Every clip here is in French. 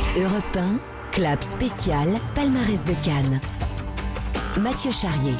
Europe 1, Clap spécial, palmarès de Cannes. Mathieu Charrier.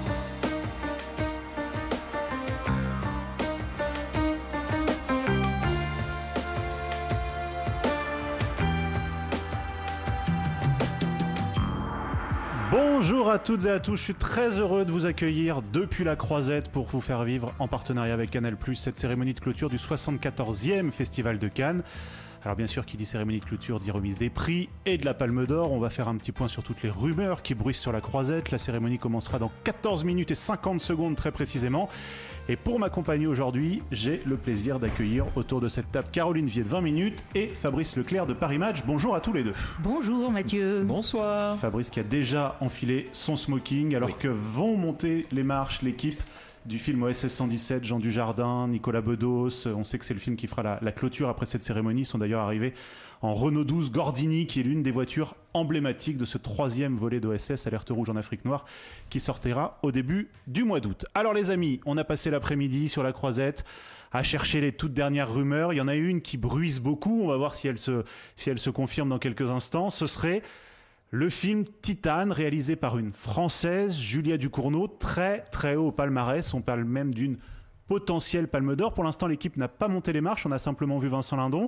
Bonjour à toutes et à tous, je suis très heureux de vous accueillir depuis la Croisette pour vous faire vivre en partenariat avec Canal+, cette cérémonie de clôture du 74e Festival de Cannes. Alors bien sûr, qui dit cérémonie de clôture dit remise des prix et de la Palme d'Or. On va faire un petit point sur toutes les rumeurs qui bruissent sur la Croisette. La cérémonie commencera dans 14 minutes et 50 secondes très précisément. Et pour m'accompagner aujourd'hui, j'ai le plaisir d'accueillir autour de cette table Caroline Vier de 20 minutes et Fabrice Leclerc de Paris Match. Bonjour à tous les deux. Bonjour Mathieu. Bonsoir. Fabrice qui a déjà enfilé son smoking alors que vont monter les marches l'équipe du film OSS 117, Jean Dujardin, Nicolas Bedos. On sait que c'est le film qui fera la clôture après cette cérémonie. Ils sont d'ailleurs arrivés en Renault 12 Gordini, qui est l'une des voitures emblématiques de ce troisième volet d'OSS, Alerte Rouge en Afrique Noire, qui sortira au début du mois d'août. Alors les amis, on a passé l'après-midi sur la Croisette à chercher les toutes dernières rumeurs. Il y en a une qui bruise beaucoup. On va voir si elle se confirme dans quelques instants. Ce serait le film Titane, réalisé par une Française, Julia Ducournau, très très haut au palmarès. On parle même d'une potentielle Palme d'Or. Pour l'instant, l'équipe n'a pas monté les marches. On a simplement vu Vincent Lindon.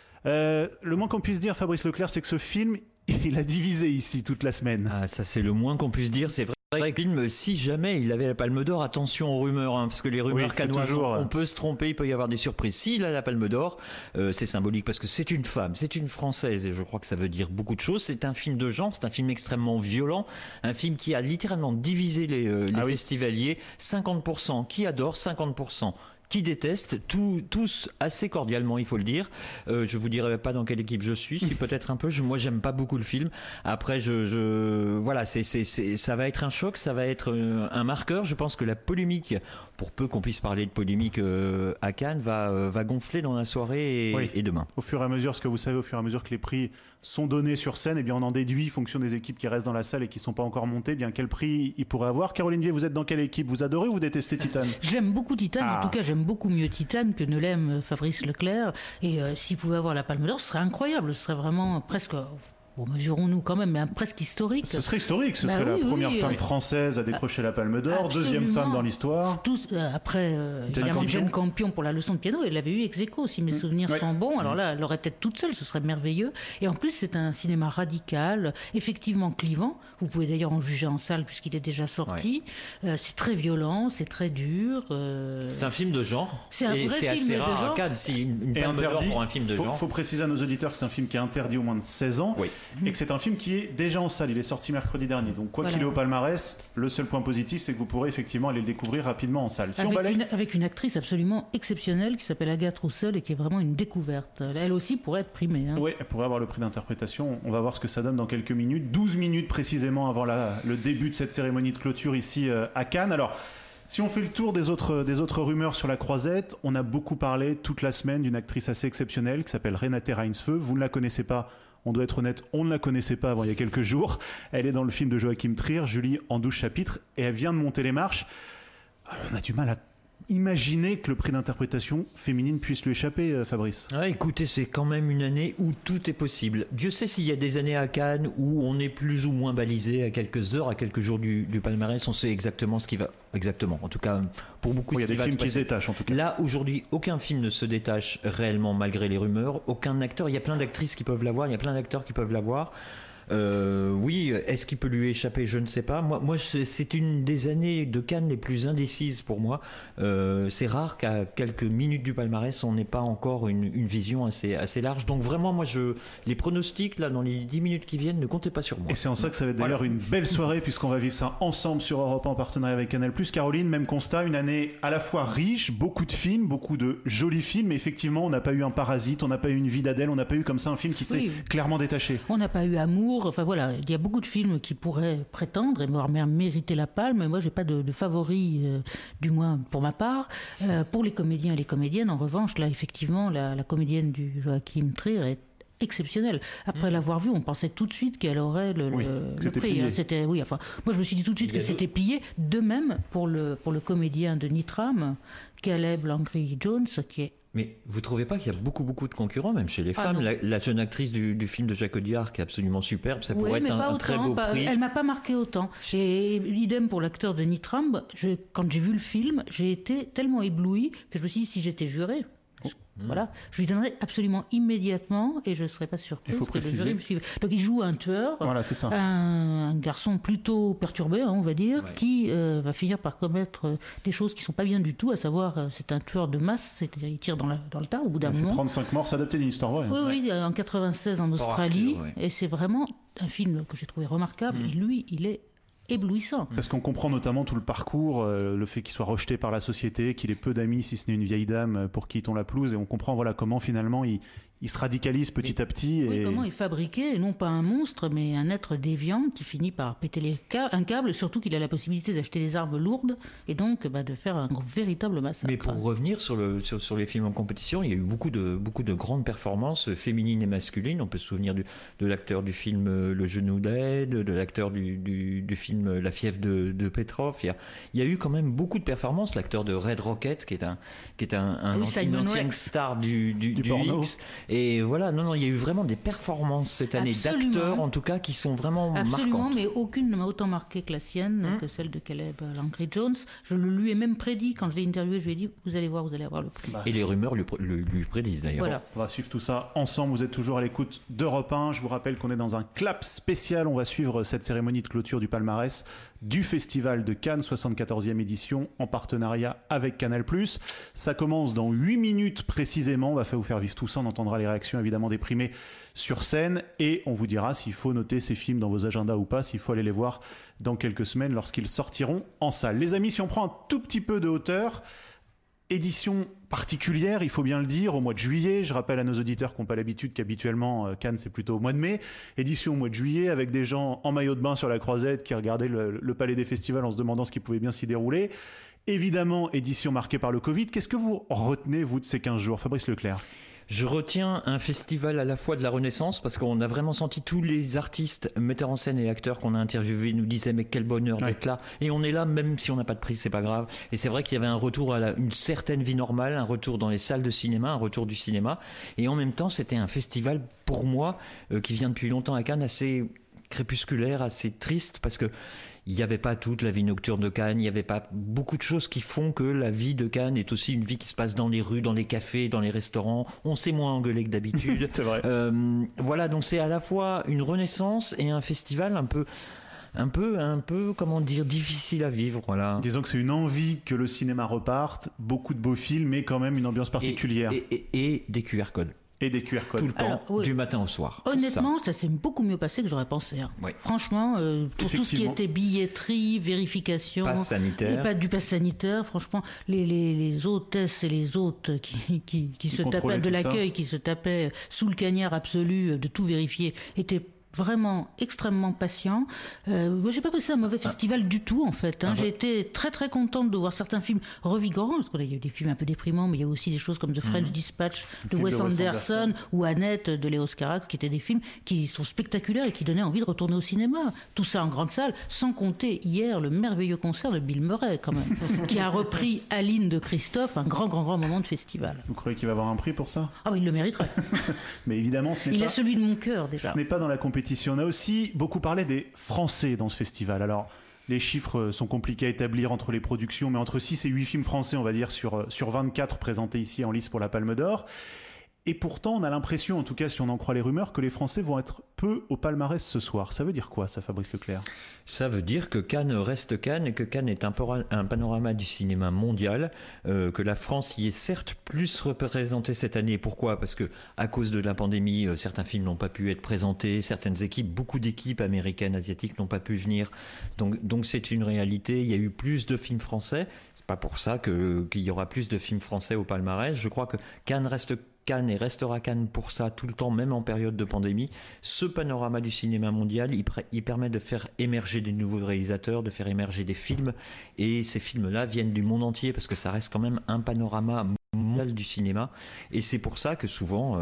Le moins qu'on puisse dire, Fabrice Leclerc, c'est que ce film, il a divisé ici toute la semaine. Ah, ça c'est le moins qu'on puisse dire. C'est vrai que le film, si jamais il avait la Palme d'Or, attention aux rumeurs, parce que les rumeurs cannoises, on peut se tromper, il peut y avoir des surprises. S'il a la Palme d'Or, c'est symbolique parce que c'est une femme, c'est une Française, et je crois que ça veut dire beaucoup de choses. C'est un film de genre, c'est un film extrêmement violent, un film qui a littéralement divisé les festivaliers. 50% qui adorent, 50% qui détestent, tous assez cordialement, il faut le dire. Je vous dirai pas dans quelle équipe je suis peut-être un peu. Moi, j'aime pas beaucoup le film. Après, voilà, ça va être un choc, ça va être un marqueur. Je pense que la polémique, pour peu qu'on puisse parler de polémique à Cannes, va gonfler dans la soirée et demain. Au fur et à mesure, ce que vous savez, au fur et à mesure que les prix sont donnés sur scène, eh bien on en déduit, fonction des équipes qui restent dans la salle et qui ne sont pas encore montées, eh bien quel prix ils pourraient avoir. Caroline Vier, vous êtes dans quelle équipe? Vous adorez ou vous détestez Titane? J'aime beaucoup Titane, en tout cas j'aime beaucoup mieux Titane que ne l'aime Fabrice Leclerc. Et s'il pouvait avoir la Palme d'Or, ce serait incroyable, ce serait vraiment presque... Bon, mesurons-nous quand même, mais presque historique. Ce serait historique, ce serait la première femme française à décrocher la Palme d'Or, deuxième femme dans l'histoire. Après, évidemment, Jane Campion pour la leçon de piano, elle l'avait eu ex aequo, si mes souvenirs sont bons. Alors là, elle l'aurait peut-être toute seule, ce serait merveilleux. Et en plus, c'est un cinéma radical, effectivement clivant. Vous pouvez d'ailleurs en juger en salle puisqu'il est déjà sorti. C'est très violent, c'est très dur. C'est un film de genre. C'est un vrai film assez de rare genre. à Cannes, si une Palme d'Or pour un film de genre. Il faut préciser à nos auditeurs que c'est un film qui est interdit au moins de 16 ans. Et que c'est un film qui est déjà en salle, il est sorti mercredi dernier, donc quoi qu'il est au palmarès, le seul point positif c'est que vous pourrez effectivement aller le découvrir rapidement en salle. Avec une actrice absolument exceptionnelle qui s'appelle Agathe Roussel et qui est vraiment une découverte. Elle aussi pourrait être primée. Oui, elle pourrait avoir le prix d'interprétation, on va voir ce que ça donne dans quelques minutes, 12 minutes précisément avant le début de cette cérémonie de clôture ici à Cannes. Alors si on fait le tour des autres rumeurs sur la Croisette, on a beaucoup parlé toute la semaine d'une actrice assez exceptionnelle qui s'appelle Renate Reinsve. Vous ne la connaissez pas, on doit être honnête, on ne la connaissait pas avant il y a quelques jours. Elle est dans le film de Joachim Trier, Julie en 12 chapitres, et elle vient de monter les marches. On a du mal à imaginer que le prix d'interprétation féminine puisse lui échapper, Fabrice. Écoutez, c'est quand même une année où tout est possible. Dieu sait s'il y a des années à Cannes où on est plus ou moins balisé à quelques heures, à quelques jours du palmarès, on sait exactement ce qui va... Exactement, en tout cas, pour beaucoup de il y a des films qui se détachent en tout cas. Là, aujourd'hui, aucun film ne se détache réellement malgré les rumeurs. Aucun acteur, il y a plein d'actrices qui peuvent l'avoir, il y a plein d'acteurs qui peuvent l'avoir. Oui, est-ce qu'il peut lui échapper? Je ne sais pas. Moi, c'est une des années de Cannes les plus indécises pour moi. C'est rare qu'à quelques minutes du palmarès, on n'ait pas encore une vision assez large. Donc vraiment, moi, les pronostics, là, dans les 10 minutes qui viennent, ne comptez pas sur moi. Et c'est en ça que ça va être d'ailleurs une belle soirée, puisqu'on va vivre ça ensemble sur Europe 1 en partenariat avec Canal+. Caroline, même constat, une année à la fois riche, beaucoup de films, beaucoup de jolis films, mais effectivement, on n'a pas eu un Parasite, on n'a pas eu une Vie d'Adèle, on n'a pas eu comme ça un film qui s'est clairement détaché. On n'a pas eu Amour. Enfin voilà, il y a beaucoup de films qui pourraient prétendre et même mériter la palme. Moi, j'ai pas de favori, du moins pour ma part. Pour les comédiens et les comédiennes, en revanche, là, effectivement, la comédienne du Joachim Trier est exceptionnelle. Après l'avoir vue, on pensait tout de suite qu'elle aurait le prix. Moi, je me suis dit tout de suite que c'était plié. De même pour le comédien de Nitram, Caleb Langry Jones, qui est Mais vous trouvez pas qu'il y a beaucoup de concurrents, même chez les femmes? La jeune actrice du film de Jacques Audiard, qui est absolument superbe, ça pourrait être un très beau prix. Elle m'a pas marqué autant. Idem pour l'acteur de Nitram. Quand j'ai vu le film, j'ai été tellement éblouie que je me suis dit, si j'étais jurée, voilà, je lui donnerais absolument immédiatement et je ne serais pas surprise que le jury me suive. Donc il joue un tueur, voilà, c'est ça. Un garçon plutôt perturbé, on va dire, qui va finir par commettre des choses qui ne sont pas bien du tout, à savoir c'est un tueur de masse, il tire dans le tas au bout d'un moment. Il fait 35 morts, c'est adapté d'une histoire vraie. Oui, en 96 en Australie, et c'est vraiment un film que j'ai trouvé remarquable, et lui, il est éblouissant. Parce qu'on comprend notamment tout le parcours, le fait qu'il soit rejeté par la société, qu'il ait peu d'amis si ce n'est une vieille dame pour qui il tombe la pelouse, et on comprend comment finalement il se radicalise petit à petit. Oui, comment il est fabriqué, et non pas un monstre, mais un être déviant qui finit par péter un câble, surtout qu'il a la possibilité d'acheter des armes lourdes, et donc de faire un véritable massacre. Mais pour revenir sur les films en compétition, il y a eu beaucoup de grandes performances féminines et masculines. On peut se souvenir de l'acteur du film Le Genou d'Aide, de l'acteur du film La fièvre de Petrov. Il y a eu quand même beaucoup de performances. L'acteur de Red Rocket, qui est une ancienne star du X. Et voilà, il y a eu vraiment des performances cette année, d'acteurs en tout cas, qui sont vraiment marquantes. Absolument, mais aucune ne m'a autant marqué que la sienne, que celle de Caleb Langry Jones. Je le lui ai même prédit, quand je l'ai interviewé, je lui ai dit, vous allez avoir le prix. Et les rumeurs lui prédisent d'ailleurs. Voilà. On va suivre tout ça ensemble, vous êtes toujours à l'écoute d'Europe 1. Je vous rappelle qu'on est dans un clap spécial, on va suivre cette cérémonie de clôture du palmarès du Festival de Cannes, 74e édition, en partenariat avec Canal+. Ça commence dans 8 minutes précisément, on va vous faire vivre tout ça, on entendra les réactions évidemment des primés sur scène, et on vous dira s'il faut noter ces films dans vos agendas ou pas, s'il faut aller les voir dans quelques semaines lorsqu'ils sortiront en salle. Les amis, si on prend un tout petit peu de hauteur, édition particulière, il faut bien le dire, au mois de juillet. Je rappelle à nos auditeurs qui n'ont pas l'habitude qu'habituellement Cannes c'est plutôt au mois de mai. Édition au mois de juillet avec des gens en maillot de bain sur la croisette qui regardaient le palais des festivals en se demandant ce qui pouvait bien s'y dérouler. Évidemment, édition marquée par le Covid. Qu'est-ce que vous retenez, vous, de ces 15 jours, Fabrice Leclerc ? Je retiens un festival à la fois de la Renaissance, parce qu'on a vraiment senti tous les artistes, metteurs en scène et acteurs qu'on a interviewés nous disaient mais quel bonheur d'être là, et on est là même si on n'a pas de prix, c'est pas grave. Et c'est vrai qu'il y avait un retour à une certaine vie normale, un retour dans les salles de cinéma, un retour du cinéma, et en même temps c'était un festival pour moi qui vient depuis longtemps à Cannes, assez crépusculaire, assez triste, parce que il n'y avait pas toute la vie nocturne de Cannes, il n'y avait pas beaucoup de choses qui font que la vie de Cannes est aussi une vie qui se passe dans les rues, dans les cafés, dans les restaurants. On s'est moins engueulé que d'habitude. C'est vrai. Voilà, donc c'est à la fois une renaissance et un festival un peu, comment dire, difficile à vivre. Voilà. Disons que c'est une envie que le cinéma reparte, beaucoup de beaux films, mais quand même une ambiance particulière. Et des QR codes. Et des QR codes. Tout le temps, du matin au soir. Honnêtement, ça s'est beaucoup mieux passé que j'aurais pensé. Oui. Franchement, pour tout ce qui était billetterie, vérification, passe sanitaire. Et pas du pass sanitaire, franchement, les hôtesses et les hôtes qui se tapaient de l'accueil, qui se tapaient sous le cagnard absolu de tout vérifier, étaient vraiment extrêmement patient. Moi, j'ai pas passé un mauvais festival du tout, en fait. J'ai été très très contente de voir certains films revigorants, parce qu'il y a eu des films un peu déprimants, mais il y a aussi des choses comme The French Dispatch de Wes Anderson ou Annette de Léos Carax, qui étaient des films qui sont spectaculaires et qui donnaient envie de retourner au cinéma. Tout ça en grande salle, sans compter hier le merveilleux concert de Bill Murray, quand même, qui a repris Aline de Christophe, un grand moment de festival. Vous croyez qu'il va avoir un prix pour ça ? Ah oui, il le mériterait. Mais évidemment, il a celui de mon cœur, déjà. Ce n'est pas dans la compétition. On a aussi beaucoup parlé des Français dans ce festival. Alors, les chiffres sont compliqués à établir entre les productions, mais entre 6 et 8 films français, on va dire, sur 24 présentés ici en lice pour la Palme d'Or. Et pourtant, on a l'impression, en tout cas si on en croit les rumeurs, que les Français vont être peu au palmarès ce soir. Ça veut dire quoi, ça, Fabrice Leclerc ? Ça veut dire que Cannes reste Cannes et que Cannes est un panorama du cinéma mondial, que la France y est certes plus représentée cette année. Pourquoi ? Parce que à cause de la pandémie, certains films n'ont pas pu être présentés, certaines équipes, beaucoup d'équipes américaines, asiatiques n'ont pas pu venir. Donc c'est une réalité. Il y a eu plus de films français. C'est pas pour ça qu'il y aura plus de films français au palmarès. Je crois que Cannes reste Cannes et restera Cannes pour ça tout le temps, même en période de pandémie. Ce panorama du cinéma mondial, il permet de faire émerger des nouveaux réalisateurs, de faire émerger des films, et ces films-là viennent du monde entier parce que ça reste quand même un panorama mondial du cinéma, et c'est pour ça que souvent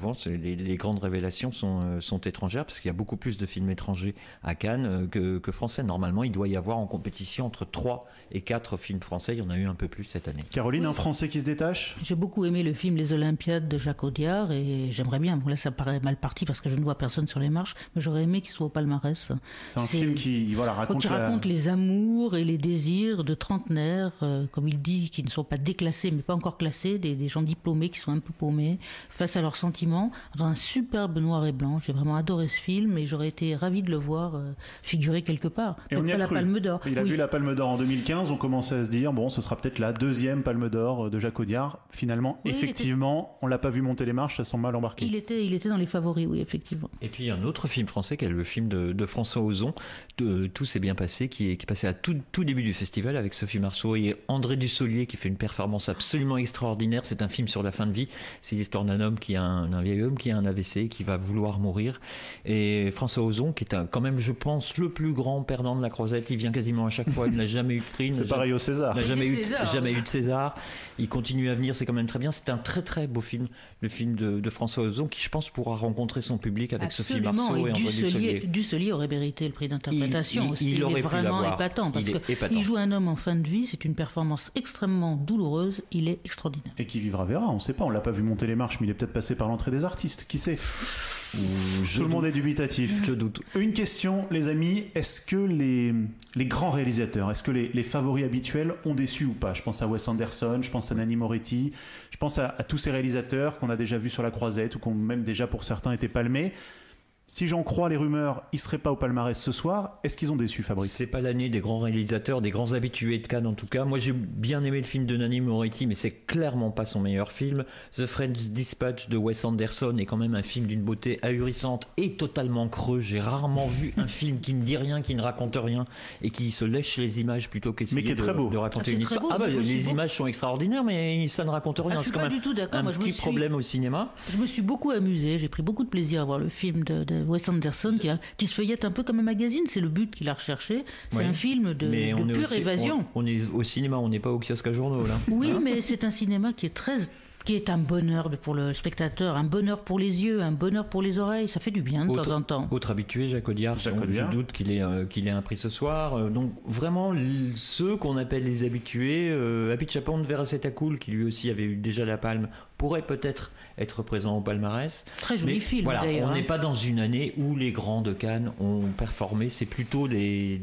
les grandes révélations sont étrangères, parce qu'il y a beaucoup plus de films étrangers à Cannes que français. Normalement, il doit y avoir en compétition entre 3 et 4 films français. Il y en a eu un peu plus cette année. Caroline, un Français qui se détache ? J'ai beaucoup aimé le film Les Olympiades de Jacques Audiard, et j'aimerais bien, là ça paraît mal parti parce que je ne vois personne sur les marches, mais j'aurais aimé qu'il soit au palmarès. C'est un film qui raconte les amours et les désirs de trentenaires, comme il dit, qui ne sont pas déclassés mais pas encore classés, des gens diplômés qui sont un peu paumés face à leurs sentiments, dans un superbe noir et blanc. J'ai vraiment adoré ce film et j'aurais été ravie de le voir figurer quelque part. Et on y a la cru. Palme d'Or. Il a vu la Palme d'Or en 2015, on commençait à se dire, bon, ce sera peut-être la 2e Palme d'Or de Jacques Audiard. Finalement, effectivement, on l'a pas vu monter les marches, ça semble mal embarqué. Il était dans les favoris, oui, effectivement. Et puis il y a un autre film français qui est le film de François Ozon, Tout s'est bien passé, qui est passé à tout début du festival avec Sophie Marceau et André Dussolier qui fait une performance absolument extraordinaire. C'est un film sur la fin de vie. C'est l'histoire d'un homme un vieil homme qui a un AVC, qui va vouloir mourir. Et François Ozon, qui est quand même, je pense, le plus grand perdant de la Croisette. Il vient quasiment à chaque fois. Il n'a jamais eu de prix. C'est pareil au César. Il n'a jamais eu de César. Il continue à venir. C'est quand même très bien. C'est un très très beau film. Le film de François Ozon, qui je pense pourra rencontrer son public avec Sophie Marceau et André Dussolier. Dussolier aurait mérité le prix d'interprétation aussi. Il est vraiment épatant parce qu'il joue un homme en fin de vie. C'est une performance extrêmement douloureuse. Il est extraordinaire. Et qui vivra verra. On ne sait pas. On l'a pas vu monter les marches, mais il est peut-être passé par l'entrée des artistes. Qui sait ? Tout le monde est dubitatif. Je doute. Une question, les amis. Est-ce que les grands réalisateurs, est-ce que les favoris habituels ont déçu ou pas ? Je pense à Wes Anderson, je pense à Nanni Moretti, je pense à tous ces réalisateurs qu'on a déjà vus sur la Croisette ou qui ont même déjà pour certains été palmés. Si j'en crois les rumeurs, ils ne seraient pas au palmarès ce soir. Est-ce qu'ils ont déçu, Fabrice ? C'est pas l'année des grands réalisateurs, des grands habitués de Cannes en tout cas. Moi j'ai bien aimé le film de Nanni Moretti, mais c'est clairement pas son meilleur film. The French Dispatch de Wes Anderson est quand même un film d'une beauté ahurissante et totalement creux. J'ai rarement vu un film qui ne dit rien, qui ne raconte rien et qui se lèche les images plutôt qu'essayer de raconter une histoire. Les images sont extraordinaires, mais ça ne raconte rien. Je suis pas du tout d'accord. Un petit problème au cinéma. Je me suis beaucoup amusée. J'ai pris beaucoup de plaisir à voir le film de Wes Anderson qui se feuillette un peu comme un magazine, c'est le but qu'il a recherché. C'est un film de pure évasion. On est au cinéma, on n'est pas au kiosque à journaux là. Oui, mais c'est un cinéma qui est un bonheur pour le spectateur, un bonheur pour les yeux, un bonheur pour les oreilles. Ça fait du bien de temps en temps. Autre habitué, Jacques Audiard. Je doute qu'il ait un prix ce soir. Donc vraiment, ceux qu'on appelle les habitués, Happy Chapon de Veracetacool, qui lui aussi avait eu déjà la palme, pourrait peut-être être présent au palmarès. Très joli film d'ailleurs. On n'est pas dans une année où les grands de Cannes ont performé. C'est plutôt des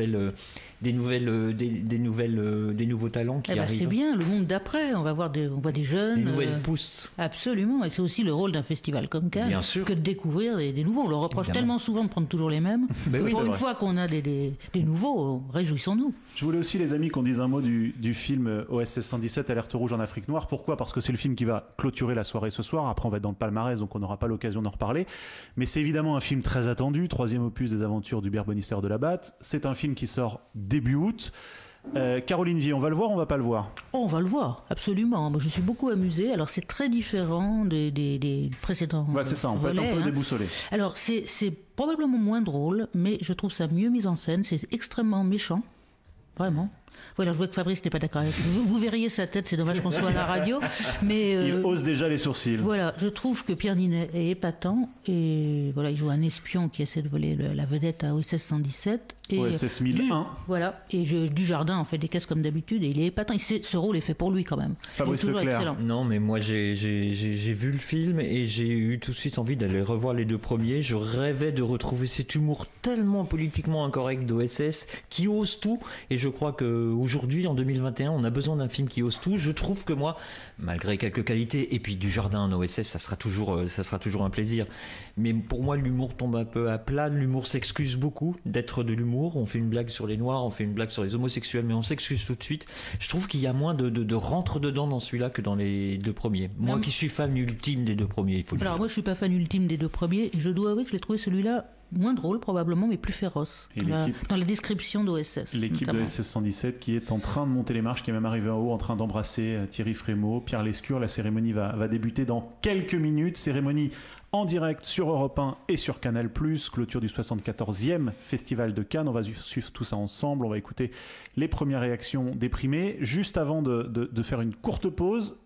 nouveaux talents qui arrivent. C'est bien, le monde d'après. On voit des jeunes. Des nouvelles pousses. Absolument. Et c'est aussi le rôle d'un festival comme Cannes que de découvrir des nouveaux. On leur reproche tellement souvent de prendre toujours les mêmes. Pour une fois qu'on a des nouveaux, réjouissons-nous. Je voulais aussi, les amis, qu'on dise un mot du film OSS 117, Alerte rouge en Afrique noire. Pourquoi ? Parce que c'est le film qui va clôturer la soirée ce soir. Après, on va être dans le palmarès, donc on n'aura pas l'occasion d'en reparler. Mais c'est évidemment un film très attendu, 3e opus des aventures d'Hubert Bonisseur de la Batte. C'est un film qui sort début août. Caroline Vier, on va le voir ou on va pas le voir ? On va le voir, absolument. Moi, je suis beaucoup amusée. Alors, c'est très différent des précédents. C'est ça, on peut être un peu déboussolé. Alors, c'est probablement moins drôle, mais je trouve ça mieux mis en scène. C'est extrêmement méchant, vraiment. Voilà, je vois que Fabrice n'est pas d'accord avec vous. Vous verriez sa tête, c'est dommage qu'on soit à la radio. Mais, il hausse déjà les sourcils. Voilà, je trouve que Pierre Ninet est épatant. Et voilà, il joue un espion qui essaie de voler la vedette à OSS 117. Et OSS 1001. Voilà, et Dujardin en fait des caisses comme d'habitude. Et il est épatant. Ce rôle est fait pour lui quand même. Fabrice Leclerc. Excellent. Non, mais moi j'ai vu le film et j'ai eu tout de suite envie d'aller revoir les 2 premiers. Je rêvais de retrouver cet humour tellement politiquement incorrect d'OSS qui ose tout. Et je crois qu'aujourd'hui, en 2021, on a besoin d'un film qui ose tout. Je trouve que moi, malgré quelques qualités, et puis Dujardin en OSS, ça sera toujours un plaisir. Mais pour moi, l'humour tombe un peu à plat. L'humour s'excuse beaucoup d'être de l'humour. On fait une blague sur les Noirs, on fait une blague sur les homosexuels, mais on s'excuse tout de suite. Je trouve qu'il y a moins de rentre-dedans dans celui-là que dans les 2 premiers. Moi qui suis fan ultime des 2 premiers, il faut le dire. Alors moi, je suis pas fan ultime des 2 premiers, et je dois avouer que je l'ai trouvé celui-là moins drôle probablement, mais plus féroce dans la description d'OSS. L'équipe notamment. de SS 117 qui est en train de monter les marches, qui est même arrivée en haut, en train d'embrasser Thierry Frémaux, Pierre Lescure. La cérémonie va débuter dans quelques minutes. Cérémonie en direct sur Europe 1 et sur Canal+, clôture du 74e Festival de Cannes. On va suivre tout ça ensemble. On va écouter les premières réactions déprimées. Juste avant de faire une courte pause,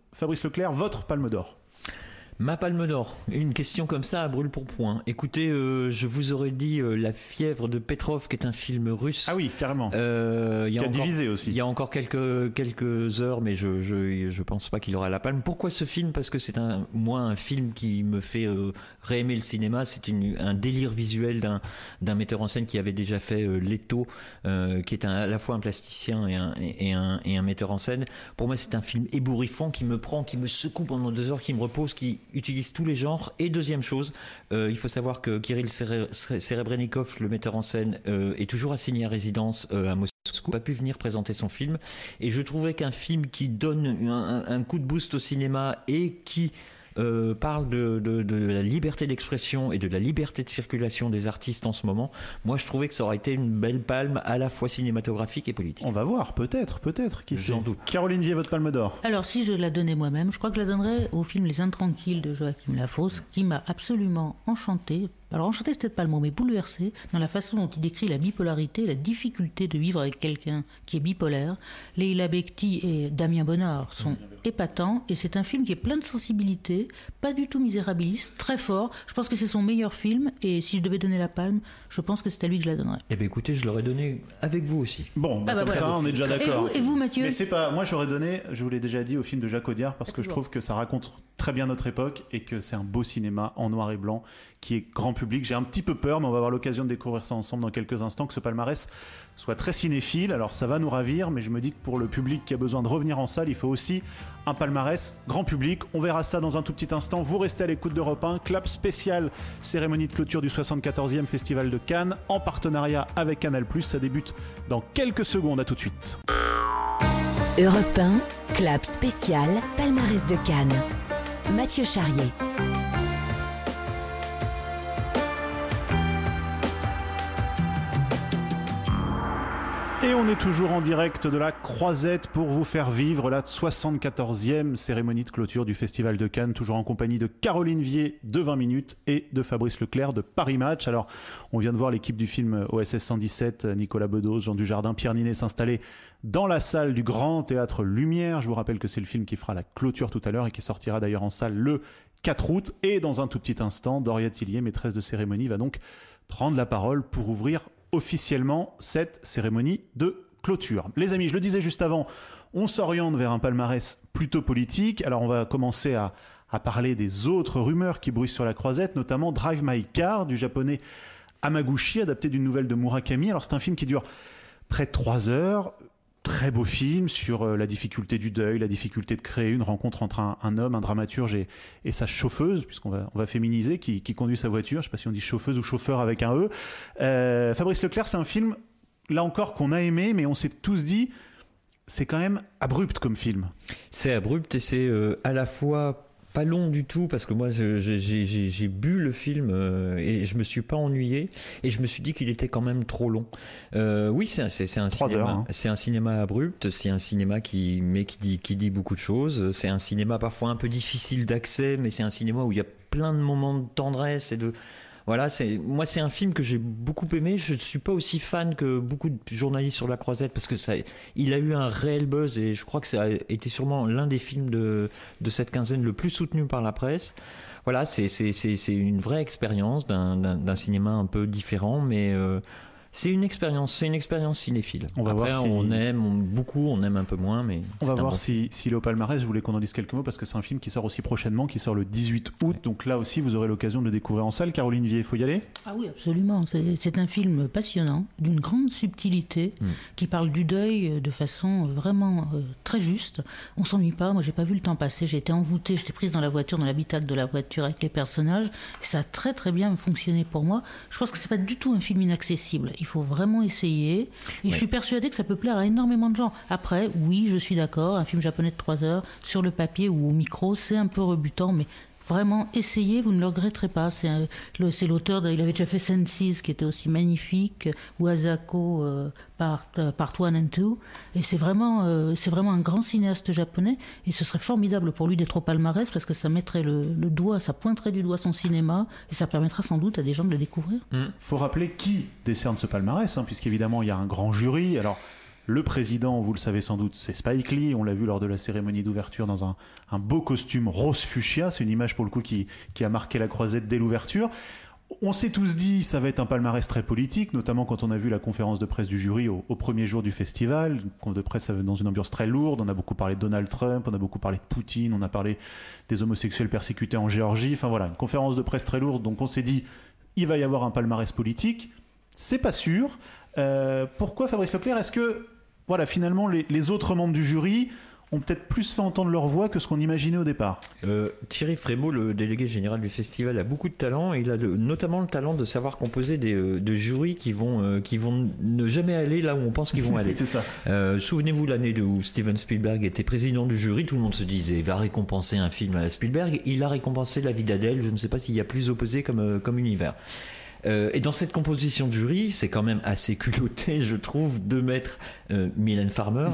Fabrice Leclerc, votre Palme d'Or. Ma Palme d'Or, une question comme ça à brûle pour point. Écoutez, je vous aurais dit La fièvre de Petrov, qui est un film russe. Ah oui, carrément. Qui a divisé aussi. Il y a encore quelques heures, mais je pense pas qu'il aura la palme. Pourquoi ce film ? Parce que c'est un film qui me fait réaimer le cinéma. C'est un délire visuel d'un metteur en scène qui avait déjà fait Leto, qui est à la fois un plasticien et un metteur en scène. Pour moi, c'est un film ébouriffant qui me prend, qui me secoue pendant 2 heures, qui me repose, qui utilise tous les genres. Et deuxième chose, il faut savoir que Kirill Serebrennikov, le metteur en scène, est toujours assigné à résidence à Moscou, n'a pas pu venir présenter son film, et je trouvais qu'un film qui donne un coup de boost au cinéma et qui parle de la liberté d'expression et de la liberté de circulation des artistes en ce moment, moi je trouvais que ça aurait été une belle palme à la fois cinématographique et politique. On va voir, peut-être, qui sait. J'en doute. Caroline Vier, votre Palme d'Or. Alors si je la donnais moi-même, je crois que je la donnerais au film Les Intranquilles de Joachim Lafosse, qui m'a absolument enchantée. Alors enchanté, c'est peut-être pas le mot, mais bouleversé dans la façon dont il décrit la bipolarité, la difficulté de vivre avec quelqu'un qui est bipolaire. Leila Bekti et Damien Bonnard sont épatants, et c'est un film qui est plein de sensibilité, pas du tout misérabiliste, très fort. Je pense que c'est son meilleur film, et si je devais donner la palme, je pense que c'est à lui que je la donnerais. Eh bien écoutez, je l'aurais donné avec vous aussi. Bon, comme voilà. Ça, on est déjà d'accord. Et vous, Mathieu ? Mais c'est pas, moi j'aurais donné, je vous l'ai déjà dit, au film de Jacques Audiard, parce que je trouve que ça raconte très bien notre époque et que c'est un beau cinéma en noir et blanc qui est grand public. J'ai un petit peu peur, mais on va avoir l'occasion de découvrir ça ensemble dans quelques instants, que ce palmarès soit très cinéphile. Alors ça va nous ravir, mais je me dis que pour le public qui a besoin de revenir en salle, il faut aussi un palmarès grand public. On verra ça dans un tout petit instant. Vous restez à l'écoute d'Europe 1. Clap spécial, cérémonie de clôture du 74e Festival de Cannes, en partenariat avec Canal+. Ça débute dans quelques secondes. À tout de suite. Europe 1, clap spécial, palmarès de Cannes. Mathieu Charrier. Et on est toujours en direct de la Croisette pour vous faire vivre la 74e cérémonie de clôture du Festival de Cannes, toujours en compagnie de Caroline Vier de 20 minutes et de Fabrice Leclerc de Paris Match. Alors, on vient de voir l'équipe du film OSS 117, Nicolas Bedos, Jean Dujardin, Pierre Ninet s'installer dans la salle du Grand Théâtre Lumière. Je vous rappelle que c'est le film qui fera la clôture tout à l'heure et qui sortira d'ailleurs en salle le 4 août. Et dans un tout petit instant, Doria Tillier, maîtresse de cérémonie, va donc prendre la parole pour ouvrir officiellement cette cérémonie de clôture. Les amis, je le disais juste avant, on s'oriente vers un palmarès plutôt politique. Alors on va commencer à parler des autres rumeurs qui bruissent sur la Croisette, notamment Drive My Car du japonais Hamaguchi, adapté d'une nouvelle de Murakami. Alors c'est un film qui dure près de 3 heures. Très beau film sur la difficulté du deuil, la difficulté de créer une rencontre entre un homme, un dramaturge et sa chauffeuse, puisqu'on va féminiser, qui conduit sa voiture. Je ne sais pas si on dit chauffeuse ou chauffeur avec un E. Fabrice Leclerc, c'est un film, là encore, qu'on a aimé, mais on s'est tous dit, c'est quand même abrupt comme film. C'est abrupt et c'est à la fois pas long du tout, parce que moi j'ai bu le film et je me suis pas ennuyé, et je me suis dit qu'il était quand même trop long. Oui, c'est un cinéma, heures, hein. C'est un cinéma abrupt, c'est un cinéma qui dit beaucoup de choses, c'est un cinéma parfois un peu difficile d'accès, mais c'est un cinéma où il y a plein de moments de tendresse et de... Voilà, moi c'est un film que j'ai beaucoup aimé. Je ne suis pas aussi fan que beaucoup de journalistes sur la Croisette, parce que il a eu un réel buzz, et je crois que ça a été sûrement l'un des films de cette quinzaine le plus soutenu par la presse. Voilà, c'est une vraie expérience d'un cinéma un peu différent, mais c'est une expérience cinéphile. On va Après, voir si... on aime beaucoup, on aime un peu moins, mais on va voir s'il est au palmarès. Je voulais qu'on en dise quelques mots, parce que c'est un film qui sort aussi prochainement, qui sort le 18 août. Ouais. Donc là aussi, vous aurez l'occasion de le découvrir en salle. Caroline Vier, il faut y aller ? Ah oui, absolument. C'est un film passionnant, d'une grande subtilité, qui parle du deuil de façon vraiment très juste. On s'ennuie pas. Moi, j'ai pas vu le temps passer. J'ai été envoûtée, j'étais prise dans la voiture, dans l'habitacle de la voiture avec les personnages. Ça a très très bien fonctionné pour moi. Je pense que c'est pas du tout un film inaccessible. Il faut vraiment essayer. Et je suis persuadée que ça peut plaire à énormément de gens. Après, oui, je suis d'accord, un film japonais de 3 heures, sur le papier ou au micro, c'est un peu rebutant, mais vraiment, essayez, vous ne le regretterez pas. C'est l'auteur, il avait déjà fait Senses, qui était aussi magnifique, ou Asako, Part 1 and 2. Et c'est vraiment un grand cinéaste japonais, et ce serait formidable pour lui d'être au palmarès, parce que ça mettrait le doigt, ça pointerait du doigt son cinéma, et ça permettra sans doute à des gens de le découvrir. Faut rappeler qui décerne ce palmarès, puisqu'évidemment il y a un grand jury. Alors, Le président, vous le savez sans doute, c'est Spike Lee. On l'a vu lors de la cérémonie d'ouverture dans un beau costume rose fuchsia. C'est une image pour le coup qui a marqué la Croisette dès l'ouverture. On s'est tous dit ça va être un palmarès très politique, notamment quand on a vu la conférence de presse du jury au premier jour du festival, une conférence de presse dans une ambiance très lourde. On a beaucoup parlé de Donald Trump, on a beaucoup parlé de Poutine, on a parlé des homosexuels persécutés en Géorgie. Enfin voilà, une conférence de presse très lourde. Donc on s'est dit il va y avoir un palmarès politique. C'est pas sûr. Pourquoi, Fabrice Leclerc? Est-ce que voilà, finalement les autres membres du jury ont peut-être plus fait entendre leur voix que ce qu'on imaginait au départ? Thierry Frémaux, le délégué général du festival, a beaucoup de talent. Il a notamment le talent de savoir composer de jurys qui vont ne jamais aller là où on pense qu'ils vont aller. C'est ça. Souvenez-vous l'année où Steven Spielberg était président du jury, tout le monde se disait il va récompenser un film à Spielberg. Il a récompensé La vie d'Adèle. Je ne sais pas s'il y a plus opposé comme univers. Et dans cette composition de jury, c'est quand même assez culotté, je trouve, de mettre Mylène Farmer,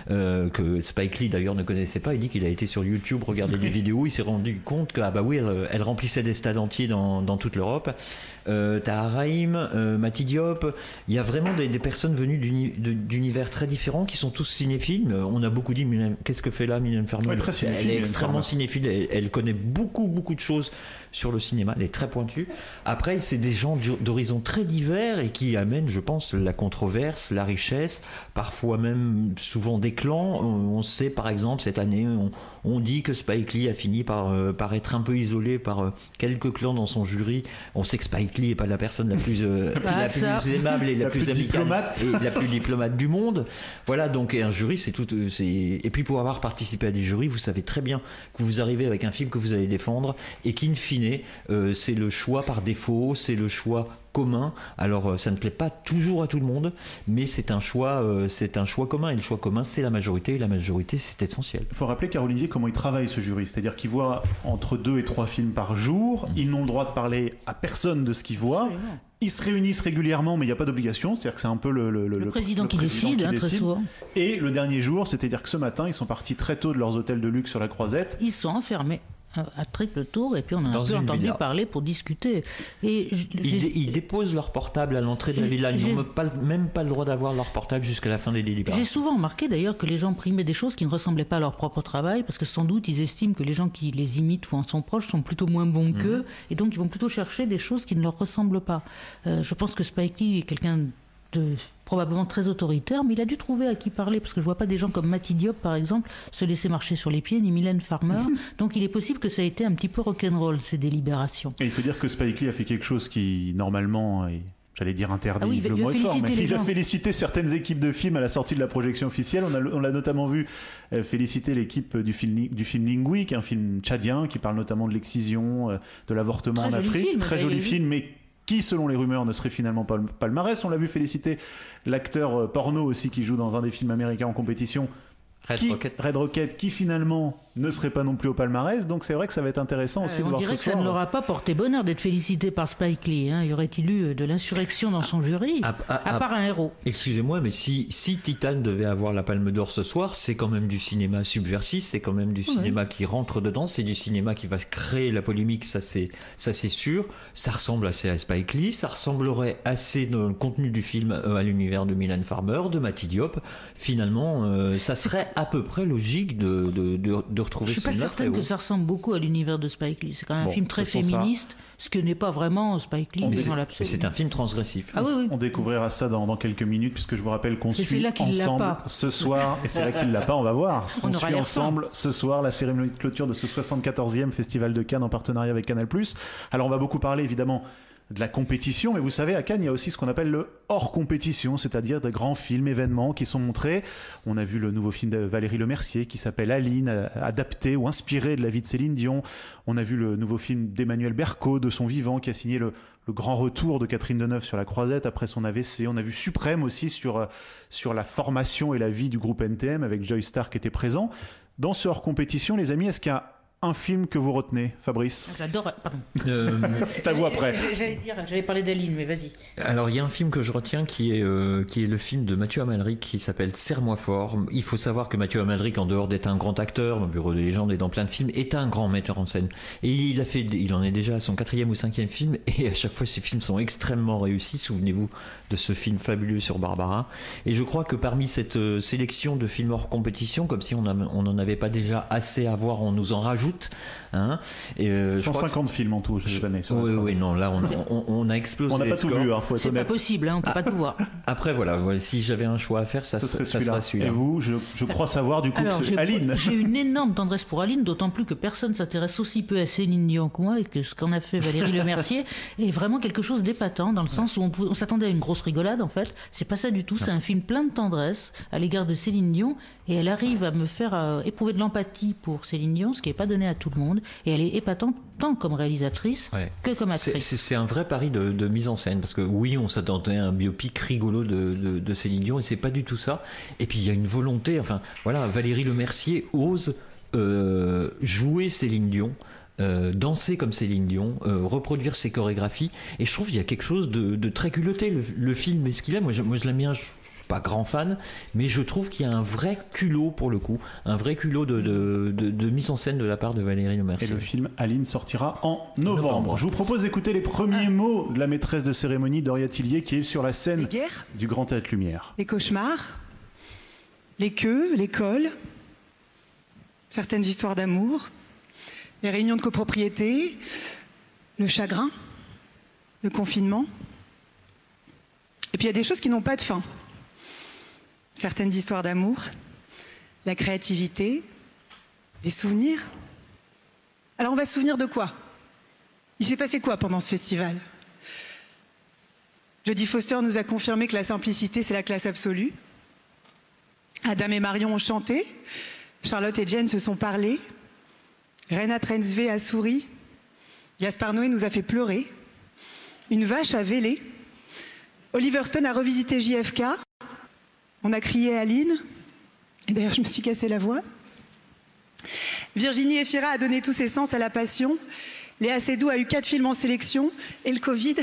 que Spike Lee d'ailleurs ne connaissait pas. Il dit qu'il a été sur YouTube regarder des vidéos, il s'est rendu compte que elle remplissait des stades entiers dans toute l'Europe. Tahar Rahim, Mati Diop, il y a vraiment des personnes venues d'univers très différents qui sont tous cinéphiles. On a beaucoup dit qu'est-ce que fait là Mylène Farmer? Elle est extrêmement cinéphile, elle connaît beaucoup de choses sur le cinéma, elle est très pointue. Après, c'est des gens d'horizons très divers et qui amènent, je pense, la controverse, la richesse, parfois même souvent des clans. On sait, par exemple, cette année, on dit que Spike Lee a fini par être un peu isolé par quelques clans dans son jury. On sait que Spike Lee n'est pas la personne la plus aimable et la plus amicale et la plus diplomate du monde. Voilà, donc un jury, c'est tout. Et puis pour avoir participé à des jurys, vous savez très bien que vous arrivez avec un film que vous allez défendre et qu'in fine, c'est le choix par défaut, c'est le choix commun. Alors ça ne plaît pas toujours à tout le monde, mais c'est un choix commun, et le choix commun c'est la majorité, et la majorité c'est essentiel. Il faut rappeler, Carole Olivier, comment il travaille ce jury, c'est-à-dire qu'il voit entre 2 et 3 films par jour. Ils n'ont le droit de parler à personne de ce qu'ils voient. Ils se réunissent régulièrement, mais il n'y a pas d'obligation, c'est-à-dire que c'est un peu le président qui décide. Très souvent. Et le dernier jour, c'est-à-dire que ce matin, ils sont partis très tôt de leurs hôtels de luxe sur la Croisette. Ils sont enfermés à triple tour, et puis on a un peu entendu parler pour discuter. Et ils déposent leur portable à l'entrée de la villa. Ils n'ont même pas le droit d'avoir leur portable jusqu'à la fin des délibérations. J'ai souvent remarqué d'ailleurs que les gens primaient des choses qui ne ressemblaient pas à leur propre travail, parce que sans doute ils estiment que les gens qui les imitent ou en sont proches sont plutôt moins bons qu'eux, et donc ils vont plutôt chercher des choses qui ne leur ressemblent pas. Je pense que Spike Lee est quelqu'un probablement très autoritaire, mais il a dû trouver à qui parler, parce que je vois pas des gens comme Mati Diop par exemple se laisser marcher sur les pieds, ni Mylène Farmer. Donc il est possible que ça ait été un petit peu rock'n'roll, ces délibérations. Et il faut dire que Spike Lee a fait quelque chose qui normalement est, j'allais dire interdit, le mot est fort, mais il a félicité certaines équipes de films à la sortie de la projection officielle. On l'a notamment vu féliciter l'équipe du film Lingui, qui est un film tchadien qui parle notamment de l'excision, de l'avortement en Afrique. Très joli film, mais qui, selon les rumeurs, ne serait finalement pas le palmarès. On l'a vu féliciter l'acteur porno aussi qui joue dans un des films américains en compétition, Red Rocket, qui finalement ne serait pas non plus au palmarès. Donc c'est vrai que ça va être intéressant aussi de voir ce soir. On dirait que ça ne leur a pas porté bonheur d'être félicité par Spike Lee. Y aurait-il eu de l'insurrection dans son jury, à part un héros? Excusez-moi, mais si Titan devait avoir la Palme d'Or ce soir, c'est quand même du cinéma subversif, c'est quand même du cinéma qui rentre dedans, c'est du cinéma qui va créer la polémique, ça c'est sûr. Ça ressemble assez à Spike Lee, ça ressemblerait assez dans le contenu du film à l'univers de Mylène Farmer, de Mati Diop. Finalement, ça serait à peu près logique de retrouver. Je suis pas certaine que ça ressemble beaucoup à l'univers de Spike Lee. C'est quand même un film très féministe, ce que n'est pas vraiment Spike Lee, mais dans l'absolu. C'est un film transgressif. Oui. On découvrira ça dans quelques minutes, puisque je vous rappelle qu'on suit ensemble ce soir, et c'est là qu'il l'a pas, on va voir. On suit ensemble ce soir la cérémonie de clôture de ce 74e Festival de Cannes en partenariat avec Canal+. Alors on va beaucoup parler évidemment de la compétition, mais vous savez, à Cannes, il y a aussi ce qu'on appelle le hors-compétition, c'est-à-dire des grands films, événements qui sont montrés. On a vu le nouveau film de Valérie Lemercier qui s'appelle Aline, adapté ou inspiré de la vie de Céline Dion. On a vu le nouveau film d'Emmanuel Berco, De son vivant, qui a signé le grand retour de Catherine Deneuve sur la Croisette après son AVC. On a vu Suprême aussi sur la formation et la vie du groupe NTM avec Joy Starr qui était présent. Dans ce hors-compétition, les amis, est-ce qu'il y a un film que vous retenez, Fabrice? J'adore. Pardon. C'est à vous après. J'allais parler d'Aline, mais vas-y. Alors, il y a un film que je retiens qui est le film de Mathieu Amalric qui s'appelle Serre-moi fort. Il faut savoir que Mathieu Amalric, en dehors d'être un grand acteur, dans le Bureau des légendes et dans plein de films, est un grand metteur en scène. Et il en est déjà à son 4e ou 5e film, et à chaque fois, ses films sont extrêmement réussis. Souvenez-vous de ce film fabuleux sur Barbara. Et je crois que parmi cette sélection de films hors compétition, comme si on n'en avait pas déjà assez à voir, on nous en rajoute. Hein, et 150 films en tout cette année. Oui, non, là on a explosé. On n'a pas tout vu, faut être c'est honnête. Pas possible, on peut pas tout voir. Après voilà, si j'avais un choix à faire, ça serait celui-là. Et vous, je crois savoir du coup, Aline. J'ai une énorme tendresse pour Aline, d'autant plus que personne s'intéresse aussi peu à Céline Dion que moi, et que ce qu'en a fait Valérie Lemercier est vraiment quelque chose d'épatant, dans le sens où on s'attendait à une grosse rigolade en fait. C'est pas ça du tout, c'est un film plein de tendresse à l'égard de Céline Dion, et elle arrive à me faire éprouver de l'empathie pour Céline Dion, ce qui n'est pas donné à tout le monde, et elle est épatante tant comme réalisatrice que comme actrice. C'est un vrai pari de mise en scène, parce que oui, on s'attendait à un biopic rigolo de Céline Dion, et c'est pas du tout ça. Et puis il y a une volonté, enfin voilà, Valérie Lemercier ose jouer Céline Dion, danser comme Céline Dion, reproduire ses chorégraphies, et je trouve qu'il y a quelque chose de très culotté. Le film est ce qu'il est, moi je l'aime bien. Pas grand fan, mais je trouve qu'il y a un vrai culot pour le coup, un vrai culot de mise en scène de la part de Valérie Lemercier. Et le film Aline sortira en novembre. Je vous propose d'écouter les premiers mots de la maîtresse de cérémonie Doria Tillier, qui est sur la scène du Grand Théâtre Lumière. Les cauchemars, les queues, l'école, certaines histoires d'amour, les réunions de copropriété, le chagrin, le confinement. Et puis il y a des choses qui n'ont pas de fin. Certaines histoires d'amour, la créativité, des souvenirs. Alors on va se souvenir de quoi? Il s'est passé quoi pendant ce festival? Jodie Foster nous a confirmé que la simplicité, c'est la classe absolue. Adam et Marion ont chanté, Charlotte et Jen se sont parlé, Reinhard Rensve a souri, Gaspard Noé nous a fait pleurer, une vache a vélé, Oliver Stone a revisité JFK, on a crié Aline, et d'ailleurs je me suis cassé la voix. Virginie Efira a donné tous ses sens à la passion. Léa Seydoux a eu 4 films en sélection, et le Covid.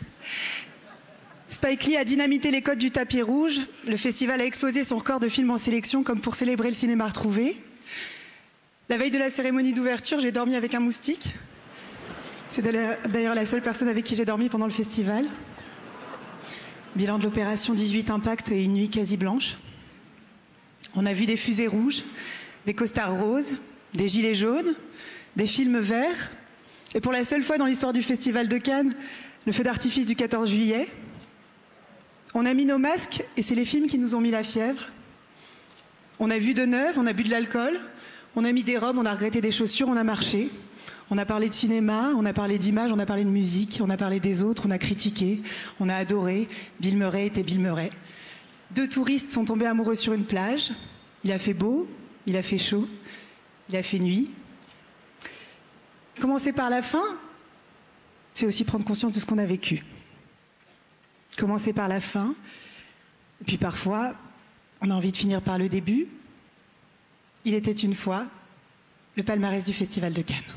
Spike Lee a dynamité les codes du tapis rouge. Le festival a explosé son record de films en sélection, comme pour célébrer le cinéma retrouvé. La veille de la cérémonie d'ouverture, j'ai dormi avec un moustique. C'est d'ailleurs la seule personne avec qui j'ai dormi pendant le festival. Bilan de l'opération, 18 impacts et une nuit quasi blanche. On a vu des fusées rouges, des costards roses, des gilets jaunes, des films verts. Et pour la seule fois dans l'histoire du Festival de Cannes, le feu d'artifice du 14 juillet. On a mis nos masques et c'est les films qui nous ont mis la fièvre. On a vu de neuf, on a bu de l'alcool, on a mis des robes, on a regretté des chaussures, on a marché. On a parlé de cinéma, on a parlé d'images, on a parlé de musique, on a parlé des autres, on a critiqué, on a adoré. Bill Murray était Bill Murray. 2 touristes sont tombés amoureux sur une plage. Il a fait beau, il a fait chaud, il a fait nuit. Commencer par la fin, c'est aussi prendre conscience de ce qu'on a vécu. Commencer par la fin, et puis parfois, on a envie de finir par le début. Il était une fois le palmarès du Festival de Cannes.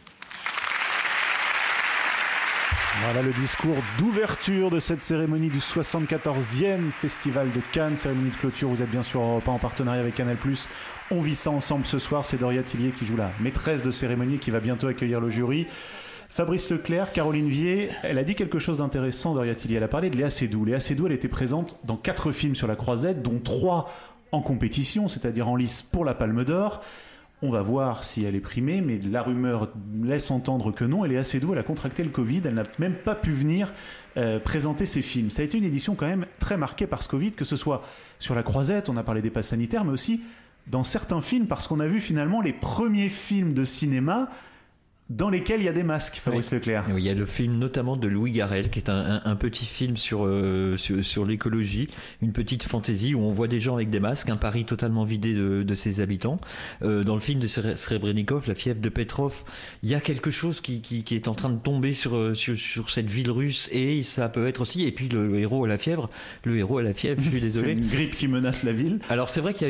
Voilà le discours d'ouverture de cette cérémonie du 74e Festival de Cannes, cérémonie de clôture. Vous êtes bien sûr Europe 1 en partenariat avec Canal+. On vit ça ensemble ce soir. C'est Doria Tillier qui joue la maîtresse de cérémonie, qui va bientôt accueillir le jury. Fabrice Leclerc, Caroline Vier, elle a dit quelque chose d'intéressant, Doria Tillier. Elle a parlé de Léa Seydoux. Léa Seydoux, elle était présente dans 4 films sur la Croisette, dont 3 en compétition, c'est-à-dire en lice pour la Palme d'Or. On va voir si elle est primée, mais la rumeur laisse entendre que non. Et Léa Seydoux, elle a contracté le Covid, elle n'a même pas pu venir présenter ses films. Ça a été une édition quand même très marquée par ce Covid, que ce soit sur la Croisette, on a parlé des passes sanitaires, mais aussi dans certains films, parce qu'on a vu finalement les premiers films de cinéma dans lesquels il y a des masques, Fabrice Leclerc. Il y a le film notamment de Louis Garrel, qui est un petit film sur l'écologie, une petite fantaisie où on voit des gens avec des masques, un Paris totalement vidé de ses habitants. Dans le film de Srebrenikov, La fièvre de Petrov, il y a quelque chose qui est en train de tomber sur cette ville russe, et ça peut être aussi, et puis le héros à la fièvre, je suis désolé. C'est une grippe qui menace la ville. Alors c'est vrai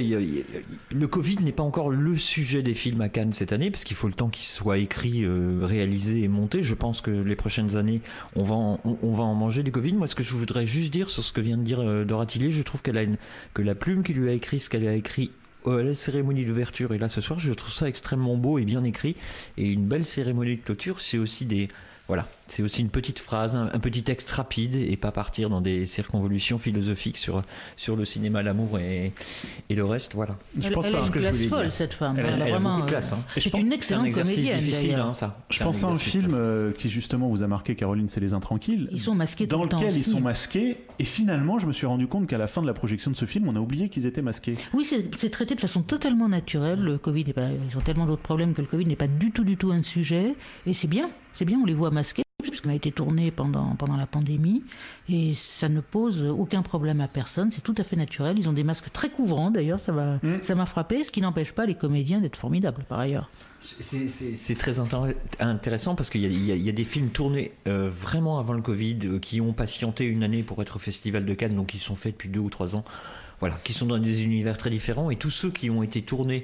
le Covid n'est pas encore le sujet des films à Cannes cette année, parce qu'il faut le temps qu'il soit écrit, réalisé et monté. Je pense que les prochaines années, on va en manger du Covid. Moi, ce que je voudrais juste dire sur ce que vient de dire Dora Tilly, je trouve que la plume qui lui a écrit ce qu'elle a écrit à la cérémonie d'ouverture et là ce soir, je trouve ça extrêmement beau et bien écrit. Et une belle cérémonie de clôture, c'est aussi c'est aussi une petite phrase, un petit texte rapide, et pas partir dans des circonvolutions philosophiques sur le cinéma, l'amour et le reste. Voilà. Elle a une classe folle, cette femme. Elle a vraiment beaucoup de classe. C'est une excellente comédienne. Difficile, ça. Je pense à un film qui justement vous a marqué, Caroline, c'est Les Intranquilles. Ils sont masqués tout le temps. Dans lequel aussi. ils sont masqués, et finalement, je me suis rendu compte qu'à la fin de la projection de ce film, on a oublié qu'ils étaient masqués. Oui, c'est traité de façon totalement naturelle. Le Covid ils ont tellement d'autres problèmes que le Covid n'est pas du tout un sujet, et c'est bien, on les voit masqués. Puisqu'on a été tourné pendant la pandémie, et ça ne pose aucun problème à personne, c'est tout à fait naturel. Ils ont des masques très couvrants d'ailleurs, ça m'a frappé, ce qui n'empêche pas les comédiens d'être formidables par ailleurs. C'est très intéressant parce qu'il y a des films tournés vraiment avant le Covid qui ont patienté une année pour être au Festival de Cannes, donc qui sont faits depuis 2 ou 3 ans. Voilà, qui sont dans des univers très différents, et tous ceux qui ont été tournés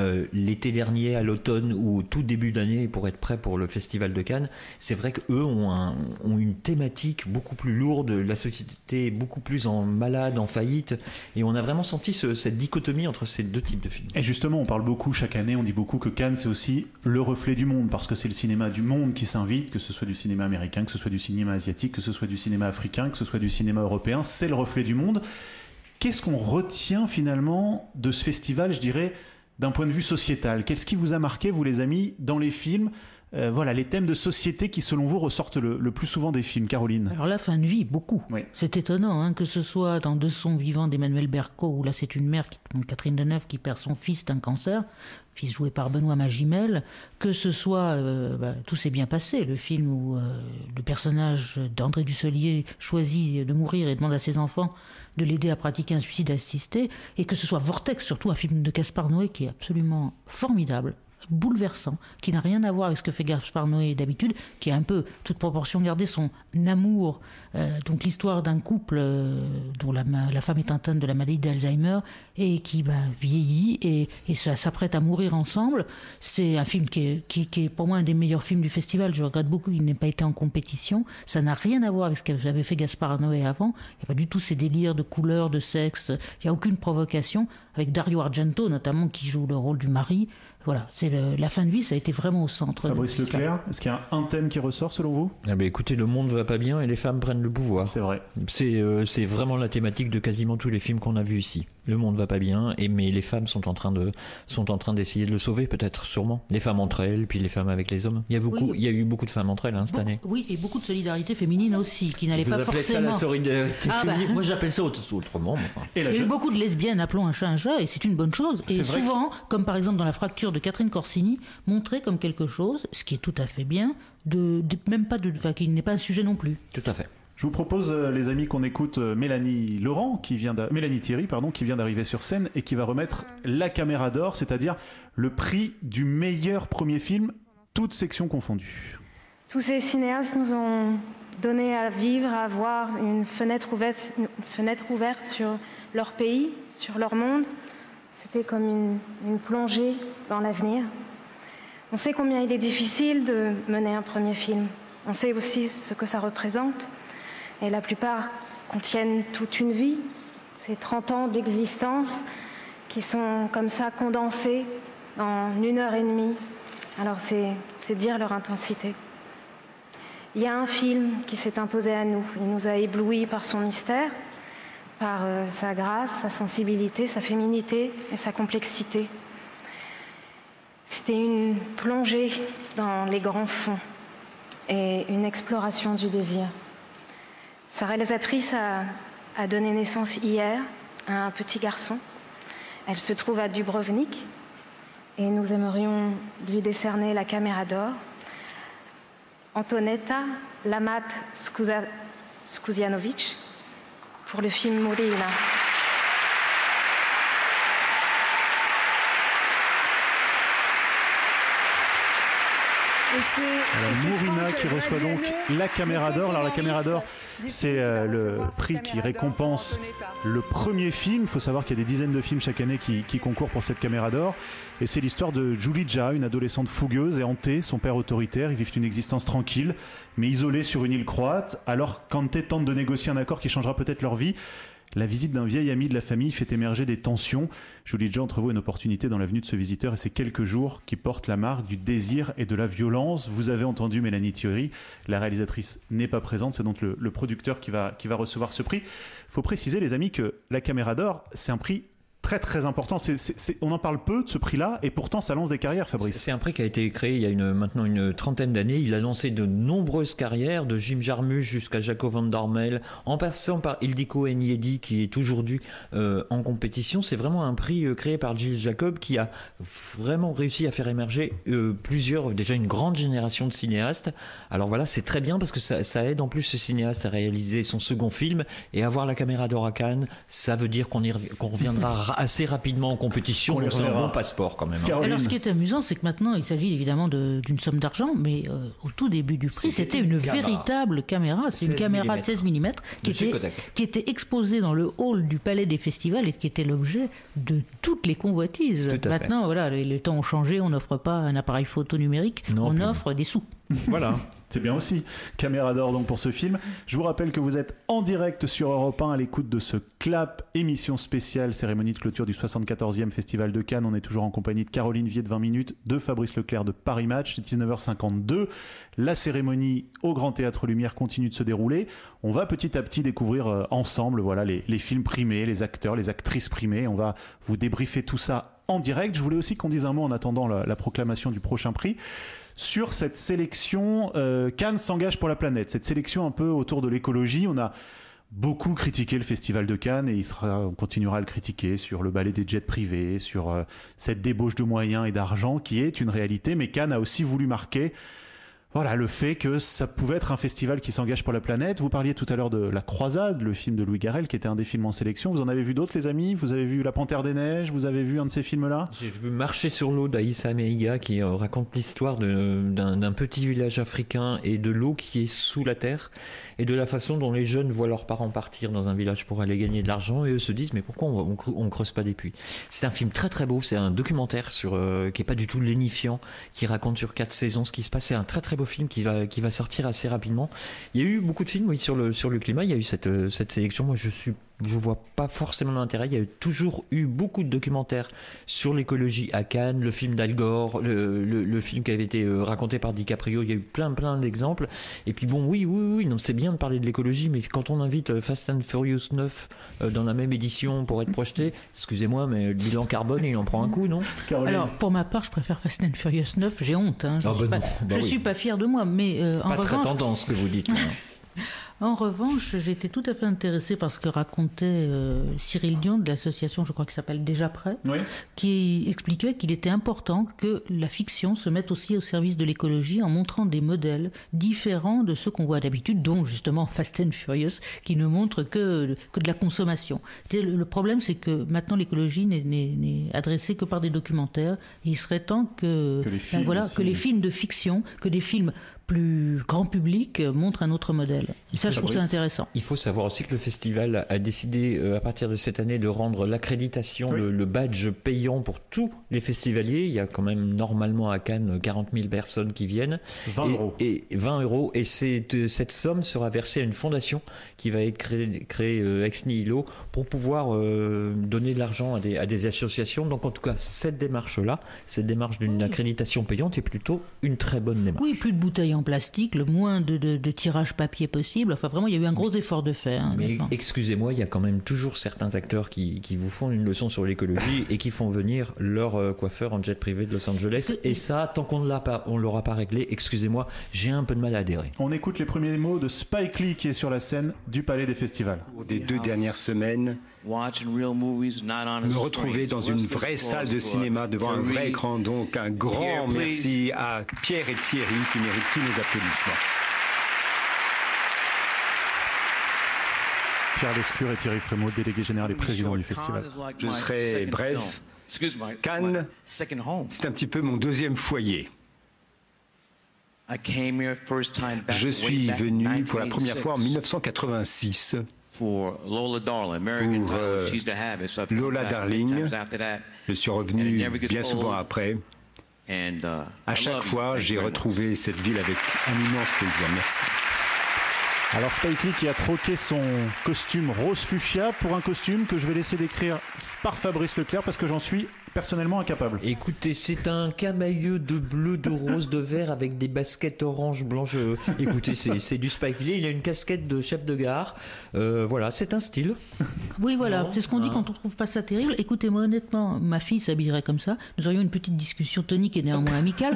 l'été dernier, à l'automne ou au tout début d'année pour être prêts pour le Festival de Cannes, c'est vrai qu'eux ont une thématique beaucoup plus lourde, la société est beaucoup plus malade, en faillite, et on a vraiment senti cette dichotomie entre ces deux types de films. Et justement, on parle beaucoup, chaque année, on dit beaucoup que Cannes, c'est aussi le reflet du monde, parce que c'est le cinéma du monde qui s'invite, que ce soit du cinéma américain, que ce soit du cinéma asiatique, que ce soit du cinéma africain, que ce soit du cinéma européen, c'est le reflet du monde. Qu'est-ce qu'on retient finalement de ce festival, je dirais, d'un point de vue sociétal ? Qu'est-ce qui vous a marqué, vous les amis, dans les films ? Les thèmes de société qui, selon vous, ressortent le plus souvent des films. Caroline ? Alors la fin de vie, beaucoup. Oui. C'est étonnant, que ce soit dans De son vivant d'Emmanuel Berco, où là c'est une mère, Catherine Deneuve, qui perd son fils d'un cancer, fils joué par Benoît Magimel, que ce soit, tout s'est bien passé, le film où le personnage d'André Dussolier choisit de mourir et demande à ses enfants de l'aider à pratiquer un suicide assisté, et que ce soit Vortex, surtout un film de Gaspard Noé qui est absolument formidable, bouleversant, qui n'a rien à voir avec ce que fait Gaspard Noé d'habitude, qui a un peu, toute proportion gardée, son amour, donc l'histoire d'un couple dont la femme est atteinte de la maladie d'Alzheimer et qui vieillit et s'apprête à mourir ensemble. C'est un film qui est pour moi un des meilleurs films du festival. Je regrette beaucoup qu'il n'ait pas été en compétition. Ça n'a rien à voir avec ce qu'avait fait Gaspard Noé avant. Il n'y a pas du tout ces délires de couleurs, de sexe. Il n'y a aucune provocation, avec Dario Argento notamment qui joue le rôle du mari. Voilà, la fin de vie, ça a été vraiment au centre. Fabrice Leclerc, est-ce qu'il y a un thème qui ressort selon vous ? Écoutez, le monde va pas bien et les femmes prennent le pouvoir. C'est vrai. C'est vraiment la thématique de quasiment tous les films qu'on a vus ici. Le monde va pas bien, mais les femmes sont en train d'essayer de le sauver, peut-être, sûrement. Les femmes entre elles, puis les femmes avec les hommes. Il y a eu beaucoup de femmes entre elles cette année. Oui, et beaucoup de solidarité féminine aussi, qui n'allait pas forcément. Vous appelez ça la solidarité féminine ? Moi, j'appelle ça autrement. Enfin. Il y a eu beaucoup de lesbiennes, appelons un chat, et c'est une bonne chose. Et souvent, comme par exemple dans La fracture de Catherine Corsini, montré comme quelque chose, ce qui est tout à fait bien, qui n'est pas un sujet non plus. Tout à fait. Je vous propose, les amis, qu'on écoute Mélanie Thierry, qui vient d'arriver sur scène et qui va remettre la Caméra d'Or, c'est-à-dire le prix du meilleur premier film, toutes sections confondues. Tous ces cinéastes nous ont donné à vivre, à voir une fenêtre ouverte sur leur pays, sur leur monde. C'était comme une plongée dans l'avenir. On sait combien il est difficile de mener un premier film. On sait aussi ce que ça représente. Et la plupart contiennent toute une vie. C'est 30 ans d'existence qui sont comme ça condensés en 1h30. Alors c'est dire leur intensité. Il y a un film qui s'est imposé à nous. Il nous a éblouis par son mystère, par sa grâce, sa sensibilité, sa féminité et sa complexité. C'était une plongée dans les grands fonds et une exploration du désir. Sa réalisatrice a donné naissance hier à un petit garçon. Elle se trouve à Dubrovnik et nous aimerions lui décerner la Caméra d'Or Antonetta Lamat Skuzianovic pour le film Morina. Morina qui reçoit donc la Caméra d'Or. Alors la Caméra d'Or, c'est le prix qui récompense le premier film. Il faut savoir qu'il y a des dizaines de films chaque année qui concourent pour cette Caméra d'Or. Et c'est l'histoire de Julija, une adolescente fougueuse et hantée, son père autoritaire. Ils vivent une existence tranquille, mais isolée sur une île croate. Alors Kante tente de négocier un accord qui changera peut-être leur vie. La visite d'un vieil ami de la famille fait émerger des tensions. Julija entrevoit une opportunité dans la venue de ce visiteur et c'est quelques jours qui portent la marque du désir et de la violence. Vous avez entendu Mélanie Thierry, la réalisatrice n'est pas présente, c'est donc le producteur qui va recevoir ce prix. Il faut préciser les amis que la Caméra d'Or, c'est un prix très très important. On en parle peu de ce prix-là et pourtant ça lance des carrières, Fabrice. C'est un prix qui a été créé il y a maintenant une trentaine d'années. Il a lancé de nombreuses carrières, de Jim Jarmusch jusqu'à Jaco van der Mel, en passant par Ildiko Enyedi qui est aujourd'hui en compétition. C'est vraiment un prix créé par Gilles Jacob qui a vraiment réussi à faire émerger déjà une grande génération de cinéastes. Alors voilà, c'est très bien parce que ça aide en plus ce cinéaste à réaliser son second film et avoir la Caméra d'Or à Cannes, ça veut dire qu'on reviendra assez rapidement en compétition, donc c'est un bon passeport quand même. Alors ce qui est amusant, c'est que maintenant il s'agit évidemment d'une somme d'argent, mais au tout début du prix, c'était une véritable caméra. C'est une caméra de 16 mm qui était exposée dans le hall du Palais des Festivals et qui était l'objet de toutes les convoitises. Maintenant, voilà, les temps ont changé, on n'offre pas un appareil photo numérique, on offre des sous. Voilà. C'est bien aussi. Caméra d'Or donc pour ce film. Je vous rappelle que vous êtes en direct sur Europe 1 à l'écoute de ce Clap, émission spéciale, cérémonie de clôture du 74e Festival de Cannes. On est toujours en compagnie de Caroline Vier de 20 minutes, de Fabrice Leclerc de Paris Match, 19h52. La cérémonie au Grand Théâtre Lumière continue de se dérouler. On va petit à petit découvrir ensemble les films primés, les acteurs, les actrices primées. On va vous débriefer tout ça en direct. Je voulais aussi qu'on dise un mot en attendant la proclamation du prochain prix sur cette sélection Cannes s'engage pour la planète, cette sélection un peu autour de l'écologie. On a beaucoup critiqué le Festival de Cannes et on continuera à le critiquer sur le balai des jets privés, sur cette débauche de moyens et d'argent qui est une réalité, mais Cannes a aussi voulu marquer le fait que ça pouvait être un festival qui s'engage pour la planète. Vous parliez tout à l'heure de La Croisade, le film de Louis Garrel, qui était un des films en sélection. Vous en avez vu d'autres, les amis ? Vous avez vu La Panthère des Neiges ? Vous avez vu un de ces films-là ? J'ai vu Marcher sur l'eau d'Aïssa Meiga, qui raconte l'histoire d'un petit village africain et de l'eau qui est sous la terre, et de la façon dont les jeunes voient leurs parents partir dans un village pour aller gagner de l'argent, et eux se disent mais pourquoi on creuse pas des puits ? C'est un film très très beau, c'est un documentaire qui est pas du tout lénifiant, qui raconte sur 4 saisons ce qui se passe. C'est un très très beau film qui va sortir assez rapidement. Il y a eu beaucoup de films sur le climat, il y a eu cette sélection. Moi je vois pas forcément l'intérêt. Il y a toujours eu beaucoup de documentaires sur l'écologie à Cannes, le film d'Al Gore, le film qui avait été raconté par DiCaprio. Il y a eu plein d'exemples. Et puis bon, oui, non, c'est bien de parler de l'écologie, mais quand on invite Fast and Furious 9 dans la même édition pour être projeté, excusez-moi, mais le bilan carbone, il en prend un coup, non ? Caroline. Alors, pour ma part, je préfère Fast and Furious 9. J'ai honte. Je suis pas fier de moi, mais en revanche, très tendance ce que vous dites. En revanche, j'étais tout à fait intéressée par ce que racontait Cyril Dion de l'association, je crois qu'il s'appelle Déjà Prêt, qui expliquait qu'il était important que la fiction se mette aussi au service de l'écologie en montrant des modèles différents de ceux qu'on voit d'habitude, dont justement Fast and Furious, qui ne montre que de la consommation. Le problème, c'est que maintenant l'écologie n'est adressée que par des documentaires, et il serait temps que les films de fiction, que des films plus grand public montre un autre modèle. Et ça, je trouve ça intéressant. Il faut savoir aussi que le festival a décidé à partir de cette année de rendre l'accréditation, le badge payant pour tous les festivaliers. Il y a quand même normalement à Cannes 40 000 personnes qui viennent. 20 euros. Et cette somme sera versée à une fondation qui va être créée ex nihilo pour pouvoir donner de l'argent à des associations. Donc en tout cas, cette démarche d'une accréditation payante est plutôt une très bonne démarche. Oui, plus de bouteilles en plastique, le moins de tirage papier possible. Enfin, vraiment, il y a eu un gros effort de fait. Mais excusez-moi, il y a quand même toujours certains acteurs qui vous font une leçon sur l'écologie et qui font venir leur coiffeur en jet privé de Los Angeles. Et ça, tant qu'on ne l'aura pas réglé, excusez-moi, j'ai un peu de mal à adhérer. On écoute les premiers mots de Spike Lee qui est sur la scène du Palais des Festivals. Au cours des 2 dernières semaines, me retrouver dans une vraie salle de cinéma, devant un vrai écran. Donc un grand merci à Pierre et Thierry qui méritent tous nos applaudissements. Pierre Lescure et Thierry Frémaux, délégués généraux et présidents du festival. Je serai bref. Cannes, c'est un petit peu mon deuxième foyer. Je suis venu pour la première fois en 1986 pour Lola Darling. Je suis revenu bien souvent après. À chaque fois, j'ai retrouvé cette ville avec un immense plaisir. Merci. Alors Spike Lee qui a troqué son costume rose fuchsia pour un costume que je vais laisser décrire par Fabrice Leclerc parce que j'en suis personnellement incapable. Écoutez, c'est un camailleux de bleu, de rose, de vert avec des baskets orange, blanche. Écoutez, c'est du Spike Lee. Il a une casquette de chef de gare. Voilà, c'est un style. Oui, voilà, c'est ce qu'on dit quand on trouve pas ça terrible. Écoutez-moi, honnêtement, ma fille s'habillerait comme ça. Nous aurions une petite discussion tonique et néanmoins amicale.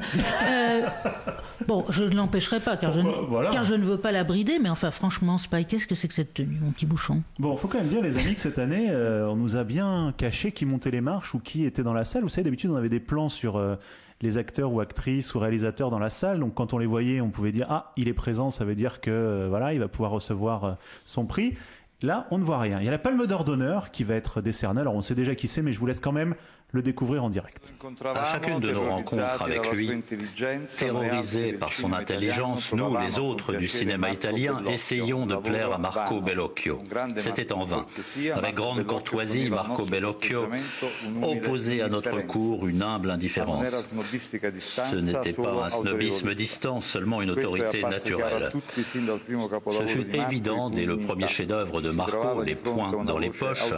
Bon, je ne l'empêcherai pas car je ne veux pas la brider, mais enfin, franchement, Spike, qu'est-ce que c'est que cette tenue, mon petit bouchon? Bon, faut quand même dire, les amis, que cette année, on nous a bien caché qui montait les marches ou qui était dans la salle. Vous savez, d'habitude, on avait des plans sur les acteurs ou actrices ou réalisateurs dans la salle. Donc, quand on les voyait, on pouvait dire « Ah, il est présent, ça veut dire que voilà, il va pouvoir recevoir son prix ». Là, on ne voit rien. Il y a la Palme d'Or d'honneur qui va être décernée. Alors, on sait déjà qui c'est, mais je vous laisse quand même le découvrir en direct. À chacune de nos rencontres avec lui, terrorisés par son intelligence, nous, les autres du cinéma italien, essayions de plaire à Marco Bellocchio. C'était en vain. Avec grande courtoisie, Marco Bellocchio opposait à notre cours une humble indifférence. Ce n'était pas un snobisme distant, seulement une autorité naturelle. Ce fut évident dès le premier chef-d'œuvre de Marco, Les poings dans les poches,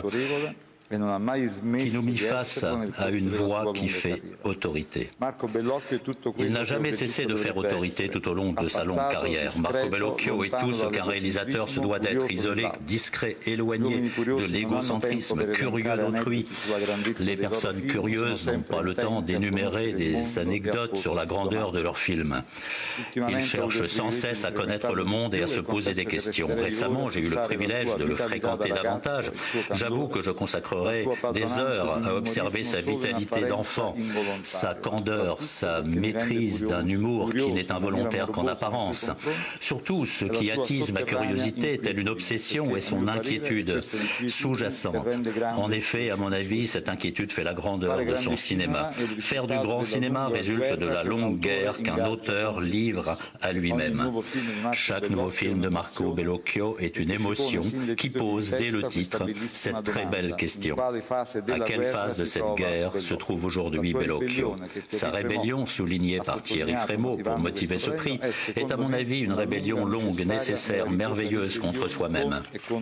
qui nous mit face à une voix qui fait autorité. Il n'a jamais cessé de faire autorité tout au long de sa longue carrière. Marco Bellocchio est tout ce qu'un réalisateur se doit d'être: isolé, discret, éloigné de l'égocentrisme, curieux d'autrui. Les personnes curieuses n'ont pas le temps d'énumérer des anecdotes sur la grandeur de leurs films. Ils cherchent sans cesse à connaître le monde et à se poser des questions. Récemment, j'ai eu le privilège de le fréquenter davantage. J'avoue que je consacrerai des heures à observer sa vitalité d'enfant, sa candeur, sa maîtrise d'un humour qui n'est involontaire qu'en apparence. Surtout, ce qui attise ma curiosité, telle une obsession, est son inquiétude sous-jacente. En effet, à mon avis, cette inquiétude fait la grandeur de son cinéma. Faire du grand cinéma résulte de la longue guerre qu'un auteur livre à lui-même. Chaque nouveau film de Marco Bellocchio est une émotion qui pose dès le titre cette très belle question. À quelle phase de cette guerre se trouve aujourd'hui Bellocchio? Sa rébellion, soulignée par Thierry Frémaux pour motiver ce prix, est à mon avis une rébellion longue, nécessaire, merveilleuse contre soi-même.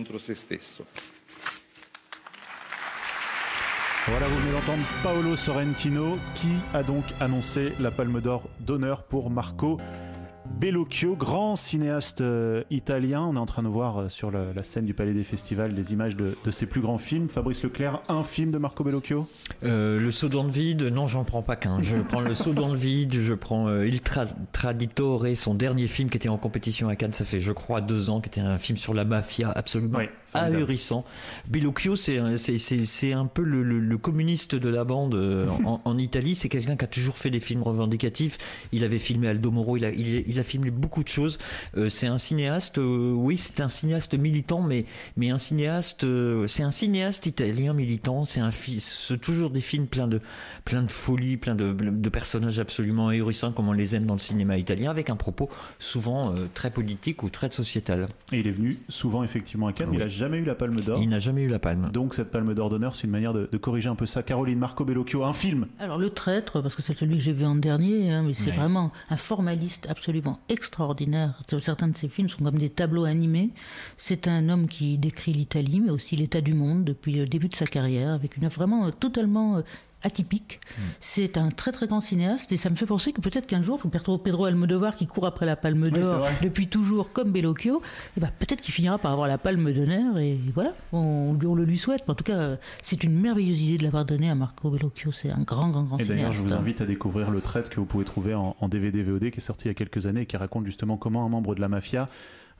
Voilà, vous venez d'entendre Paolo Sorrentino qui a donc annoncé la Palme d'Or d'honneur pour Marco Bellocchio, grand cinéaste italien. On est en train de voir sur la scène du Palais des Festivals des images de ses plus grands films. Fabrice Leclerc, un film de Marco Bellocchio? Le saut dans le vide, non, j'en prends pas qu'un. Je prends le saut dans le vide, je prends Il Traditore, son dernier film qui était en compétition à Cannes, ça fait je crois 2 ans, qui était un film sur la mafia absolument ahurissant. Bellocchio, c'est un peu le communiste de la bande en Italie. C'est quelqu'un qui a toujours fait des films revendicatifs. Il avait filmé Aldo Moro, il a filmé beaucoup de choses. C'est un cinéaste, oui, c'est un cinéaste militant, mais un cinéaste, c'est un cinéaste italien militant. C'est toujours des films plein de folie, plein de personnages absolument ahurissants comme on les aime dans le cinéma italien, avec un propos souvent très politique ou très sociétal. Et il est venu souvent effectivement à Cannes, mais il n'a jamais eu la Palme d'Or. Il n'a jamais eu la Palme. Donc cette Palme d'Or d'honneur, c'est une manière de corriger un peu ça. Caroline, Marco Bellocchio, un film. Alors Le Traître, parce que c'est celui que j'ai vu en dernier, hein, mais c'est vraiment un formaliste absolument extraordinaire. Certains de ses films sont comme des tableaux animés. C'est un homme qui décrit l'Italie, mais aussi l'état du monde depuis le début de sa carrière, avec une œuvre vraiment totalement atypique. C'est un très très grand cinéaste et ça me fait penser que peut-être qu'un jour Pedro Almodovar, qui court après la Palme d'Or depuis toujours comme Bellocchio, peut-être qu'il finira par avoir la Palme d'honneur et voilà, on le lui souhaite. En tout cas, c'est une merveilleuse idée de l'avoir donnée à Marco Bellocchio. C'est un grand cinéaste. Et d'ailleurs, je vous invite à découvrir Le Traître que vous pouvez trouver en DVD VOD, qui est sorti il y a quelques années et qui raconte justement comment un membre de la mafia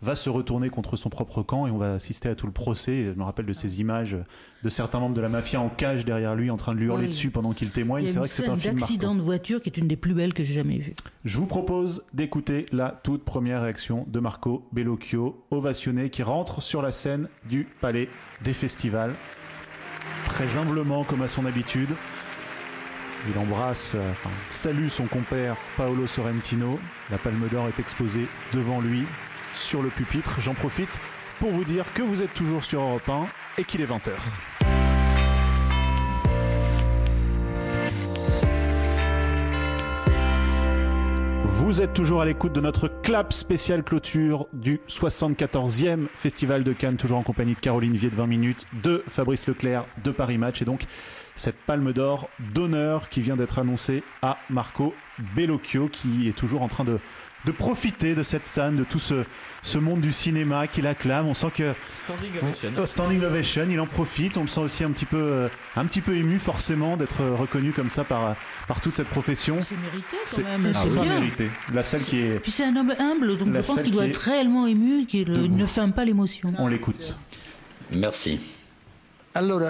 va se retourner contre son propre camp et on va assister à tout le procès. Je me rappelle de ces images de certains membres de la mafia en cage derrière lui en train de lui hurler dessus pendant qu'il témoigne. C'est vrai que c'est un film marquant. D'accident de voiture qui est une des plus belles que j'ai jamais vues. Je vous propose d'écouter la toute première réaction de Marco Bellocchio, ovationné, qui rentre sur la scène du Palais des Festivals. Très humblement comme à son habitude. Il embrasse, salue son compère Paolo Sorrentino. La Palme d'Or est exposée devant lui sur le pupitre. J'en profite pour vous dire que vous êtes toujours sur Europe 1 et qu'il est 20h. Vous êtes toujours à l'écoute de notre clap spécial clôture du 74e Festival de Cannes, toujours en compagnie de Caroline Vier de 20 minutes, de Fabrice Leclerc de Paris Match, et donc cette palme d'or d'honneur qui vient d'être annoncée à Marco Bellocchio, qui est toujours en train de profiter de cette scène, de tout ce monde du cinéma qu'il acclame. On sent que standing ovation, il en profite. On le sent aussi un petit peu ému forcément d'être reconnu comme ça par toute cette profession. C'est mérité quand même. C'est bien mérité. La salle qui est. Puis c'est un homme humble, donc je pense qu'il doit être réellement ému, qu'il ne feint pas l'émotion. On l'écoute. Merci. Donc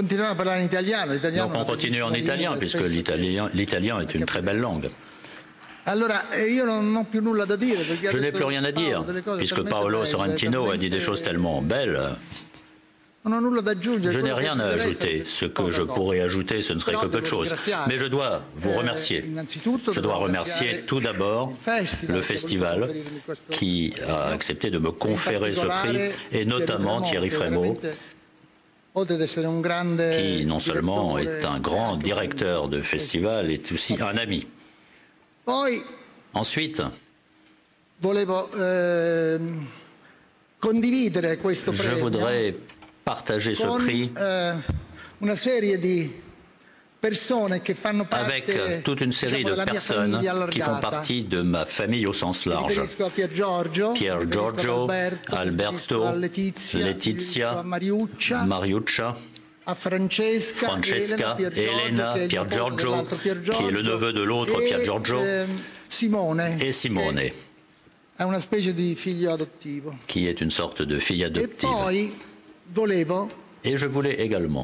on continue en italien puisque l'italien est une très belle langue. Je n'ai plus rien à dire, puisque Paolo Sorrentino a dit des choses tellement belles. Je n'ai rien à ajouter. Ce que je pourrais ajouter, ce ne serait que peu de choses. Mais je dois vous remercier. Je dois remercier tout d'abord le festival qui a accepté de me conférer ce prix, et notamment Thierry Frémaux, qui non seulement est un grand directeur de festival, est aussi un ami. Ensuite, je voudrais partager ce prix avec toute une série de personnes qui font partie de ma famille au sens large. Pier Giorgio, Alberto, Letizia, Mariuccia, Francesca, Elena, Pier Giorgio, qui est le neveu de l'autre Pier Giorgio, et Simone, qui est une sorte de fille adoptive. Et je voulais également,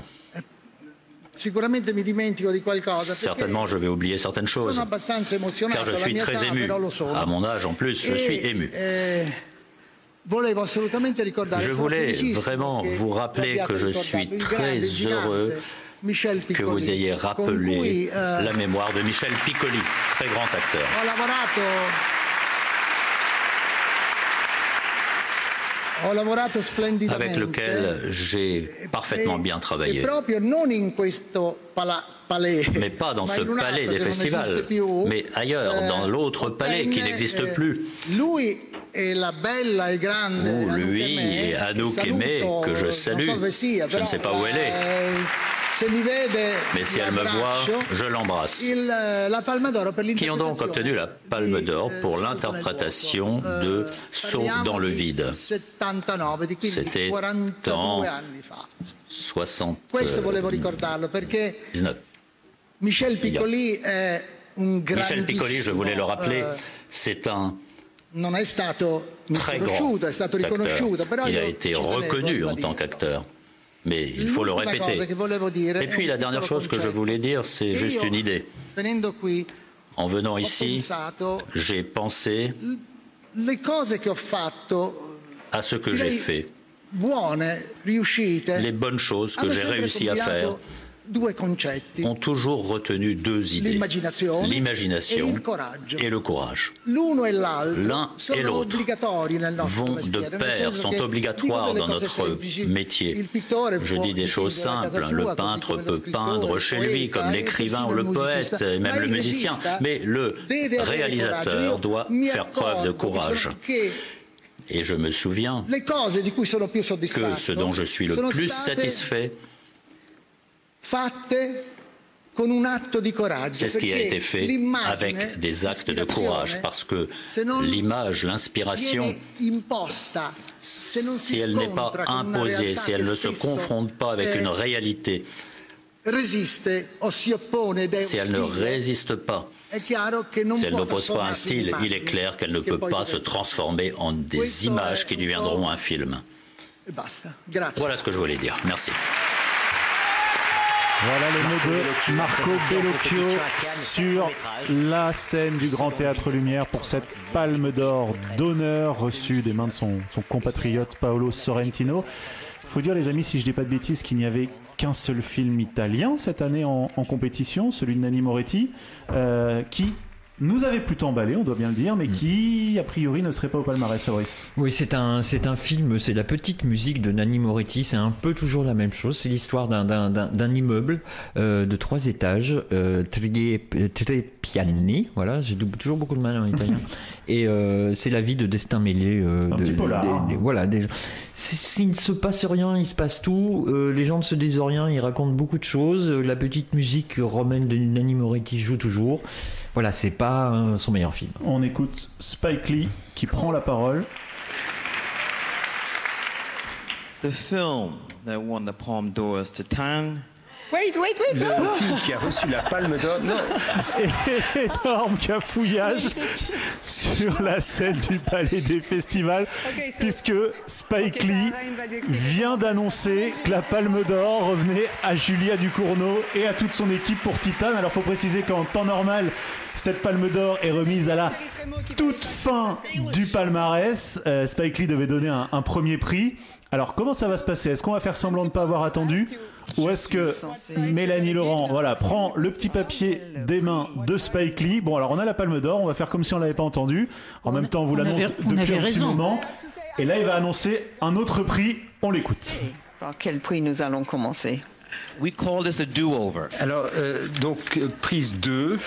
certainement je vais oublier certaines choses, car je suis très ému. À mon âge en plus, je suis ému. Je voulais vraiment vous rappeler que je suis très heureux que vous ayez rappelé la mémoire de Michel Piccoli, très grand acteur. Avec lequel j'ai parfaitement bien travaillé. Mais pas dans ce palais des festivals, mais ailleurs, dans l'autre palais qui n'existe plus. Où lui et Anouk Aimée, que je salue, je ne sais pas où elle est. Mais si elle me voit, je l'embrasse. Qui ont donc obtenu la Palme d'Or pour l'interprétation de Saut dans le vide. C'était en 79. Michel Piccoli, je voulais le rappeler, c'est un très grand acteur. Il a été reconnu en tant qu'acteur. Mais il faut le répéter. Et puis la dernière chose que je voulais dire, c'est juste une idée. En venant ici, j'ai pensé à ce que j'ai fait, les bonnes choses que j'ai réussi à faire ont toujours retenu deux idées, l'imagination et le courage. L'un et l'autre vont de pair, sont obligatoires dans notre métier. Je dis des choses simples, le peintre peut peindre chez lui comme l'écrivain ou le poète et même le musicien, mais le réalisateur doit faire preuve de courage. Et je me souviens que ce dont je suis le plus satisfait, c'est ce qui a été fait avec des actes de courage, parce que l'image, l'inspiration, si elle n'est pas imposée, si elle ne se confronte pas avec une réalité, Si elle ne résiste pas, si elle n'oppose pas un style, il est clair qu'elle ne peut pas se transformer en des images qui deviendront un film. Voilà ce que je voulais dire. Merci. Voilà les mots de Marco Bellocchio sur la scène du Grand Théâtre Lumière pour cette Palme d'Or d'honneur reçue des mains de son compatriote Paolo Sorrentino. Il faut dire, les amis, si je dis pas de bêtises, qu'il n'y avait qu'un seul film italien cette année en compétition, celui de Nanni Moretti, qui nous avait plutôt emballé, on doit bien le dire, mais qui, a priori, ne serait pas au palmarès, Fabrice. Oui, c'est un film, c'est la petite musique de Nanni Moretti, c'est un peu toujours la même chose, c'est l'histoire d'un immeuble de 3 étages, tre piani, voilà, j'ai toujours beaucoup de mal en italien, et c'est la vie de destin mêlé. Un petit polar. Voilà, s'il ne se passe rien, il se passe tout, les gens ne se disent rien, ils racontent beaucoup de choses, la petite musique romaine de Nanni Moretti joue toujours. Voilà, c'est pas son meilleur film. On écoute Spike Lee qui prend la parole. The film that won the Palme d'Or is Titane. Wait. Le film qui a reçu la Palme d'Or. Non. Énorme cafouillage sur la scène du Palais des Festivals, puisque Spike Lee vient d'annoncer que la Palme d'Or revenait à Julia Ducournau et à toute son équipe pour Titane. Alors, faut préciser qu'en temps normal, cette Palme d'Or est remise à la toute fin du palmarès. Spike Lee devait donner un premier prix. Alors, comment ça va se passer ? Est-ce qu'on va faire semblant de ne pas avoir attendu ? Ou est-ce que Mélanie Laurent prend le petit papier des mains de Spike Lee ? Bon, alors on a la Palme d'Or, on va faire comme si on ne l'avait pas entendu. En même temps, on vous l'annonce depuis un petit moment. Et là, il va annoncer un autre prix. On l'écoute. Par quel prix nous allons commencer ? We call this a do-over. Alors, prise 2.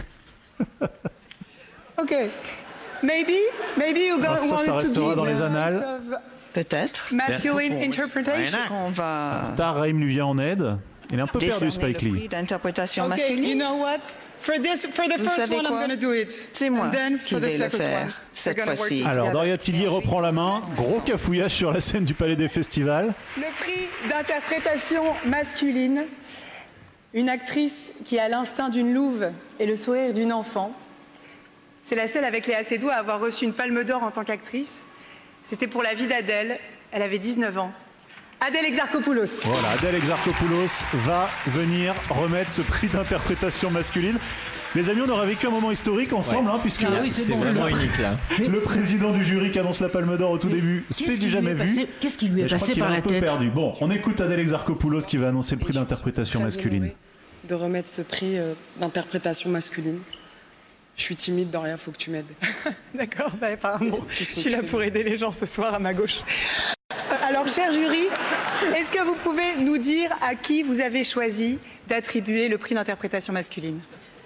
Ok. Maybe you want ça restera dans les annales. Peut-être. Masculine interpretation. On va. Tahar lui vient en aide. Il est un peu perdu, Spike Lee. Prix d'interprétation masculine. You know what? For the first one, I'm going to do it. C'est moi qui vais le faire cette fois-ci. Alors, Doria Tillier reprend la main. Gros cafouillage sur la scène du Palais des Festivals. Le prix d'interprétation masculine. Une actrice qui a l'instinct d'une louve et le sourire d'une enfant. C'est la seule avec Léa Seydoux à avoir reçu une Palme d'Or en tant qu'actrice. C'était pour La vie d'Adèle. Elle avait 19 ans. Adèle Exarchopoulos. Voilà, Adèle Exarchopoulos va venir remettre ce prix d'interprétation masculine. Les amis, on aura vécu un moment historique ensemble, puisque c'est vraiment unique là. Le président du jury qui annonce la Palme d'Or au tout début, c'est du jamais vu. Qu'est-ce qui lui est passé par la tête ? Perdu. Bon, on écoute Adèle Exarchopoulos qui va annoncer le prix d'interprétation masculine. De remettre ce prix d'interprétation masculine. Je suis timide, Doria, faut que tu m'aides. D'accord, apparemment, je suis là pour aider les gens ce soir à ma gauche. Alors, cher jury, est-ce que vous pouvez nous dire à qui vous avez choisi d'attribuer le prix d'interprétation masculine ?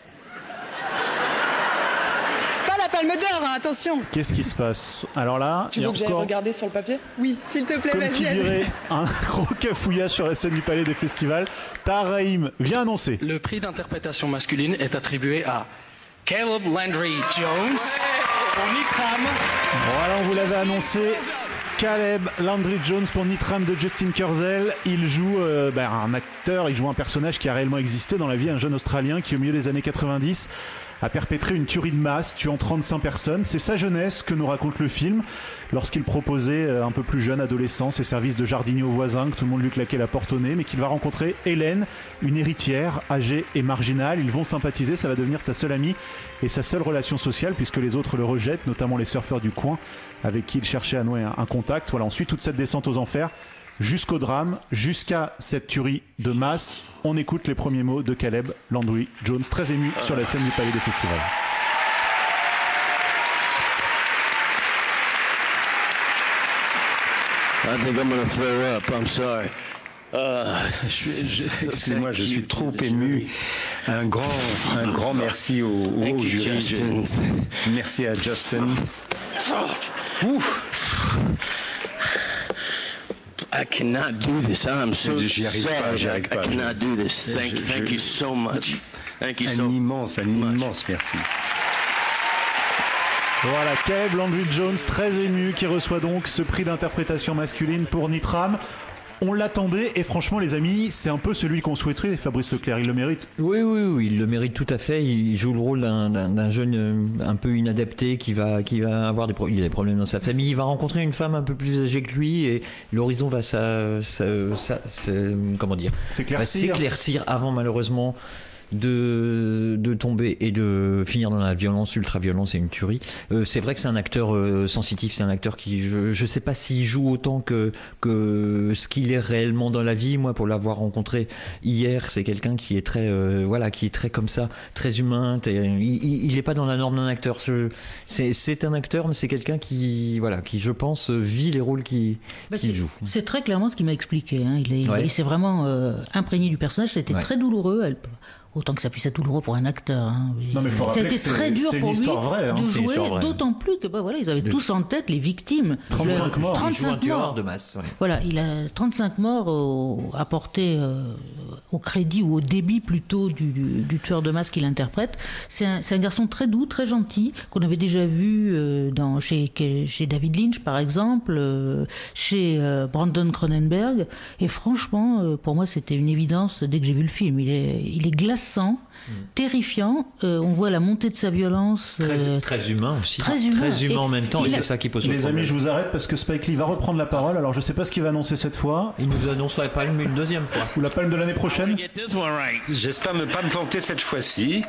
Pas la Palme d'Or, attention. Qu'est-ce qui se passe ? Alors là, tu veux que j'aille regarder sur le papier ? Oui, s'il te plaît, comme vas-y. Qui dirait un gros cafouillage sur la scène du Palais des Festivals. Tahar Rahim vient annoncer. Le prix d'interprétation masculine est attribué à Caleb Landry Jones pour Nitram. Voilà, on vous l'avait annoncé. Caleb Landry Jones pour Nitram de Justin Kurzel. Il joue un acteur, il joue un personnage qui a réellement existé dans la vie, un jeune Australien qui au milieu des années 90 a perpétré une tuerie de masse, tuant 35 personnes. C'est sa jeunesse que nous raconte le film, lorsqu'il proposait un peu plus jeune, adolescent, ses services de jardinier aux voisins, que tout le monde lui claquait la porte au nez, mais qu'il va rencontrer Hélène, une héritière, âgée et marginale. Ils vont sympathiser, ça va devenir sa seule amie et sa seule relation sociale, puisque les autres le rejettent, notamment les surfeurs du coin, avec qui il cherchait à nouer un contact. Voilà, ensuite toute cette descente aux enfers, jusqu'au drame, jusqu'à cette tuerie de masse. On écoute les premiers mots de Caleb Landry Jones, très ému sur la scène du Palais des Festivals. I think I'm gonna throw up, I'm sorry. Excuse-moi, je suis trop ému. Un grand merci au jury. Merci à Justin. I cannot do this. I'm so sorry. I cannot do this. Thank you so much. Thank you so much. Un immense merci. Voilà, Caleb Landry Jones, très ému, qui reçoit donc ce prix d'interprétation masculine pour Nitram. On l'attendait et franchement les amis, c'est un peu celui qu'on souhaiterait. Fabrice Leclerc, il le mérite. Oui, il le mérite tout à fait. Il joue le rôle d'un jeune un peu inadapté qui va avoir il a des problèmes dans sa famille. Il va rencontrer une femme un peu plus âgée que lui et l'horizon va s'éclaircir avant malheureusement de tomber et de finir dans la violence, ultra-violence et une tuerie. C'est vrai que c'est un acteur sensitif, c'est un acteur qui, je sais pas s'il joue autant que ce qu'il est réellement dans la vie. Moi, pour l'avoir rencontré hier, c'est quelqu'un qui est très qui est très comme ça, très humain. Il est pas dans la norme d'un acteur. C'est un acteur, mais c'est quelqu'un qui je pense vit les rôles qu'il joue. C'est très clairement ce qu'il m'a expliqué. Hein. Il s'est vraiment imprégné du personnage. C'était très douloureux. Autant que ça puisse être douloureux pour un acteur. Hein. Non, mais ça a été très dur pour lui de jouer, d'autant plus que ils avaient tous en tête les victimes. 35 morts. 35 morts de masse. Ouais. Voilà, il a 35 morts apportés au crédit ou au débit plutôt du tueur de masse qu'il interprète. C'est un garçon très doux, très gentil, qu'on avait déjà vu chez David Lynch par exemple, chez Brandon Cronenberg. Et franchement, pour moi, c'était une évidence dès que j'ai vu le film. Il est glaçant, terrifiant. On voit la montée de sa violence. Très humain aussi. Très humain en même temps, et c'est ça qui pose le problème. Les amis, je vous arrête parce que Spike Lee va reprendre la parole. Alors, je ne sais pas ce qu'il va annoncer cette fois. Il nous annonce la palme une deuxième fois. Ou la palme de l'année prochaine. J'espère ne pas me planter cette fois-ci.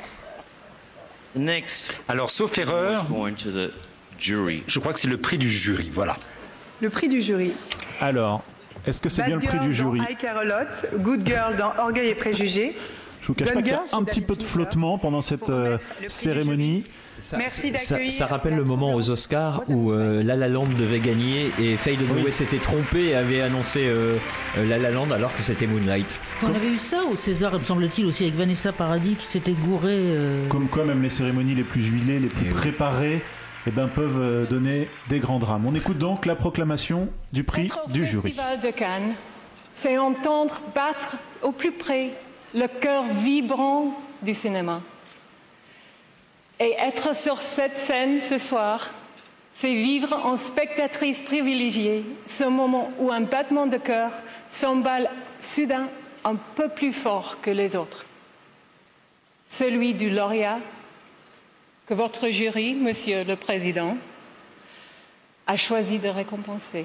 Alors, sauf erreur, je crois que c'est le prix du jury. Voilà. Le prix du jury. Alors, est-ce que c'est bien le prix du jury? I Care a Lot, Good Girl dans Orgueil et Préjugés. Je vous cache pas qu'il y a un petit peu de flottement pendant cette cérémonie. Merci d'accueillir. Ça rappelle le moment aux Oscars où La La Land devait gagner et Faye Dunaway s'était trompée et avait annoncé La La Land alors que c'était Moonlight. On avait eu ça au César, me semble-t-il, aussi avec Vanessa Paradis qui s'était gourée. Comme quoi, même les cérémonies les plus huilées, les plus préparées, peuvent donner des grands drames. On écoute donc la proclamation du prix du jury. Le Festival de Cannes, c'est entendre battre au plus près le cœur vibrant du cinéma. Et être sur cette scène ce soir, c'est vivre en spectatrice privilégiée ce moment où un battement de cœur s'emballe soudain un peu plus fort que les autres. Celui du lauréat que votre jury, Monsieur le Président, a choisi de récompenser.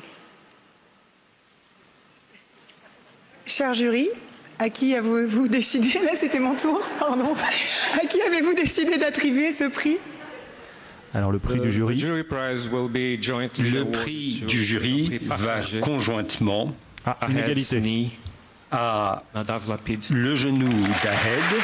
Cher jury, à qui avez-vous décidé, là c'était mon tour, pardon, à qui avez-vous décidé d'attribuer ce prix? Alors le prix du jury. Le prix du jury va conjointement à une égalité à Le Genou d'Ahed.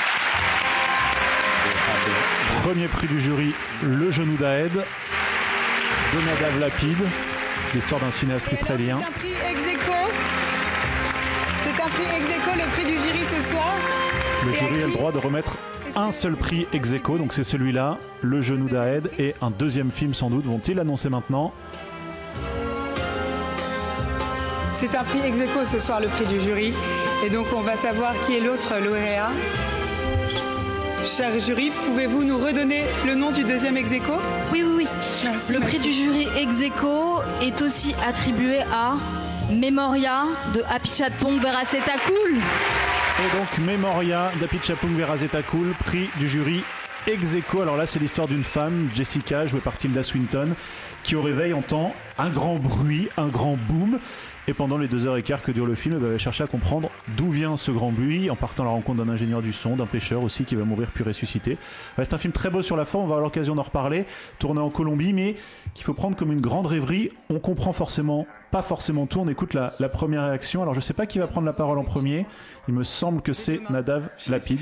Premier prix du jury, Le Genou d'Ahed de Nadav Lapid, l'histoire d'un cinéaste israélien. C'est un prix ex-aequo. C'est un prix ex-aequo, le prix du jury ce soir. Le jury a le droit de remettre un seul prix ex-aequo, donc c'est celui-là, Le Genou d'Ahed, et un deuxième film sans doute. Vont-ils l'annoncer maintenant? C'est un prix ex-aequo ce soir, le prix du jury. Et donc on va savoir qui est l'autre lauréat. Cher jury, pouvez-vous nous redonner le nom du deuxième ex-aequo? Oui. Merci, le prix du jury ex-aequo est aussi attribué à Memoria de Apichatpong Verasetakul. Et donc Memoria d'Apichatpong Verasetakul, prix du jury ex-aequo. Alors là, c'est l'histoire d'une femme, Jessica, jouée par Tilda Swinton, qui au réveil entend un grand bruit, un grand boom. Et pendant les 2h15 que dure le film, elle va chercher à comprendre d'où vient ce grand bruit, en partant à la rencontre d'un ingénieur du son, d'un pêcheur aussi qui va mourir puis ressusciter. C'est un film très beau sur la forme, on va avoir l'occasion d'en reparler, tourné en Colombie, mais qu'il faut prendre comme une grande rêverie. On comprend forcément, pas forcément tout, on écoute la première réaction. Alors je sais pas qui va prendre la parole en premier, il me semble que c'est Nadav Lapid.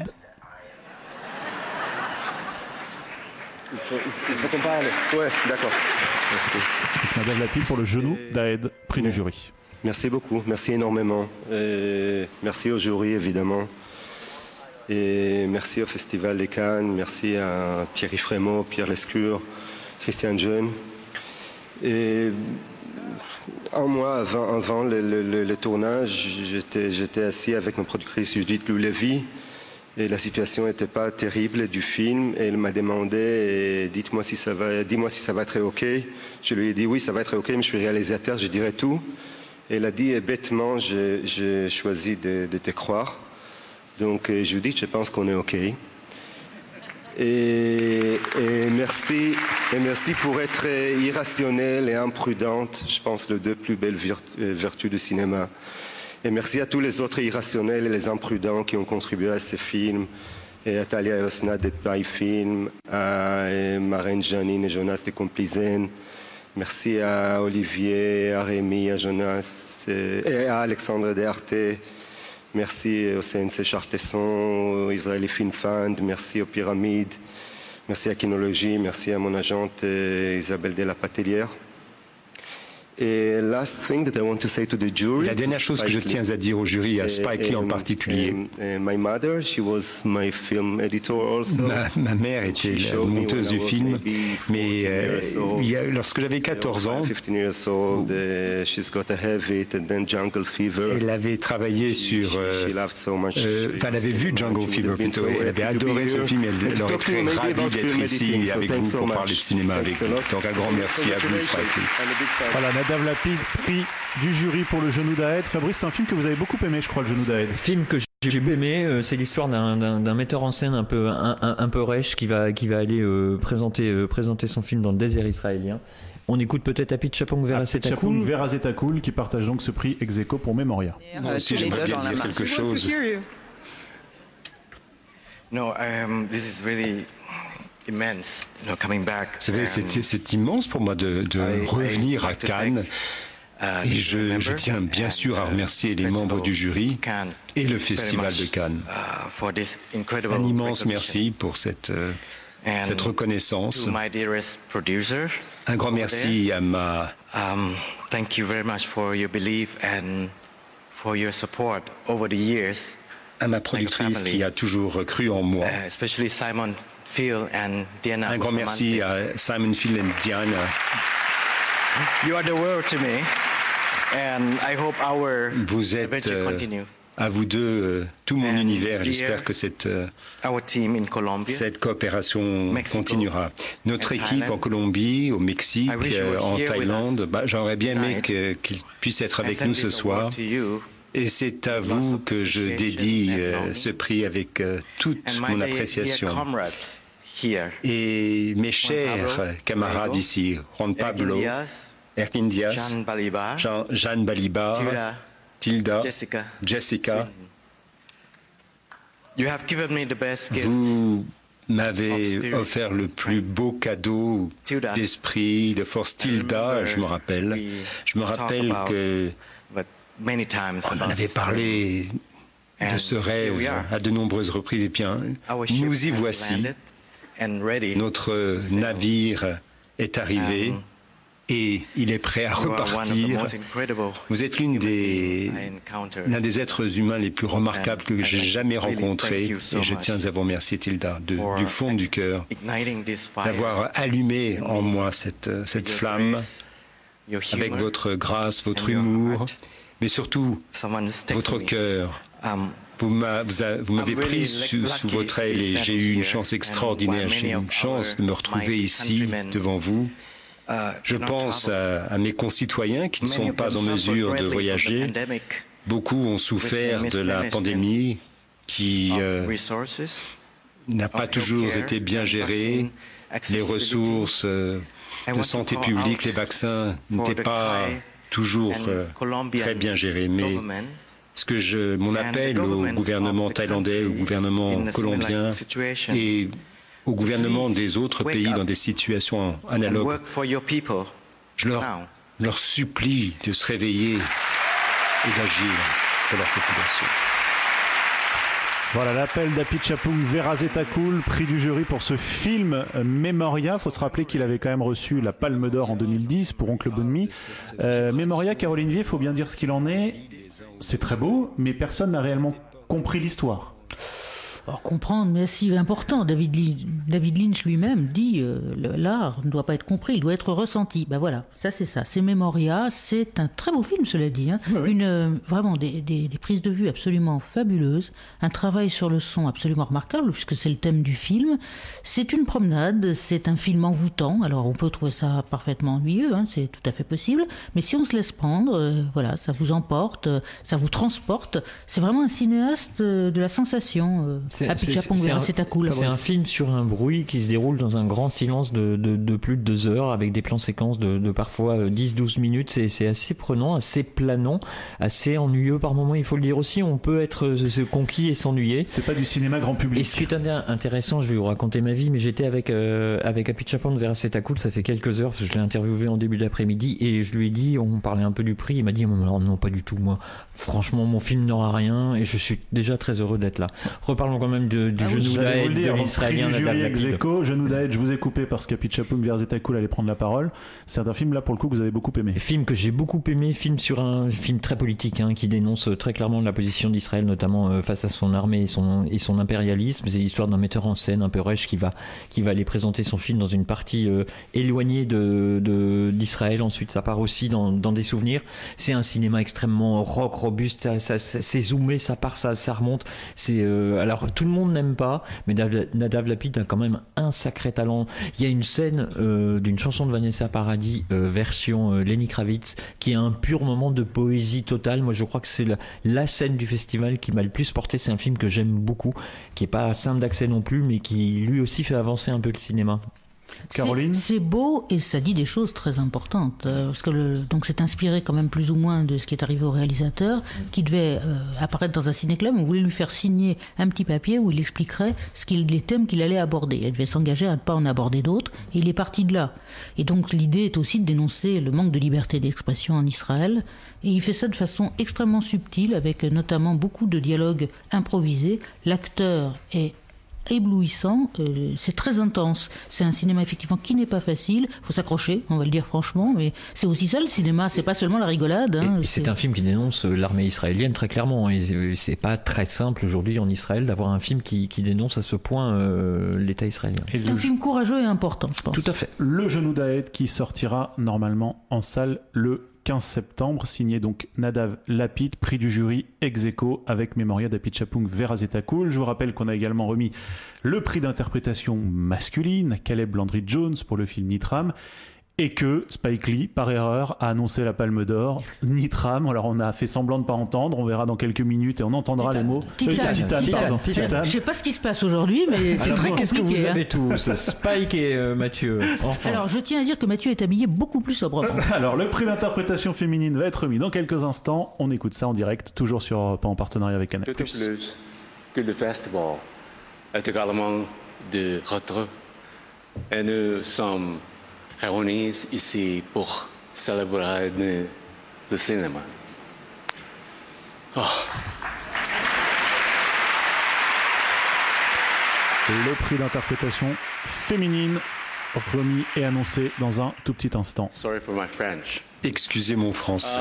Il faut qu'on parle. Ouais, d'accord. Merci. Nadav Lapid pour Le Genou d'Ahed, prix du jury. Merci beaucoup, merci énormément. Et merci au jury évidemment. Et merci au Festival des Cannes, merci à Thierry Frémaux, Pierre Lescure, Christian Jeune. Et un mois avant le tournage, j'étais assis avec ma productrice Judith Loulevi. Et la situation n'était pas terrible du film. Et elle m'a demandé, dis-moi si ça va être OK. Je lui ai dit oui, ça va être OK, mais je suis réalisateur, je dirai tout. Elle a dit bêtement, j'ai choisi de te croire. Donc Judith, je pense qu'on est OK. Et merci pour être irrationnelle et imprudente. Je pense les deux plus belles vertus du cinéma. Et merci à tous les autres irrationnels et les imprudents qui ont contribué à ce film. Et à Talia Osna de Pai Film, à Marine Janine et Jonas de Complizen. Merci à Olivier, à Rémi, à Jonas et à Alexandre de Arte. Merci au CNC Chartesson, au Israeli Film Fund. Merci aux Pyramides. Merci à Kinologie. Merci à mon agente Isabelle de la Patellière. Et la dernière chose que je tiens à dire au jury, à Spike Lee en particulier. Ma mère était la monteuse du film, mais lorsque j'avais 14 ans, elle avait travaillé sur... elle avait vu Jungle Fever plutôt, elle avait adoré ce film, elle aurait été ravie d'être ici avec vous pour parler de cinéma avec vous. Donc un grand merci à vous, Spike Lee. Voilà, Nadav Lapid, prix du jury pour Le Genou d'Aed. Fabrice, c'est un film que vous avez beaucoup aimé, je crois, Le Genou d'Aed. Film que j'ai aimé, c'est l'histoire d'un metteur en scène un peu rêche qui va aller présenter son film dans le désert israélien. On écoute peut-être Apit Chapong Verazetakoul qui partage donc ce prix ex aequo pour Memoria. Moi aussi, j'aimerais bien dire quelque chose. No, this is really immense, coming back. Vous savez, c'est immense pour moi de revenir à Cannes. Et je tiens bien sûr à remercier les membres du jury et le Festival de Cannes. Un immense merci pour cette reconnaissance. Un grand merci à Thank you very much for your belief and for your support over the years. À ma productrice qui a toujours cru en moi. Especially Simon Phil and Diana. Un grand merci à Simon Phil et Diana. You are the world to me, and I hope our adventure continue. À vous deux, tout mon univers. J'espère que cette coopération continuera. Notre équipe en Colombie, au Mexique, en Thaïlande, j'aurais bien aimé qu'ils puissent être avec nous ce soir. Et c'est à vous que je dédie ce prix avec toute mon appréciation. Et mes chers camarades ici, Juan Pablo, Erkin Diaz, Jeanne Balibar, Tilda, Jessica, vous m'avez offert le plus beau cadeau d'esprit, de force. Tilda, je me rappelle que on en avait parlé de ce rêve à de nombreuses reprises, et bien nous y voici. Notre navire est arrivé et il est prêt à repartir. Vous êtes l'un des êtres humains les plus remarquables que j'ai jamais rencontrés, et je tiens à vous remercier, Tilda, du fond du cœur, d'avoir allumé en moi cette flamme avec votre grâce, votre humour, mais surtout votre cœur. Vous m'avez pris sous votre aile et j'ai eu une chance extraordinaire. J'ai eu une chance de me retrouver ici devant vous. Je pense à mes concitoyens qui ne sont pas en mesure de voyager. Beaucoup ont souffert de la pandémie qui n'a pas toujours été bien gérée. Les ressources de santé publique, les vaccins n'étaient pas toujours très bien gérés. Mais mon appel au gouvernement thaïlandais, au gouvernement colombien et au gouvernement des autres pays dans des situations analogues, je leur supplie de se réveiller et d'agir pour leur population. Voilà l'appel d'Apit Chapong Verazetakoul, prix du jury pour ce film Memoria. Il faut se rappeler qu'il avait quand même reçu la Palme d'Or en 2010 pour Oncle Bonmi. Memoria, Caroline Vier, il faut bien dire ce qu'il en est. C'est très beau, mais personne n'a réellement compris l'histoire. Alors, comprendre, mais si important. David Lynch lui-même dit l'art ne doit pas être compris, il doit être ressenti. Ben voilà, ça c'est ça. C'est Memoria, c'est un très beau film, cela dit. Hein. Oui. Vraiment des prises de vue absolument fabuleuses, un travail sur le son absolument remarquable, puisque c'est le thème du film. C'est une promenade, c'est un film envoûtant. Alors on peut trouver ça parfaitement ennuyeux, hein, c'est tout à fait possible. Mais si on se laisse prendre, voilà, ça vous emporte, ça vous transporte. C'est vraiment un cinéaste de la sensation. C'est un film sur un bruit qui se déroule dans un grand silence de plus de 2 heures, avec des plans séquences de parfois 10-12 minutes. C'est assez prenant, assez planant, assez ennuyeux par moments, il faut le dire aussi. On peut être conquis et s'ennuyer. C'est pas du cinéma grand public. Et ce qui est intéressant, je vais vous raconter ma vie, mais j'étais avec Apichatpong Weerasethakul, ça fait quelques heures, parce que je l'ai interviewé en début d'après-midi, et je lui ai dit, on parlait un peu du prix, il m'a dit non, pas du tout, moi franchement mon film n'aura rien, et je suis déjà très heureux d'être là. Reparlons quand même du genou d'Aed de l'Israélien Nadav Lapid. Genou d'Aed, je vous ai coupé parce qu'Apichatpong Weerasethakul allait prendre la parole. C'est un film là pour le coup que vous avez beaucoup aimé. Film que j'ai beaucoup aimé, film très politique, hein, qui dénonce très clairement la position d'Israël, notamment face à son armée et son impérialisme. C'est l'histoire d'un metteur en scène un peu rêche qui va aller présenter son film dans une partie éloignée d'Israël. Ensuite ça part aussi dans des souvenirs. C'est un cinéma extrêmement rock, robuste, c'est zoomé, ça part, ça remonte. Alors tout le monde n'aime pas, mais Nadav Lapid a quand même un sacré talent. Il y a une scène d'une chanson de Vanessa Paradis version Lenny Kravitz qui est un pur moment de poésie totale. Moi je crois que c'est la scène du festival qui m'a le plus porté. C'est un film que j'aime beaucoup, qui est pas simple d'accès non plus, mais qui lui aussi fait avancer un peu le cinéma. Caroline ? C'est beau et ça dit des choses très importantes. Parce que donc c'est inspiré quand même plus ou moins de ce qui est arrivé au réalisateur, qui devait apparaître dans un ciné-club. On voulait lui faire signer un petit papier où il expliquerait les thèmes qu'il allait aborder. Il devait s'engager à ne pas en aborder d'autres. Et il est parti de là. Et donc l'idée est aussi de dénoncer le manque de liberté d'expression en Israël. Et il fait ça de façon extrêmement subtile, avec notamment beaucoup de dialogues improvisés. L'acteur est éblouissant, c'est très intense. C'est un cinéma effectivement qui n'est pas facile, il faut s'accrocher, on va le dire franchement, mais c'est aussi ça le cinéma, c'est pas seulement la rigolade. Hein, et c'est un film qui dénonce l'armée israélienne très clairement, et c'est pas très simple aujourd'hui en Israël d'avoir un film qui dénonce à ce point l'État israélien. C'est un film courageux et important, je pense. Tout à fait. Le genou d'Aed qui sortira normalement en salle le 15 septembre, signé donc Nadav Lapid, prix du jury ex-aequo avec Memoria d'Apichatpong Weerasethakul. Je vous rappelle qu'on a également remis le prix d'interprétation masculine à Caleb Landry Jones pour le film Nitram, et que Spike Lee, par erreur, a annoncé la Palme d'Or. Nitram, alors on a fait semblant de ne pas entendre, on verra dans quelques minutes et on entendra les mots. Titan. Je ne sais pas ce qui se passe aujourd'hui, mais c'est très compliqué. Qu'est-ce que vous avez tous, Spike et Mathieu, enfin. Alors je tiens à dire que Mathieu est habillé beaucoup plus sobrement. Alors le prix d'interprétation féminine va être remis dans quelques instants. On écoute ça en direct, toujours sur Europe 1 en partenariat avec Canal+. D'autant plus que le festival est également de retour et nous sommes réunis ici pour célébrer le cinéma. Oh. Le prix d'interprétation féminine remis et annoncé dans un tout petit instant. Sorry for my French. Excusez mon français.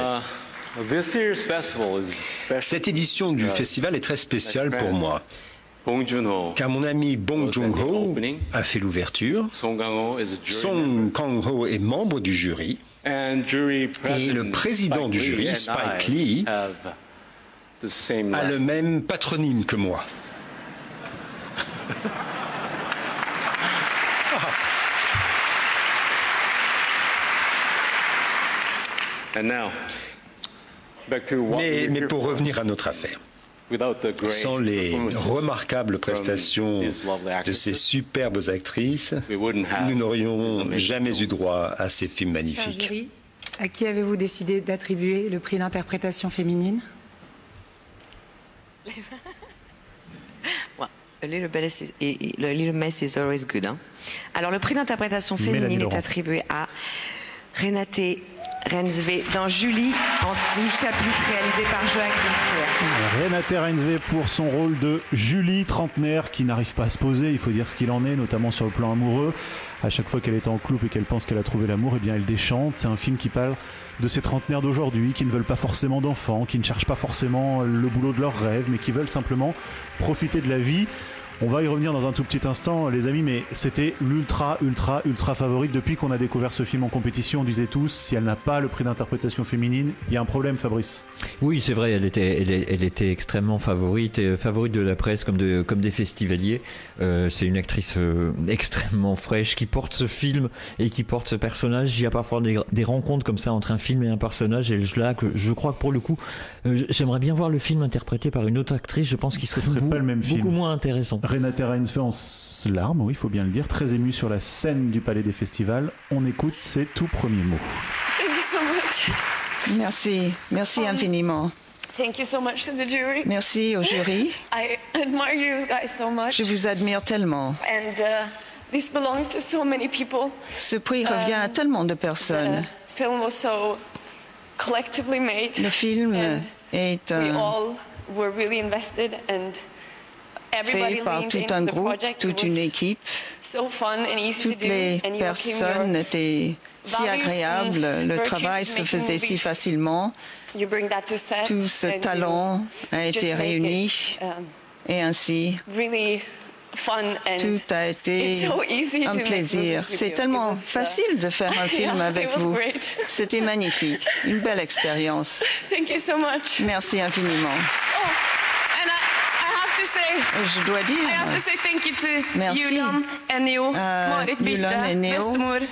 Cette édition du festival est très spéciale pour moi. Car mon ami Bong Joon-ho a fait l'ouverture, Song Kang-ho est membre du jury, et le président du jury, Spike Lee, a le même patronyme que moi. Mais pour revenir à notre affaire, sans les remarquables prestations de ces superbes actrices, nous n'aurions jamais eu droit à ces films magnifiques. À qui avez-vous décidé d'attribuer le prix d'interprétation féminine? A little mess is always good. Hein. Alors, le prix d'interprétation féminine est attribué à Renate Reinsve dans Julie, en 12 chapitres, réalisé par Joachim Trier. Renate Reinsve pour son rôle de Julie, trentenaire, qui n'arrive pas à se poser, il faut dire ce qu'il en est, notamment sur le plan amoureux. À chaque fois qu'elle est en couple et qu'elle pense qu'elle a trouvé l'amour, eh bien elle déchante. C'est un film qui parle de ces trentenaires d'aujourd'hui, qui ne veulent pas forcément d'enfants, qui ne cherchent pas forcément le boulot de leurs rêves, mais qui veulent simplement profiter de la vie. On va y revenir dans un tout petit instant, les amis, mais c'était l'ultra favorite. Depuis qu'on a découvert ce film en compétition, on disait tous, si elle n'a pas le prix d'interprétation féminine, il y a un problème, Fabrice. Oui, c'est vrai, elle était extrêmement favorite, et favorite de la presse comme des festivaliers. C'est une actrice extrêmement fraîche qui porte ce film et qui porte ce personnage. Il y a parfois des rencontres comme ça entre un film et un personnage, et je crois que pour le coup, j'aimerais bien voir le film interprété par une autre actrice. Je pense qu'il serait pas le même film. Beaucoup moins intéressant. Renate Reinsve en larmes, oui, il faut bien le dire, très émue sur la scène du Palais des Festivals. On écoute ses tout premiers mots. Thank you so much. Merci infiniment. Thank you so much to the jury. Merci au jury. I admire you guys so much. Je vous admire tellement. And this belongs to so many people. Ce prix revient à tellement de personnes. The film was so collectively made. Le film est we all were really invested and fait par tout un groupe, toute une équipe. Toutes les personnes étaient si agréables, le travail se faisait si facilement. Tout ce talent a été réuni et ainsi tout a été un plaisir. C'est tellement facile de faire un film avec vous. C'était magnifique, une belle expérience. Merci infiniment. Je dois dire merci à Yulan et Neo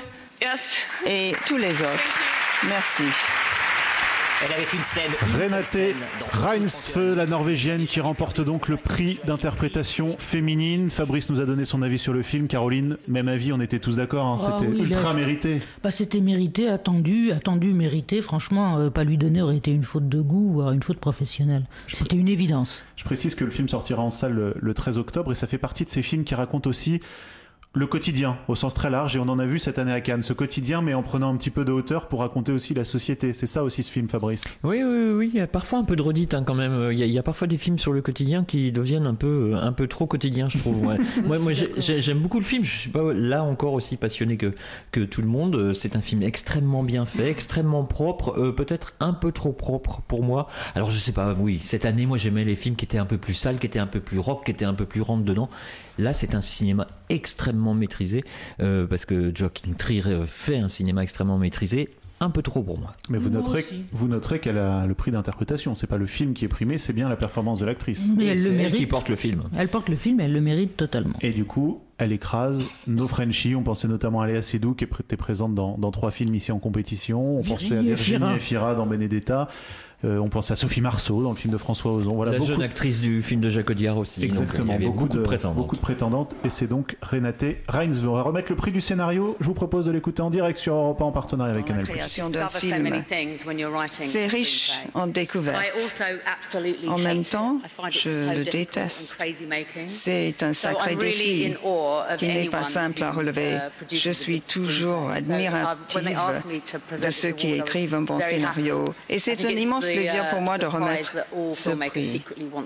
et tous les autres. Merci. Elle avait une scène. Renate Reinsve, la Norvégienne, qui remporte donc le prix d'interprétation féminine. Fabrice nous a donné son avis sur le film. Caroline, même avis, on était tous d'accord, hein, c'était ultra mérité. C'était mérité, attendu, mérité. Franchement, pas lui donner aurait été une faute de goût ou une faute professionnelle. C'était une évidence. Je précise que le film sortira en salle le 13 octobre et ça fait partie de ces films qui racontent aussi le quotidien, au sens très large, et on en a vu cette année à Cannes, ce quotidien, mais en prenant un petit peu de hauteur pour raconter aussi la société. C'est ça aussi ce film, Fabrice. Oui, il y a parfois un peu de redite quand même. Il y a parfois des films sur le quotidien qui deviennent un peu trop quotidiens, je trouve. Ouais. moi j'aime beaucoup le film. Je suis pas là encore aussi passionné que tout le monde. C'est un film extrêmement bien fait, extrêmement propre, peut-être un peu trop propre pour moi. Alors je sais pas, oui, cette année, moi j'aimais les films qui étaient un peu plus sales, qui étaient un peu plus rock, qui étaient un peu plus rentre dedans. Là, c'est un cinéma extrêmement maîtrisé, parce que Joachim Trier fait un cinéma extrêmement maîtrisé, un peu trop pour moi. Mais vous noterez qu'elle a le prix d'interprétation. C'est pas le film qui est primé, c'est bien la performance de l'actrice. Mais elle le mérite. Elle qui porte le film. Elle porte le film et elle le mérite totalement. Et du coup, elle écrase nos Frenchies. On pensait notamment à Léa Seydoux, qui était présente dans 3 films ici en compétition. On pensait à Virginie Efira dans Benedetta. On pense à Sophie Marceau dans le film de François Ozon. Voilà, la jeune actrice du film de Jacques Audiard aussi. Exactement, donc, il y avait beaucoup de prétendantes. Et c'est donc Renate Reinsve. On va remettre le prix du scénario. Je vous propose de l'écouter en direct sur Europe 1 en partenariat avec Canal+. La création d'un film, c'est riche en découvertes. En même temps, je le déteste. C'est un sacré défi qui n'est pas simple à relever. Je suis toujours admirative de ceux qui écrivent un bon scénario. Et c'est un immense plaisir pour moi de remettre ce prix.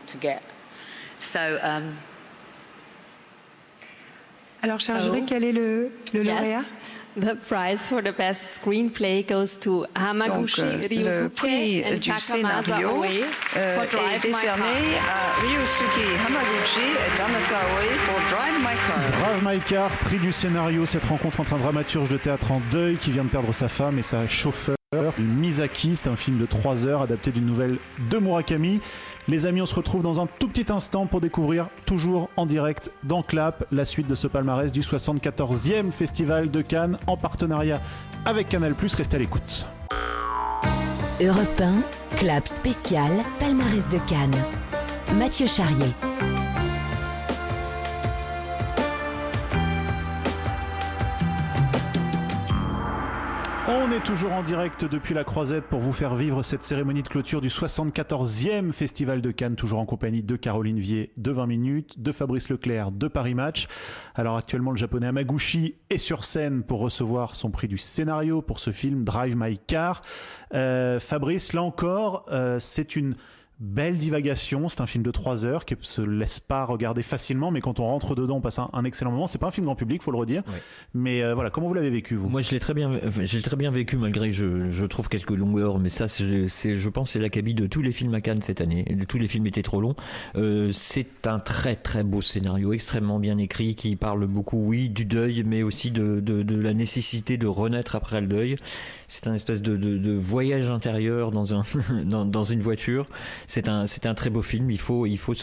Alors, cher jury, quel est le lauréat? The prize for the best screenplay goes to Hamaguchi Ryusuke and Takamasa Oe est décerné à Ryusuke Hamaguchi et Takamasa Oe pour Drive My Car. Drive My Car, prix du scénario. Cette rencontre entre un dramaturge de théâtre en deuil qui vient de perdre sa femme et sa chauffeur. Misaki, c'est un film de 3 heures adapté d'une nouvelle de Murakami. Les amis, on se retrouve dans un tout petit instant pour découvrir, toujours en direct dans Clap, la suite de ce palmarès du 74e Festival de Cannes en partenariat avec Canal+. Restez à l'écoute. Europe 1, Clap spécial, palmarès de Cannes. Mathieu Charrier. On On est toujours en direct depuis la Croisette pour vous faire vivre cette cérémonie de clôture du 74e Festival de Cannes, toujours en compagnie de Caroline Vier de 20 minutes, de Fabrice Leclerc de Paris Match. Alors actuellement, le japonais Hamaguchi est sur scène pour recevoir son prix du scénario pour ce film Drive My Car. Fabrice, là encore, c'est une belle divagation, c'est un film de 3 heures qui ne se laisse pas regarder facilement, mais quand on rentre dedans, on passe un excellent moment. C'est pas un film grand public, faut le redire. Ouais. Mais voilà, comment vous l'avez vécu, vous ? Moi, je l'ai très bien vécu, malgré je trouve quelques longueurs, mais ça, je pense, c'est l'acabit de tous les films à Cannes cette année. Tous les films étaient trop longs. C'est un très très beau scénario, extrêmement bien écrit, qui parle beaucoup, oui, du deuil, mais aussi de la nécessité de renaître après le deuil. C'est un espèce de voyage intérieur dans une voiture. C'est un très beau film. Il faut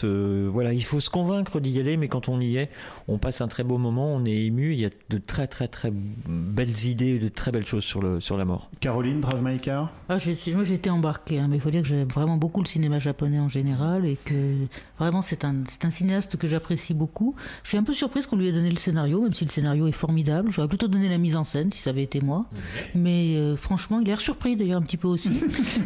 se convaincre d'y aller, mais quand on y est, on passe un très beau moment, on est ému. Il y a de très très très belles idées, de très belles choses sur la mort. Caroline, Drive My Car. Moi j'ai été embarquée, mais il faut dire que j'aime vraiment beaucoup le cinéma japonais en général et que vraiment c'est un cinéaste que j'apprécie beaucoup. Je suis un peu surprise qu'on lui ait donné le scénario, même si le scénario est formidable. J'aurais plutôt donné la mise en scène si ça avait été moi. Mais franchement, il a l'air surpris d'ailleurs un petit peu aussi.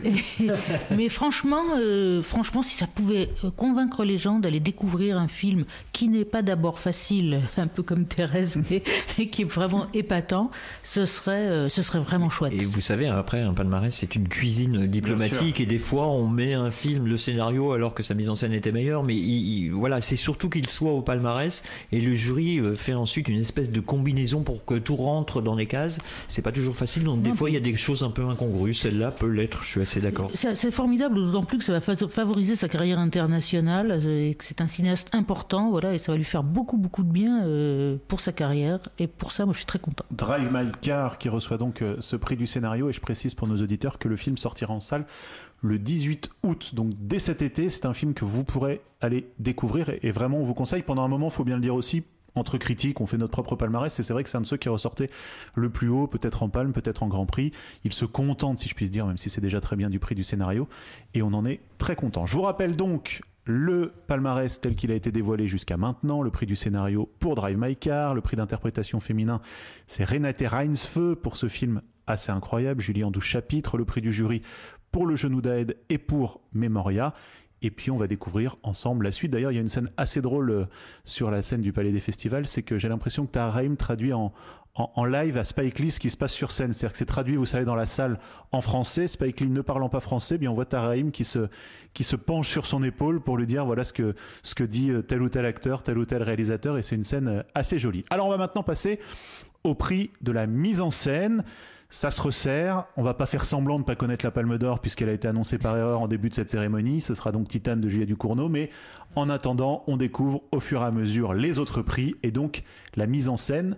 Mais franchement, si ça pouvait convaincre les gens d'aller découvrir un film qui n'est pas d'abord facile, un peu comme Thérèse, mais qui est vraiment épatant, ce serait vraiment chouette. Et vous savez, après, un palmarès, c'est une cuisine diplomatique, et des fois, on met un film, le scénario, alors que sa mise en scène était meilleure, mais voilà, c'est surtout qu'il soit au palmarès, et le jury fait ensuite une espèce de combinaison pour que tout rentre dans les cases. C'est pas toujours facile, donc des fois, il y a des choses un peu incongrues. Celle-là peut l'être, je suis assez d'accord. C'est formidable, d'autant plus que ça va favoriser sa carrière internationale, et que c'est un cinéaste important, voilà, et ça va lui faire beaucoup beaucoup de bien pour sa carrière, et pour ça moi je suis très content. Drive My Car qui reçoit donc ce prix du scénario, et je précise pour nos auditeurs que le film sortira en salle le 18 août, donc dès cet été. C'est un film que vous pourrez aller découvrir, et vraiment on vous conseille. Pendant un moment, il faut bien le dire aussi, entre critiques, on fait notre propre palmarès, et c'est vrai que c'est un de ceux qui ressortait le plus haut, peut-être en Palme, peut-être en Grand Prix. Il se contente, si je puis dire, même si c'est déjà très bien, du prix du scénario, et on en est très content. Je vous rappelle donc le palmarès tel qu'il a été dévoilé jusqu'à maintenant. Le prix du scénario pour Drive My Car, le prix d'interprétation féminin, c'est Renate Reinsve pour ce film assez incroyable, Julie en 12 chapitres. Le prix du jury pour Le Genou d'Aed et pour Memoria. Et puis on va découvrir ensemble la suite. D'ailleurs, il y a une scène assez drôle sur la scène du Palais des Festivals, c'est que j'ai l'impression que Tahar Rahim traduit en live à Spike Lee ce qui se passe sur scène. C'est-à-dire que c'est traduit, vous savez, dans la salle en français. Spike Lee ne parlant pas français, bien on voit Tahar Rahim qui se penche sur son épaule pour lui dire voilà ce que dit tel ou tel acteur, tel ou tel réalisateur, et c'est une scène assez jolie. Alors on va maintenant passer au prix de la mise en scène. Ça se resserre, on va pas faire semblant de ne pas connaître la Palme d'Or puisqu'elle a été annoncée par erreur en début de cette cérémonie. Ce sera donc Titane de Julia Ducournau, mais en attendant, on découvre au fur et à mesure les autres prix et donc la mise en scène.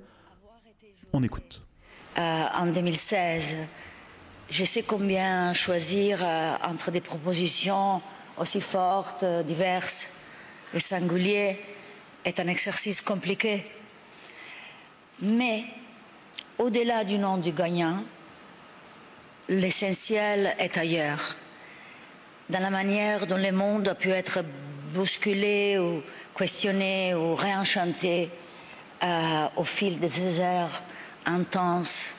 On écoute. En 2016, je sais combien choisir entre des propositions aussi fortes, diverses et singulières est un exercice compliqué. Mais au-delà du nom du gagnant, l'essentiel est ailleurs, dans la manière dont le monde a pu être bousculé ou questionné ou réenchanté au fil de ces heures intenses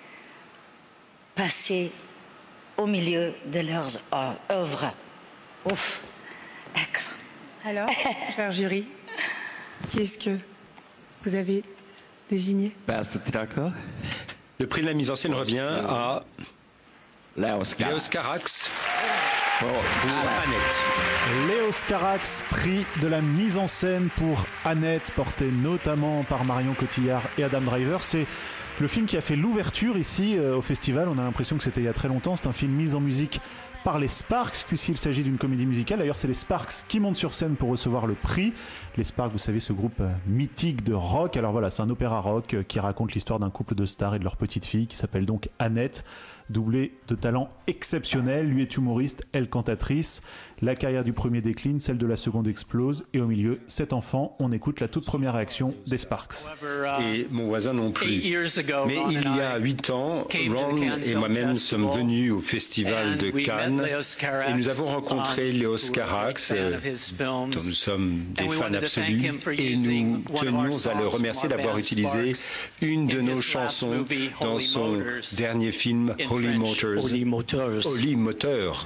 passées au milieu de leurs œuvres. Ouf. Alors, cher jury, qui est-ce que vous avez désigné? Le prix de la mise en scène revient à Léos Carax pour Annette. Léos Carax, prix de la mise en scène pour Annette, porté notamment par Marion Cotillard et Adam Driver. C'est le film qui a fait l'ouverture ici au festival. On a l'impression que c'était il y a très longtemps. C'est un film mis en musique par les Sparks, puisqu'il s'agit d'une comédie musicale. D'ailleurs, c'est les Sparks qui montent sur scène pour recevoir le prix. Les Sparks, vous savez, ce groupe mythique de rock. Alors voilà, c'est un opéra rock qui raconte l'histoire d'un couple de stars et de leur petite fille qui s'appelle donc Annette, doublée de talents exceptionnels. Lui est humoriste, elle cantatrice. La carrière du premier décline, celle de la seconde explose. Et au milieu, 7 enfants. On écoute la toute première réaction des Sparks. Et mon voisin non plus. Mais il y a 8 ans, Ron et moi-même sommes venus au festival de Cannes Cannes et nous avons rencontré Léos Carax, dont nous sommes des fans absolus, et nous tenions à le remercier d'avoir utilisé une de nos chansons dans son dernier film Holy Motors.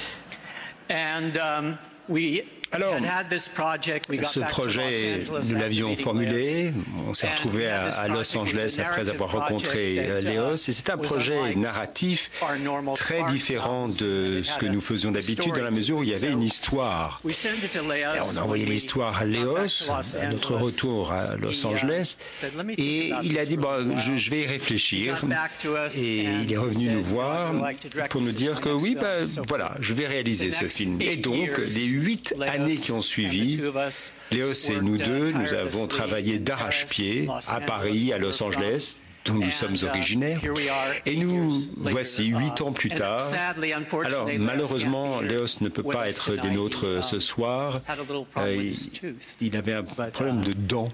Alors, ce projet, nous l'avions formulé, on s'est retrouvé à Los Angeles après avoir rencontré Léos, et c'est un projet narratif très différent de ce que nous faisions d'habitude, dans la mesure où il y avait une histoire. Et on a envoyé l'histoire à Léos, à notre retour à Los Angeles, et il a dit, je vais y réfléchir, et il est revenu nous voir pour nous dire que oui, voilà, je vais réaliser ce film. Et donc, les 8 années qui ont suivi, Léos et nous deux, nous avons travaillé d'arrache-pied à Paris, à Los Angeles, dont nous sommes originaires. Et nous voici 8 ans plus tard. Alors, malheureusement, Léos ne peut pas être des nôtres ce soir. Il avait un problème de dents.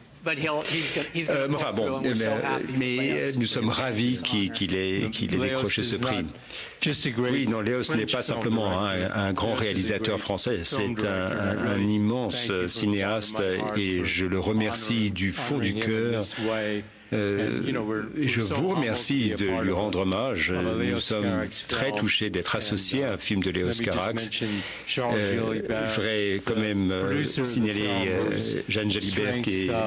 Mais nous sommes ravis qu'il ait décroché ce prix. Oui, non, Léos n'est pas simplement un grand réalisateur français, c'est un immense cinéaste et je le remercie du fond du cœur. Je vous remercie de lui rendre hommage. Nous sommes très touchés d'être associés à un film de Léos Carax. Je voudrais quand même signaler Jeanne Jalibert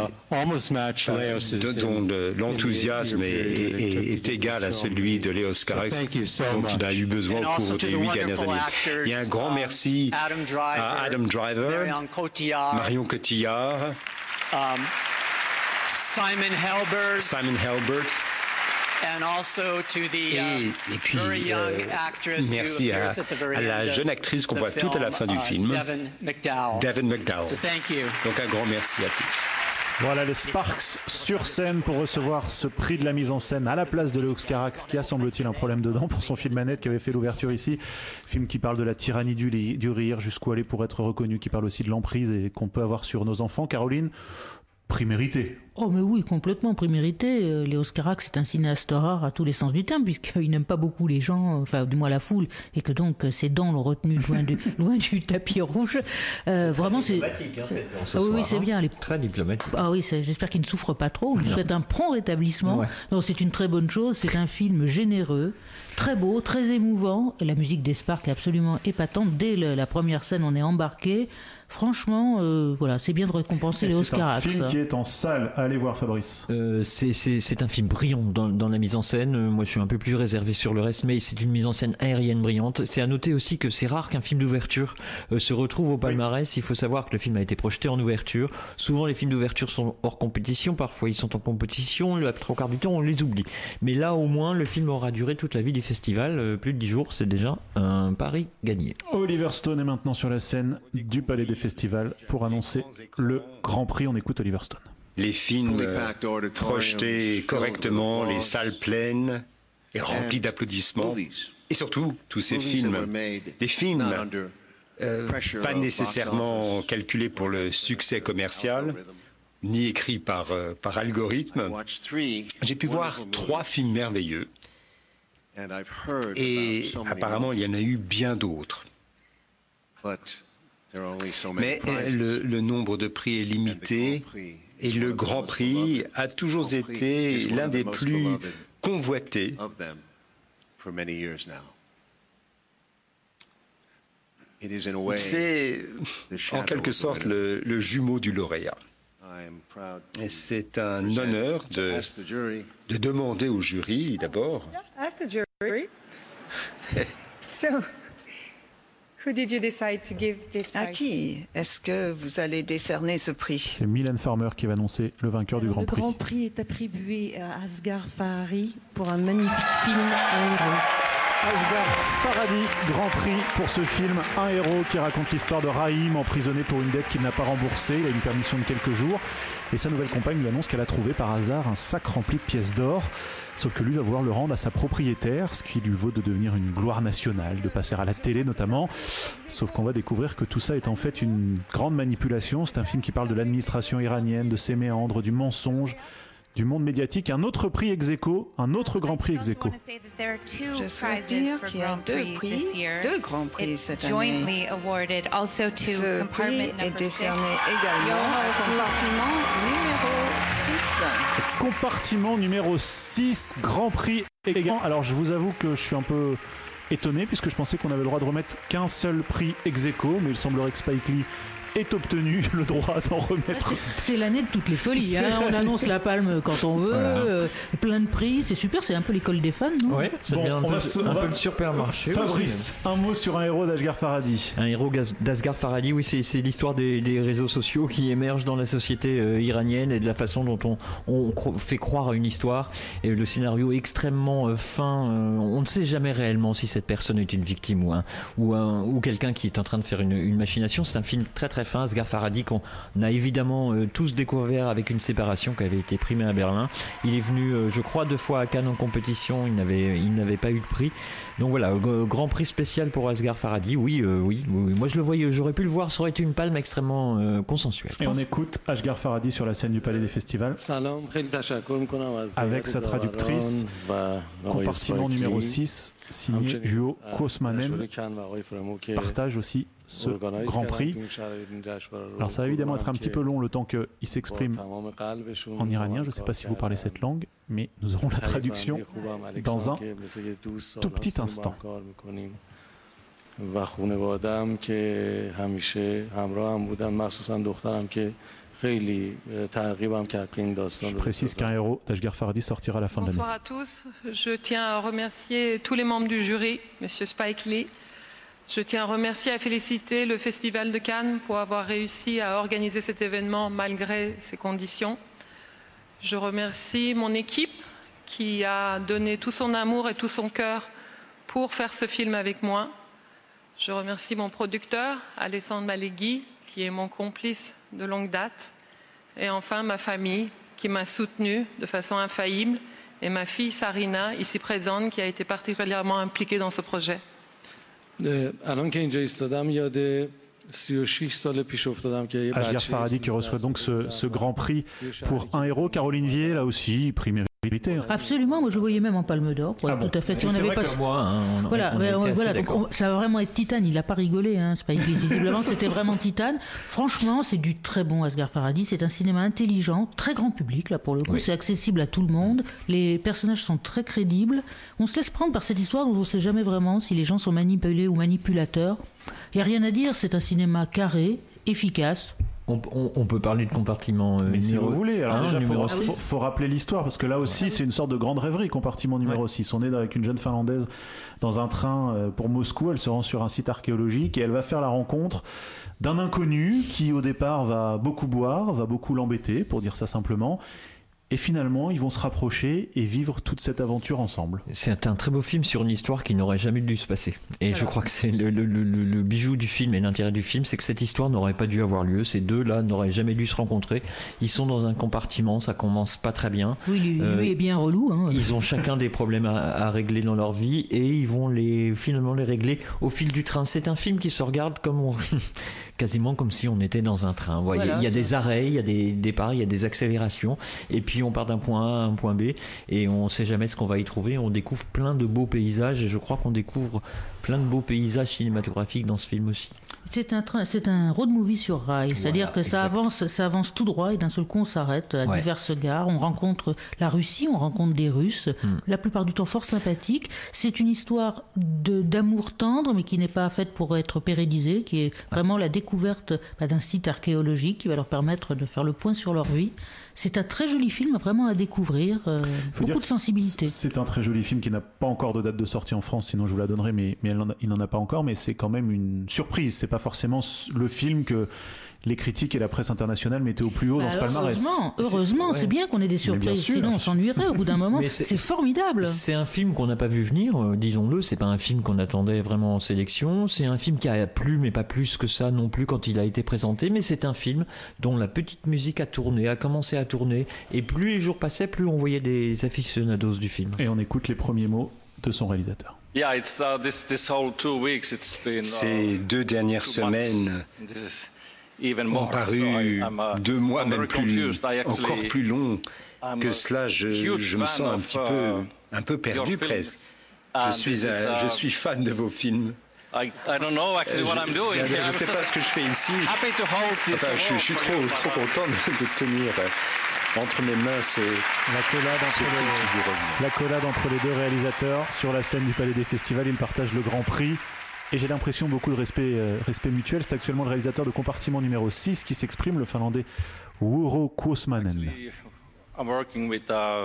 dont l'enthousiasme est égal à celui de Léos Carax, dont il a eu besoin au cours des 8 dernières années. Et un grand merci à Adam Driver, Marion Cotillard, Simon Helbert. Et puis, merci à la jeune actrice qu'on voit tout à la fin du film, Devin McDowell. Donc un grand merci à tous. Voilà les Sparks sur scène pour recevoir ce prix de la mise en scène à la place de Léos Carax, qui a semble-t-il un problème dedans pour son film Manette qui avait fait l'ouverture ici. Film qui parle de la tyrannie du rire, jusqu'où aller pour être reconnu, qui parle aussi de l'emprise et qu'on peut avoir sur nos enfants. Caroline, prix mérité. Oh mais oui, complètement prix mérité. Léos Carax est un cinéaste rare à tous les sens du terme, puisqu'il n'aime pas beaucoup les gens, enfin du moins la foule, et que donc ses dents l'ont retenu loin du tapis rouge. Vraiment c'est diplomatique, ce soir, oui, c'est bien. Très diplomatique. Ah oui, j'espère qu'il ne souffre pas trop. Je souhaite un prompt rétablissement. Ouais. Donc c'est une très bonne chose. C'est un film généreux, très beau, très émouvant. Et la musique des Sparks est absolument épatante. Dès la première scène, on est embarqué. Franchement, voilà, c'est bien de récompenser Léos Carax. C'est un film qui est en salle. Allez voir, Fabrice. C'est un film brillant dans la mise en scène. Moi, je suis un peu plus réservé sur le reste, mais c'est une mise en scène aérienne brillante. C'est à noter aussi que c'est rare qu'un film d'ouverture se retrouve au palmarès. Il faut savoir que le film a été projeté en ouverture. Souvent, les films d'ouverture sont hors compétition. Parfois, ils sont en compétition. La trois quarts du temps, on les oublie. Mais là, au moins, le film aura duré toute la vie du festival. Plus de 10 jours, c'est déjà un pari gagné. Oliver Stone est maintenant sur la scène du Palais des Festivals pour annoncer le Grand Prix. On écoute Oliver Stone. Les films projetés correctement, les salles pleines et remplies d'applaudissements. Et surtout, tous ces films, des films pas nécessairement calculés pour le succès commercial, ni écrits par algorithme. J'ai pu voir 3 films merveilleux. Et apparemment, il y en a eu bien d'autres. Mais le nombre de prix est limité. Et le Grand Prix a toujours été l'un des plus convoités. C'est en quelque sorte le jumeau du lauréat. Et c'est un honneur de demander au jury d'abord. Who did you decide to give this prize? À qui est-ce que vous allez décerner ce prix? C'est Mylène Farmer qui va annoncer le vainqueur du Grand Prix. Le Grand Prix est attribué à Asghar Farhadi pour un magnifique film Un héros. Asghar Farhadi, Grand Prix pour ce film Un héros qui raconte l'histoire de Raïm, emprisonné pour une dette qu'il n'a pas remboursée. Il a une permission de quelques jours et sa nouvelle compagne lui annonce qu'elle a trouvé par hasard un sac rempli de pièces d'or. Sauf que lui va vouloir le rendre à sa propriétaire, ce qui lui vaut de devenir une gloire nationale, de passer à la télé notamment. Sauf qu'on va découvrir que tout ça est en fait une grande manipulation. C'est un film qui parle de l'administration iranienne, de ses méandres, du mensonge, du monde médiatique. Un autre prix ex-aequo, un autre grand prix ex-aequo. Je souhaite dire qu'il y a deux grands prix cette année. Ce prix est décerné également au compartiment numéro 6. Compartiment numéro 6, grand prix également. Alors je vous avoue que je suis un peu étonné puisque je pensais qu'on avait le droit de remettre qu'un seul prix ex-aequo, mais il semblerait que Spike Lee ait obtenu le droit d'en remettre. C'est l'année de toutes les folies. On annonce la palme quand on veut, plein de prix, c'est super, c'est un peu l'école des fans. Oui, ça devient un peu le supermarché. Fabrice, un mot sur un héros d'Asghar Farhadi. Un héros d'Asghar Farhadi, oui, c'est l'histoire des réseaux sociaux qui émergent dans la société iranienne et de la façon dont on fait croire à une histoire. Et le scénario est extrêmement fin. On ne sait jamais réellement si cette personne est une victime ou quelqu'un qui est en train de faire une machination. C'est un film très très fin, Asghar Farhadi, qu'on a évidemment tous découvert avec une séparation qui avait été primée à Berlin. Il est venu, je crois, 2 fois à Cannes en compétition, il n'avait pas eu de prix. Donc voilà, grand prix spécial pour Asghar Farhadi. Oui. Moi je le voyais, j'aurais pu le voir, ça aurait été une palme extrêmement consensuelle. Et on écoute Asghar Farhadi sur la scène du Palais des Festivals avec sa traductrice, compartiment numéro 6, signé Juho Kuosmanen, partage aussi ce grand prix. Alors ça va évidemment être un petit peu long le temps qu'il s'exprime en iranien. Je ne sais pas si vous parlez cette langue, mais nous aurons la traduction dans un tout petit instant. Je précise qu'un héros d'Asghar Farhadi sortira à la fin de l'année. Bonsoir à tous. Je tiens à remercier tous les membres du jury, Monsieur Spike Lee. Je tiens à remercier et à féliciter le Festival de Cannes pour avoir réussi à organiser cet événement malgré ces conditions. Je remercie mon équipe qui a donné tout son amour et tout son cœur pour faire ce film avec moi. Je remercie mon producteur, Alessandre Malegui, qui est mon complice de longue date. Et enfin, ma famille, qui m'a soutenue de façon infaillible, et ma fille Sarina, ici présente, qui a été particulièrement impliquée dans ce projet. Asghar Farhadi qui reçoit donc ce grand prix pour un héros. Caroline Vier, là aussi, prix mérité. Absolument, moi je voyais même en Palme d'Or. Tout à fait. Si on avait pas. Voilà, donc ça va vraiment être Titane. Il n'a pas rigolé, Spike Lee. Visiblement, c'était vraiment Titane. Franchement, c'est du très bon Asghar Farhadi. C'est un cinéma intelligent, très grand public là pour le coup. C'est accessible à tout le monde. Les personnages sont très crédibles. On se laisse prendre par cette histoire dont on ne sait jamais vraiment si les gens sont manipulés ou manipulateurs. Il n'y a rien à dire. C'est un cinéma carré, efficace. On peut parler de compartiment mais si vous voulez, alors déjà faut rappeler l'histoire parce que là aussi c'est une sorte de grande rêverie. Compartiment numéro 6, on est avec une jeune Finlandaise dans un train pour Moscou, elle se rend sur un site archéologique et elle va faire la rencontre d'un inconnu qui au départ va beaucoup boire, va beaucoup l'embêter pour dire ça simplement. Et finalement, ils vont se rapprocher et vivre toute cette aventure ensemble. C'est un très beau film sur une histoire qui n'aurait jamais dû se passer. Et je crois que c'est le bijou du film et l'intérêt du film, c'est que cette histoire n'aurait pas dû avoir lieu. Ces deux-là n'auraient jamais dû se rencontrer. Ils sont dans un compartiment, ça commence pas très bien. Oui, lui est bien relou. Ils ont chacun des problèmes à régler dans leur vie et ils vont finalement les régler au fil du train. C'est un film qui se regarde quasiment comme si on était dans un train. Voilà, il y a des arrêts, il y a des départs, il y a des accélérations. Et puis on part d'un point A à un point B et on ne sait jamais ce qu'on va y trouver. On découvre plein de beaux paysages et je crois qu'on découvre plein de beaux paysages cinématographiques dans ce film aussi. C'est un road movie sur rail, c'est-à-dire que ça avance tout droit et d'un seul coup on s'arrête à diverses gares, on rencontre la Russie, on rencontre des Russes, la plupart du temps fort sympathiques. C'est une histoire d'amour tendre mais qui n'est pas faite pour être pérennisée, qui est vraiment la découverte d'un site archéologique qui va leur permettre de faire le point sur leur vie. C'est un très joli film vraiment à découvrir, beaucoup de sensibilité. C'est un très joli film qui n'a pas encore de date de sortie en France, sinon je vous la donnerai, mais il n'en a pas encore, mais c'est quand même une surprise. C'est pas forcément le film que les critiques et la presse internationale mettaient au plus haut dans ce palmarès. Heureusement, c'est bien qu'on ait des surprises, sinon on s'ennuierait au bout d'un moment. C'est formidable. C'est un film qu'on n'a pas vu venir, disons-le, c'est pas un film qu'on attendait vraiment en sélection, c'est un film qui a plu, mais pas plus que ça non plus quand il a été présenté, mais c'est un film dont la petite musique a commencé à tourner, et plus les jours passaient, plus on voyait des aficionados du film. Et on écoute les premiers mots de son réalisateur. Ces 2 dernières semaines, ont paru 2 mois, même encore plus longs que cela. Je me sens un peu perdu presque. Je suis fan de vos films. Je ne sais pas ce que je fais ici. Je suis trop content de tenir entre mes mains l'accolade entre les 2 réalisateurs sur la scène du Palais des Festivals. Ils partagent le Grand Prix et j'ai l'impression beaucoup de respect mutuel. C'est actuellement le réalisateur de Compartiment numéro 6 qui s'exprime, le finlandais Urho Kuosmanen. I'm working with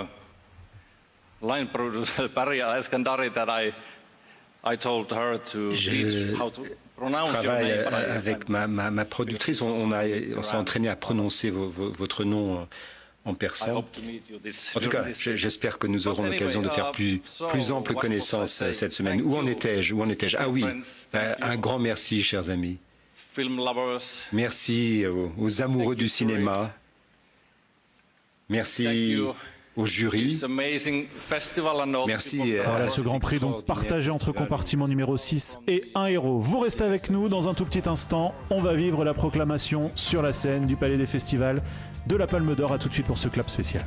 line producer Paria Eskandari that I told her to teach how to pronounce your name. Avec ma productrice, on s'est entraîné à prononcer votre nom en persan. En tout cas, j'espère que nous aurons l'occasion de faire plus ample connaissance cette semaine. Où en étais-je? Ah oui, un grand merci, chers amis. Merci aux amoureux du cinéma. Merci au jury. Merci. Voilà ce Grand Prix donc partagé entre Compartiment numéro 6 et Un Héros. Vous restez avec nous dans un tout petit instant. On va vivre la proclamation sur la scène du Palais des Festivals de la Palme d'Or. À tout de suite pour ce clap spécial.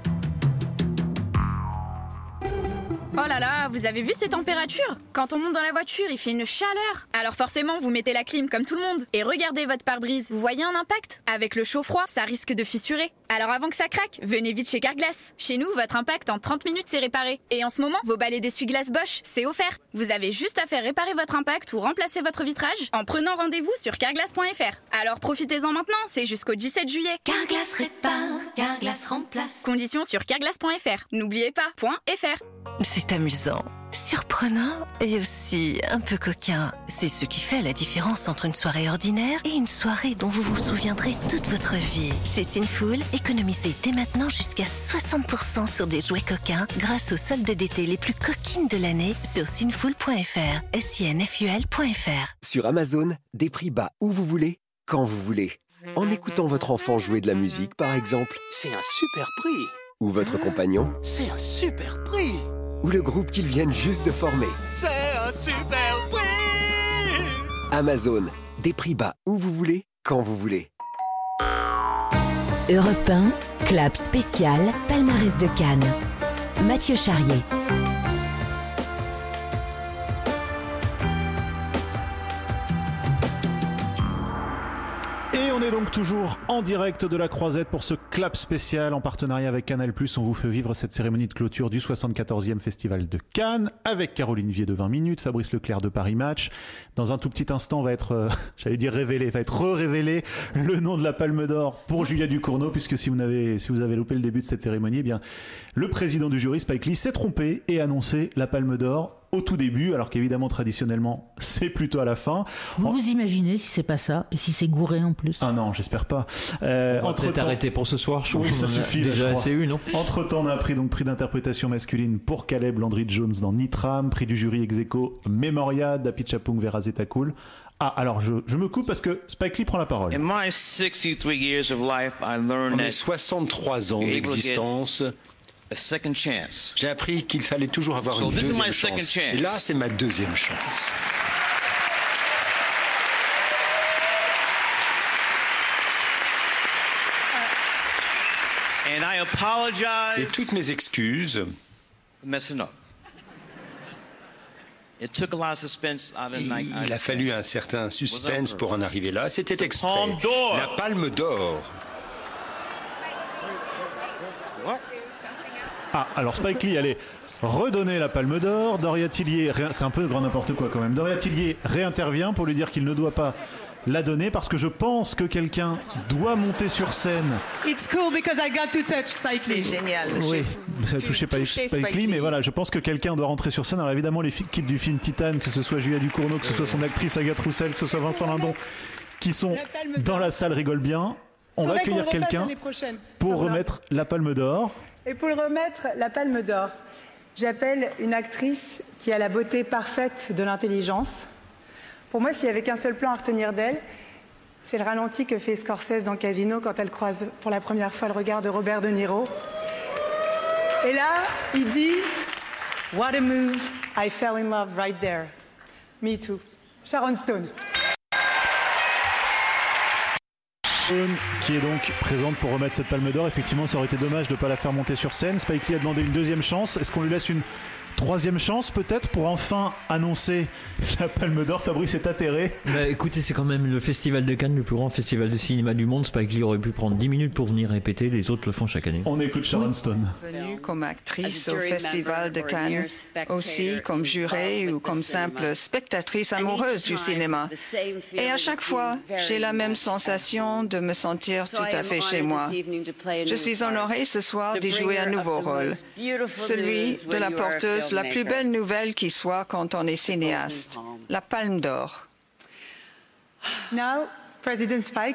Oh là là, vous avez vu ces températures? Quand on monte dans la voiture, il fait une chaleur. Alors forcément, vous mettez la clim comme tout le monde. Et regardez votre pare-brise, vous voyez un impact? Avec le chaud-froid, ça risque de fissurer. Alors avant que ça craque, venez vite chez Carglass. Chez nous, votre impact en 30 minutes, c'est réparé. Et en ce moment, vos balais d'essuie-glace Bosch, c'est offert. Vous avez juste à faire réparer votre impact ou remplacer votre vitrage en prenant rendez-vous sur carglass.fr. Alors profitez-en maintenant, c'est jusqu'au 17 juillet. Carglass répare, Carglass remplace. Conditions sur carglass.fr. N'oubliez pas, .fr. C'est amusant, surprenant et aussi un peu coquin. C'est ce qui fait la différence entre une soirée ordinaire et une soirée dont vous vous souviendrez toute votre vie. Chez Sinful, économisez dès maintenant jusqu'à 60% sur des jouets coquins grâce aux soldes d'été les plus coquines de l'année sur sinful.fr, sinful.fr. Sur Amazon, des prix bas où vous voulez, quand vous voulez. En écoutant votre enfant jouer de la musique, par exemple. C'est un super prix. Ou votre compagnon. C'est un super prix. Ou le groupe qu'ils viennent juste de former. C'est un super prix. Amazon, des prix bas où vous voulez, quand vous voulez. Europe 1, clap spécial, palmarès de Cannes. Mathieu Charrier. Et on est donc toujours en direct de la Croisette pour ce clap spécial en partenariat avec Canal+. On vous fait vivre cette cérémonie de clôture du 74e Festival de Cannes avec Caroline Vier de 20 minutes, Fabrice Leclerc de Paris Match. Dans un tout petit instant, va être, va être révélé le nom de la Palme d'Or pour Julia Ducournau, puisque si vous avez loupé le début de cette cérémonie, eh bien, le président du jury, Spike Lee, s'est trompé et a annoncé la Palme d'Or au tout début, alors qu'évidemment, traditionnellement, c'est plutôt à la fin. Vous imaginez si c'est pas ça, et si c'est gouré en plus? Ah non, j'espère pas. On va peut-être arrêter pour ce soir. Oui, ça suffit. Déjà assez eu, non? Entre-temps, on a appris donc prix d'interprétation masculine pour Caleb Landry Jones dans Nitram, prix du jury ex-aequo Memoria d'Apichatpong Vera Zetakul. Ah, alors je me coupe parce que Spike Lee prend la parole. In my 63 years of life, I learned Dans mes 63 ans d'existence, j'ai appris qu'il fallait toujours avoir une deuxième chance. Et là, c'est ma deuxième chance. And I apologize. Et toutes mes excuses. Messing up. It took a lot of suspense out of night. Il a fallu un certain suspense pour en arriver là. C'était exprès. La Palme d'Or. Ah, alors Spike Lee allait redonner la Palme d'Or. Doria Tillier, c'est un peu grand n'importe quoi quand même. Doria Tillier réintervient pour lui dire qu'il ne doit pas la donner parce que je pense que quelqu'un doit monter sur scène. It's cool because I got to touch Spike Lee. C'est génial. Oui, ça a touché Spike Lee, mais voilà, je pense que quelqu'un doit rentrer sur scène. Alors évidemment, l'équipe du film Titane, que ce soit Julia Ducournau, que ce soit son actrice Agathe Roussel, que ce soit Vincent Lindon, qui sont dans la salle rigolent bien. On va accueillir quelqu'un pour remettre la Palme d'Or. Et pour remettre la Palme d'Or, j'appelle une actrice qui a la beauté parfaite de l'intelligence. Pour moi, s'il n'y avait qu'un seul plan à retenir d'elle, c'est le ralenti que fait Scorsese dans Casino quand elle croise pour la première fois le regard de Robert De Niro. Et là, il dit « What a move, I fell in love right there. Me too. » Sharon Stone. Stone qui est donc présente pour remettre cette Palme d'Or. Effectivement, ça aurait été dommage de ne pas la faire monter sur scène. Spike Lee a demandé une deuxième chance. Est-ce qu'on lui laisse une troisième chance peut-être pour enfin annoncer la Palme d'Or? Fabrice est atterré. Bah, écoutez, c'est quand même le festival de Cannes, le plus grand festival de cinéma du monde. Spike Lee aurait pu prendre 10 minutes pour venir répéter, les autres le font chaque année. On écoute Sharon Stone. Venue comme actrice au festival de Cannes, aussi comme jurée ou comme simple spectatrice amoureuse du cinéma. Et à chaque fois, j'ai la même sensation de me sentir tout à fait chez moi. Je suis honorée ce soir d'y jouer un nouveau rôle, celui de la porteuse la plus belle nouvelle qui soit quand on est cinéaste, la Palme d'Or. Maintenant, Président Spike,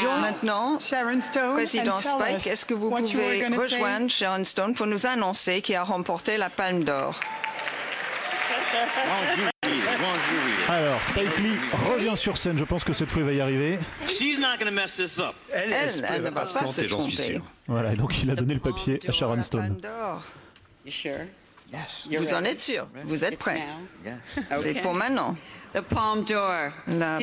est-ce que vous pouvez rejoindre Sharon Stone pour nous annoncer qui a remporté la Palme d'Or? Alors, Spike Lee revient sur scène. Je pense que cette fois, il va y arriver. Elle ne va pas se tromper. Voilà, donc il a donné le papier à Sharon Stone. Vous en êtes sûr? Vous êtes prêts? C'est pour maintenant. La Palme d'Or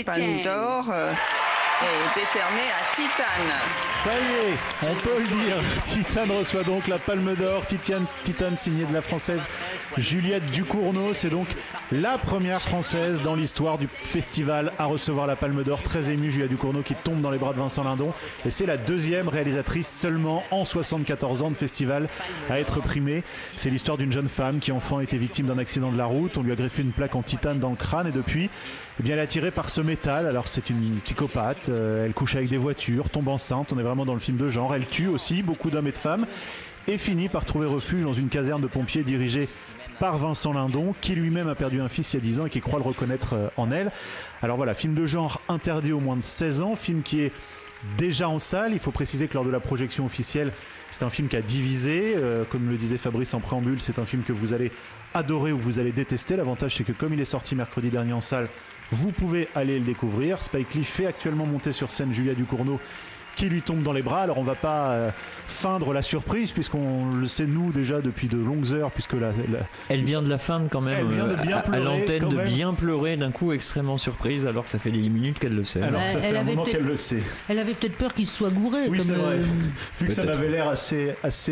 est décernée à Titane. Ça y est, on peut le dire. Titane reçoit donc la Palme d'Or. Titane signée de la Française Juliette Ducournau. C'est donc la première Française dans l'histoire du festival à recevoir la Palme d'Or. Très émue, Juliette Ducournau qui tombe dans les bras de Vincent Lindon. Et c'est la deuxième réalisatrice seulement en 74 ans de festival à être primée. C'est l'histoire d'une jeune femme qui enfant était victime d'un accident de la route. On lui a greffé une plaque en titane dans le crâne et depuis, eh bien, elle est attirée par ce métal. Alors c'est une psychopathe, elle couche avec des voitures, tombe enceinte, on est vraiment dans le film de genre. Elle tue aussi beaucoup d'hommes et de femmes et finit par trouver refuge dans une caserne de pompiers dirigée par Vincent Lindon, qui lui-même a perdu un fils il y a 10 ans et qui croit le reconnaître en elle. Alors voilà, film de genre interdit aux moins de 16 ans, film qui est déjà en salle. Il faut préciser que lors de la projection officielle, c'est un film qui a divisé. Comme le disait Fabrice en préambule, c'est un film que vous allez adorer ou que vous allez détester. L'avantage, c'est que comme il est sorti mercredi dernier en salle, vous pouvez aller le découvrir. Spike Lee fait actuellement monter sur scène Juliette Ducournau qui lui tombe dans les bras. Alors on va pas feindre la surprise puisqu'on le sait nous déjà depuis de longues heures puisque elle vient de la feindre quand même. Elle vient de bien pleurer, à l'antenne de bien pleurer d'un coup extrêmement surprise alors que ça fait des minutes qu'elle le sait. Alors ça fait un moment qu'elle le sait. Elle avait peut-être peur qu'il soit gouré. Oui, c'est vrai. Vu que ça avait l'air assez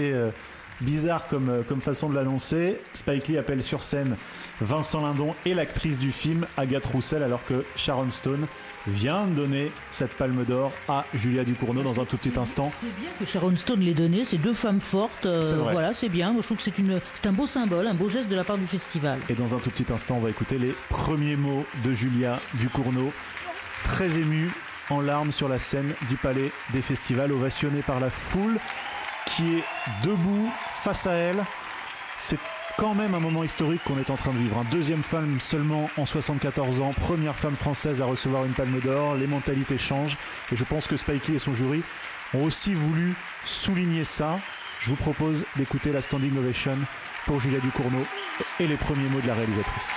bizarre comme façon de l'annoncer, Spike Lee appelle sur scène Vincent Lindon et l'actrice du film Agathe Roussel alors que Sharon Stone vient de donner cette Palme d'Or à Juliette Ducournau dans un tout petit instant. C'est bien que Sharon Stone l'ait donné, ces deux femmes fortes. Voilà, c'est bien. Moi, je trouve que c'est un beau symbole, un beau geste de la part du festival. Et dans un tout petit instant, on va écouter les premiers mots de Juliette Ducournau, très émue, en larmes sur la scène du Palais des Festivals, ovationnée par la foule qui est debout face à elle. C'est quand même un moment historique qu'on est en train de vivre. Deuxième femme seulement en 74 ans, première femme française à recevoir une Palme d'Or. Les mentalités changent et je pense que Spike Lee et son jury ont aussi voulu souligner ça. Je vous propose d'écouter la standing ovation pour Juliette Ducournau et les premiers mots de la réalisatrice.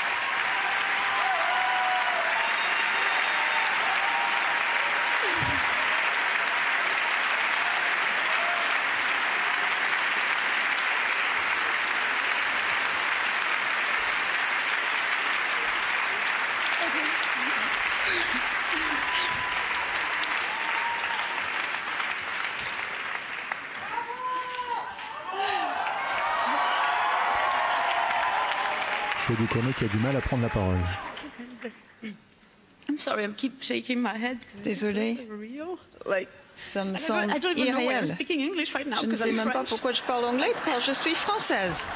Juliette Ducournau qui a du mal à prendre la parole. Désolée. Ça me semble irréel. Je ne sais même pas pourquoi je parle anglais, car je suis française.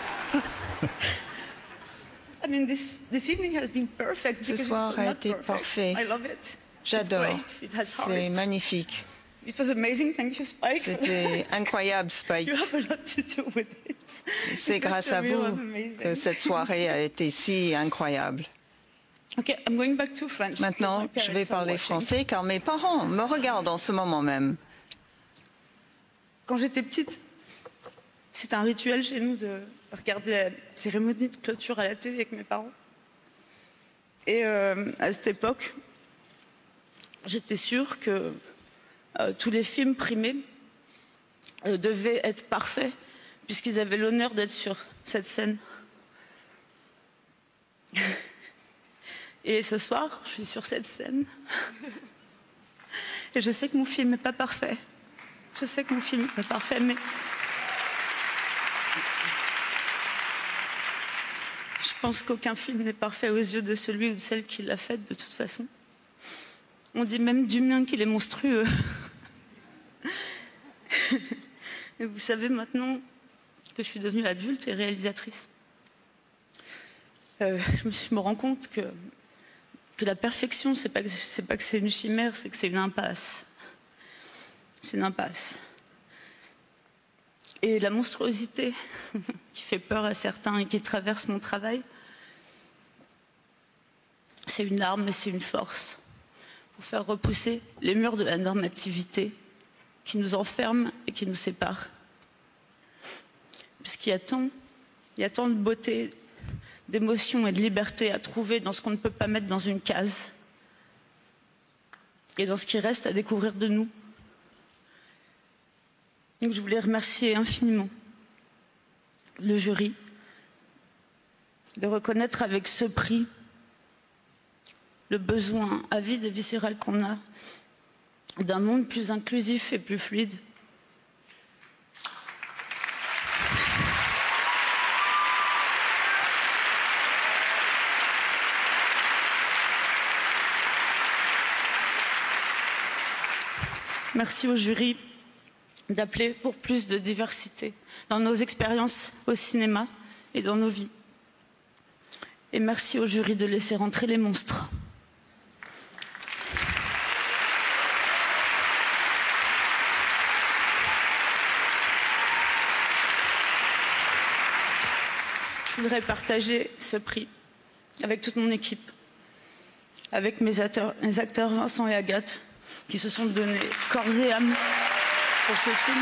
Ce soir a été parfait. J'adore. C'est magnifique. C'était incroyable, Spike. C'est grâce à vous que cette soirée a été si incroyable. Maintenant, je vais parler français car mes parents me regardent en ce moment même. Quand j'étais petite, c'était un rituel chez nous de regarder la cérémonie de clôture à la télé avec mes parents. Et à cette époque, j'étais sûre que tous les films primés devaient être parfaits puisqu'ils avaient l'honneur d'être sur cette scène. Et ce soir, je suis sur cette scène. Et je sais que mon film n'est pas parfait. Je sais que mon film n'est pas parfait, mais je pense qu'aucun film n'est parfait aux yeux de celui ou de celle qui l'a fait de toute façon. On dit même du mien qu'il est monstrueux. Et vous savez maintenant que je suis devenue adulte et réalisatrice. Je me rends compte que la perfection, c'est pas que c'est une chimère, c'est que c'est une impasse. C'est une impasse. Et la monstruosité qui fait peur à certains et qui traverse mon travail, c'est une arme et c'est une force pour faire repousser les murs de la normativité qui nous enferment et qui nous séparent. Parce qu'il y a tant de beauté, d'émotion et de liberté à trouver dans ce qu'on ne peut pas mettre dans une case et dans ce qui reste à découvrir de nous. Donc je voulais remercier infiniment le jury de reconnaître avec ce prix le besoin avide et viscéral qu'on a d'un monde plus inclusif et plus fluide. Merci au jury d'appeler pour plus de diversité dans nos expériences au cinéma et dans nos vies. Et merci au jury de laisser rentrer les monstres. Je voudrais partager ce prix avec toute mon équipe, avec mes acteurs Vincent et Agathe, qui se sont donnés corps et âme pour ce film.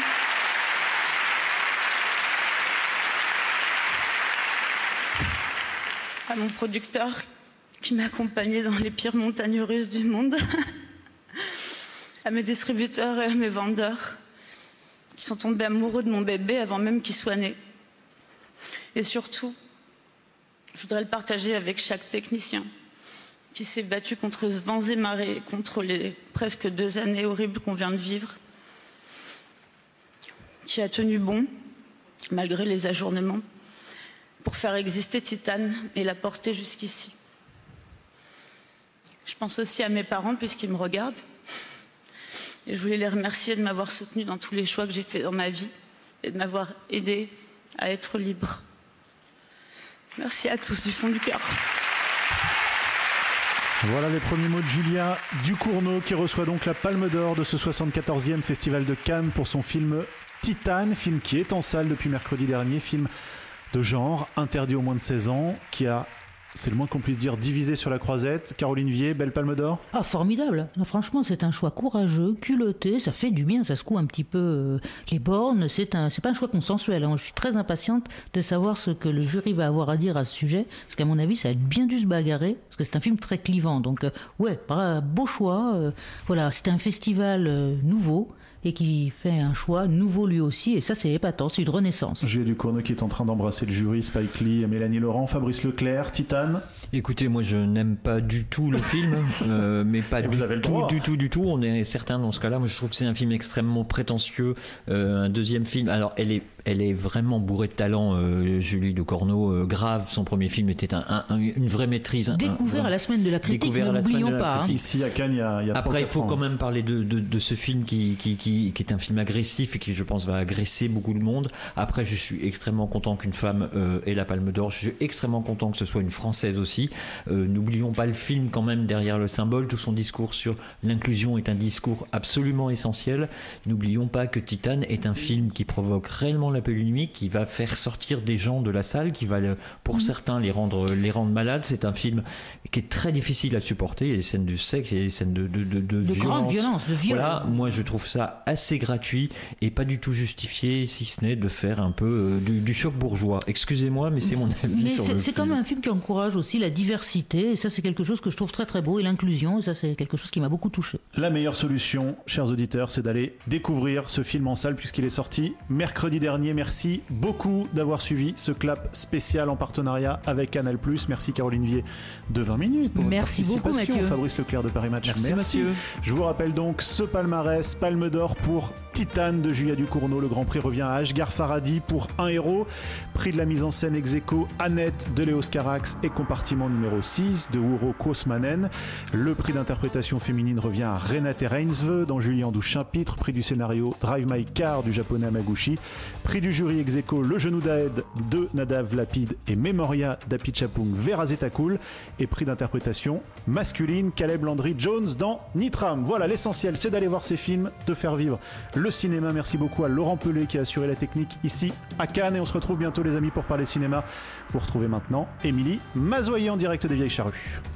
À mon producteur qui m'a accompagné dans les pires montagnes russes du monde. À mes distributeurs et à mes vendeurs qui sont tombés amoureux de mon bébé avant même qu'il soit né. Et surtout, je voudrais le partager avec chaque technicien qui s'est battu contre vents et marées, contre les presque 2 années horribles qu'on vient de vivre, qui a tenu bon, malgré les ajournements, pour faire exister Titane et la porter jusqu'ici. Je pense aussi à mes parents, puisqu'ils me regardent, et je voulais les remercier de m'avoir soutenue dans tous les choix que j'ai faits dans ma vie, et de m'avoir aidée à être libre. Merci à tous du fond du cœur. Voilà les premiers mots de Julia Ducournau qui reçoit donc la Palme d'Or de ce 74e Festival de Cannes pour son film Titane, film qui est en salle depuis mercredi dernier, film de genre, interdit aux moins de 16 ans, qui a, c'est le moins qu'on puisse dire, divisé sur la croisette. Caroline Vier, belle Palme d'Or. Ah, formidable. Non, franchement, c'est un choix courageux, culotté, ça fait du bien, ça secoue un petit peu les bornes. C'est pas un choix consensuel. Je suis très impatiente de savoir ce que le jury va avoir à dire à ce sujet, parce qu'à mon avis, ça a bien dû se bagarrer, parce que c'est un film très clivant. Donc, beau choix. Voilà, c'est un festival nouveau, et qui fait un choix nouveau lui aussi, et ça c'est épatant, c'est une renaissance. Julia Ducournau qui est en train d'embrasser le jury, Spike Lee, Mélanie Laurent, Fabrice Leclerc, Titane. Écoutez, moi je n'aime pas du tout le film, mais pas du tout, on est certain dans ce cas-là. Moi je trouve que c'est un film extrêmement prétentieux, un deuxième film, alors elle est vraiment bourrée de talent, Julie Ducournau, grave, son premier film était une vraie maîtrise. Découvert à la semaine de la critique, n'oublions pas. Ici à Cannes, il y a après, il faut quand même parler de ce film qui est un film agressif et qui, je pense, va agresser beaucoup de monde. Après, je suis extrêmement content qu'une femme ait la Palme d'Or. Je suis extrêmement content que ce soit une Française aussi. N'oublions pas le film quand même derrière le symbole. Tout son discours sur l'inclusion est un discours absolument essentiel. N'oublions pas que Titane est un film qui provoque réellement la polémique, qui va faire sortir des gens de la salle, qui va, pour certains, les rendre malades. C'est un film qui est très difficile à supporter. Il y a des scènes de sexe, il y a des scènes de violence. Grande violence, de viol. Voilà, moi je trouve ça assez gratuit et pas du tout justifié, si ce n'est de faire un peu du choc bourgeois. Excusez-moi, mais c'est mon avis sur le film. C'est quand même un film qui encourage aussi la diversité, et ça c'est quelque chose que je trouve très très beau, et l'inclusion, et ça c'est quelque chose qui m'a beaucoup touché. La meilleure solution, chers auditeurs, c'est d'aller découvrir ce film en salle puisqu'il est sorti mercredi dernier. dernier. Merci beaucoup d'avoir suivi ce clap spécial en partenariat avec Canal+. Merci Caroline Vier de 20 minutes pour votre participation. Beaucoup Mathieu. Fabrice Leclerc de Paris Match. Merci Mathieu. Je vous rappelle donc ce palmarès, Palme d'Or pour Titane de Julia Ducournau. Le Grand Prix revient à Ashghar Farhadi pour Un héros. Prix de la mise en scène ex aequo Annette de Léos Carax et compartiment numéro 6 de Uro Kosmanen. Le prix d'interprétation féminine revient à Renate Reinsve dans Julien 12 chapitres. Prix du scénario Drive My Car du japonais Hamaguchi. Prix du jury ex aequo Le Genou d'Aed de Nadav Lapid et Memoria d'Apichapung Verazetakul. Et prix d'interprétation masculine Caleb Landry Jones dans Nitram. Voilà, l'essentiel, c'est d'aller voir ces films, de faire vivre le cinéma. Merci beaucoup à Laurent Pelé qui a assuré la technique ici à Cannes. Et on se retrouve bientôt les amis pour parler cinéma. Vous retrouvez maintenant Émilie Mazoyer en direct des Vieilles Charrues.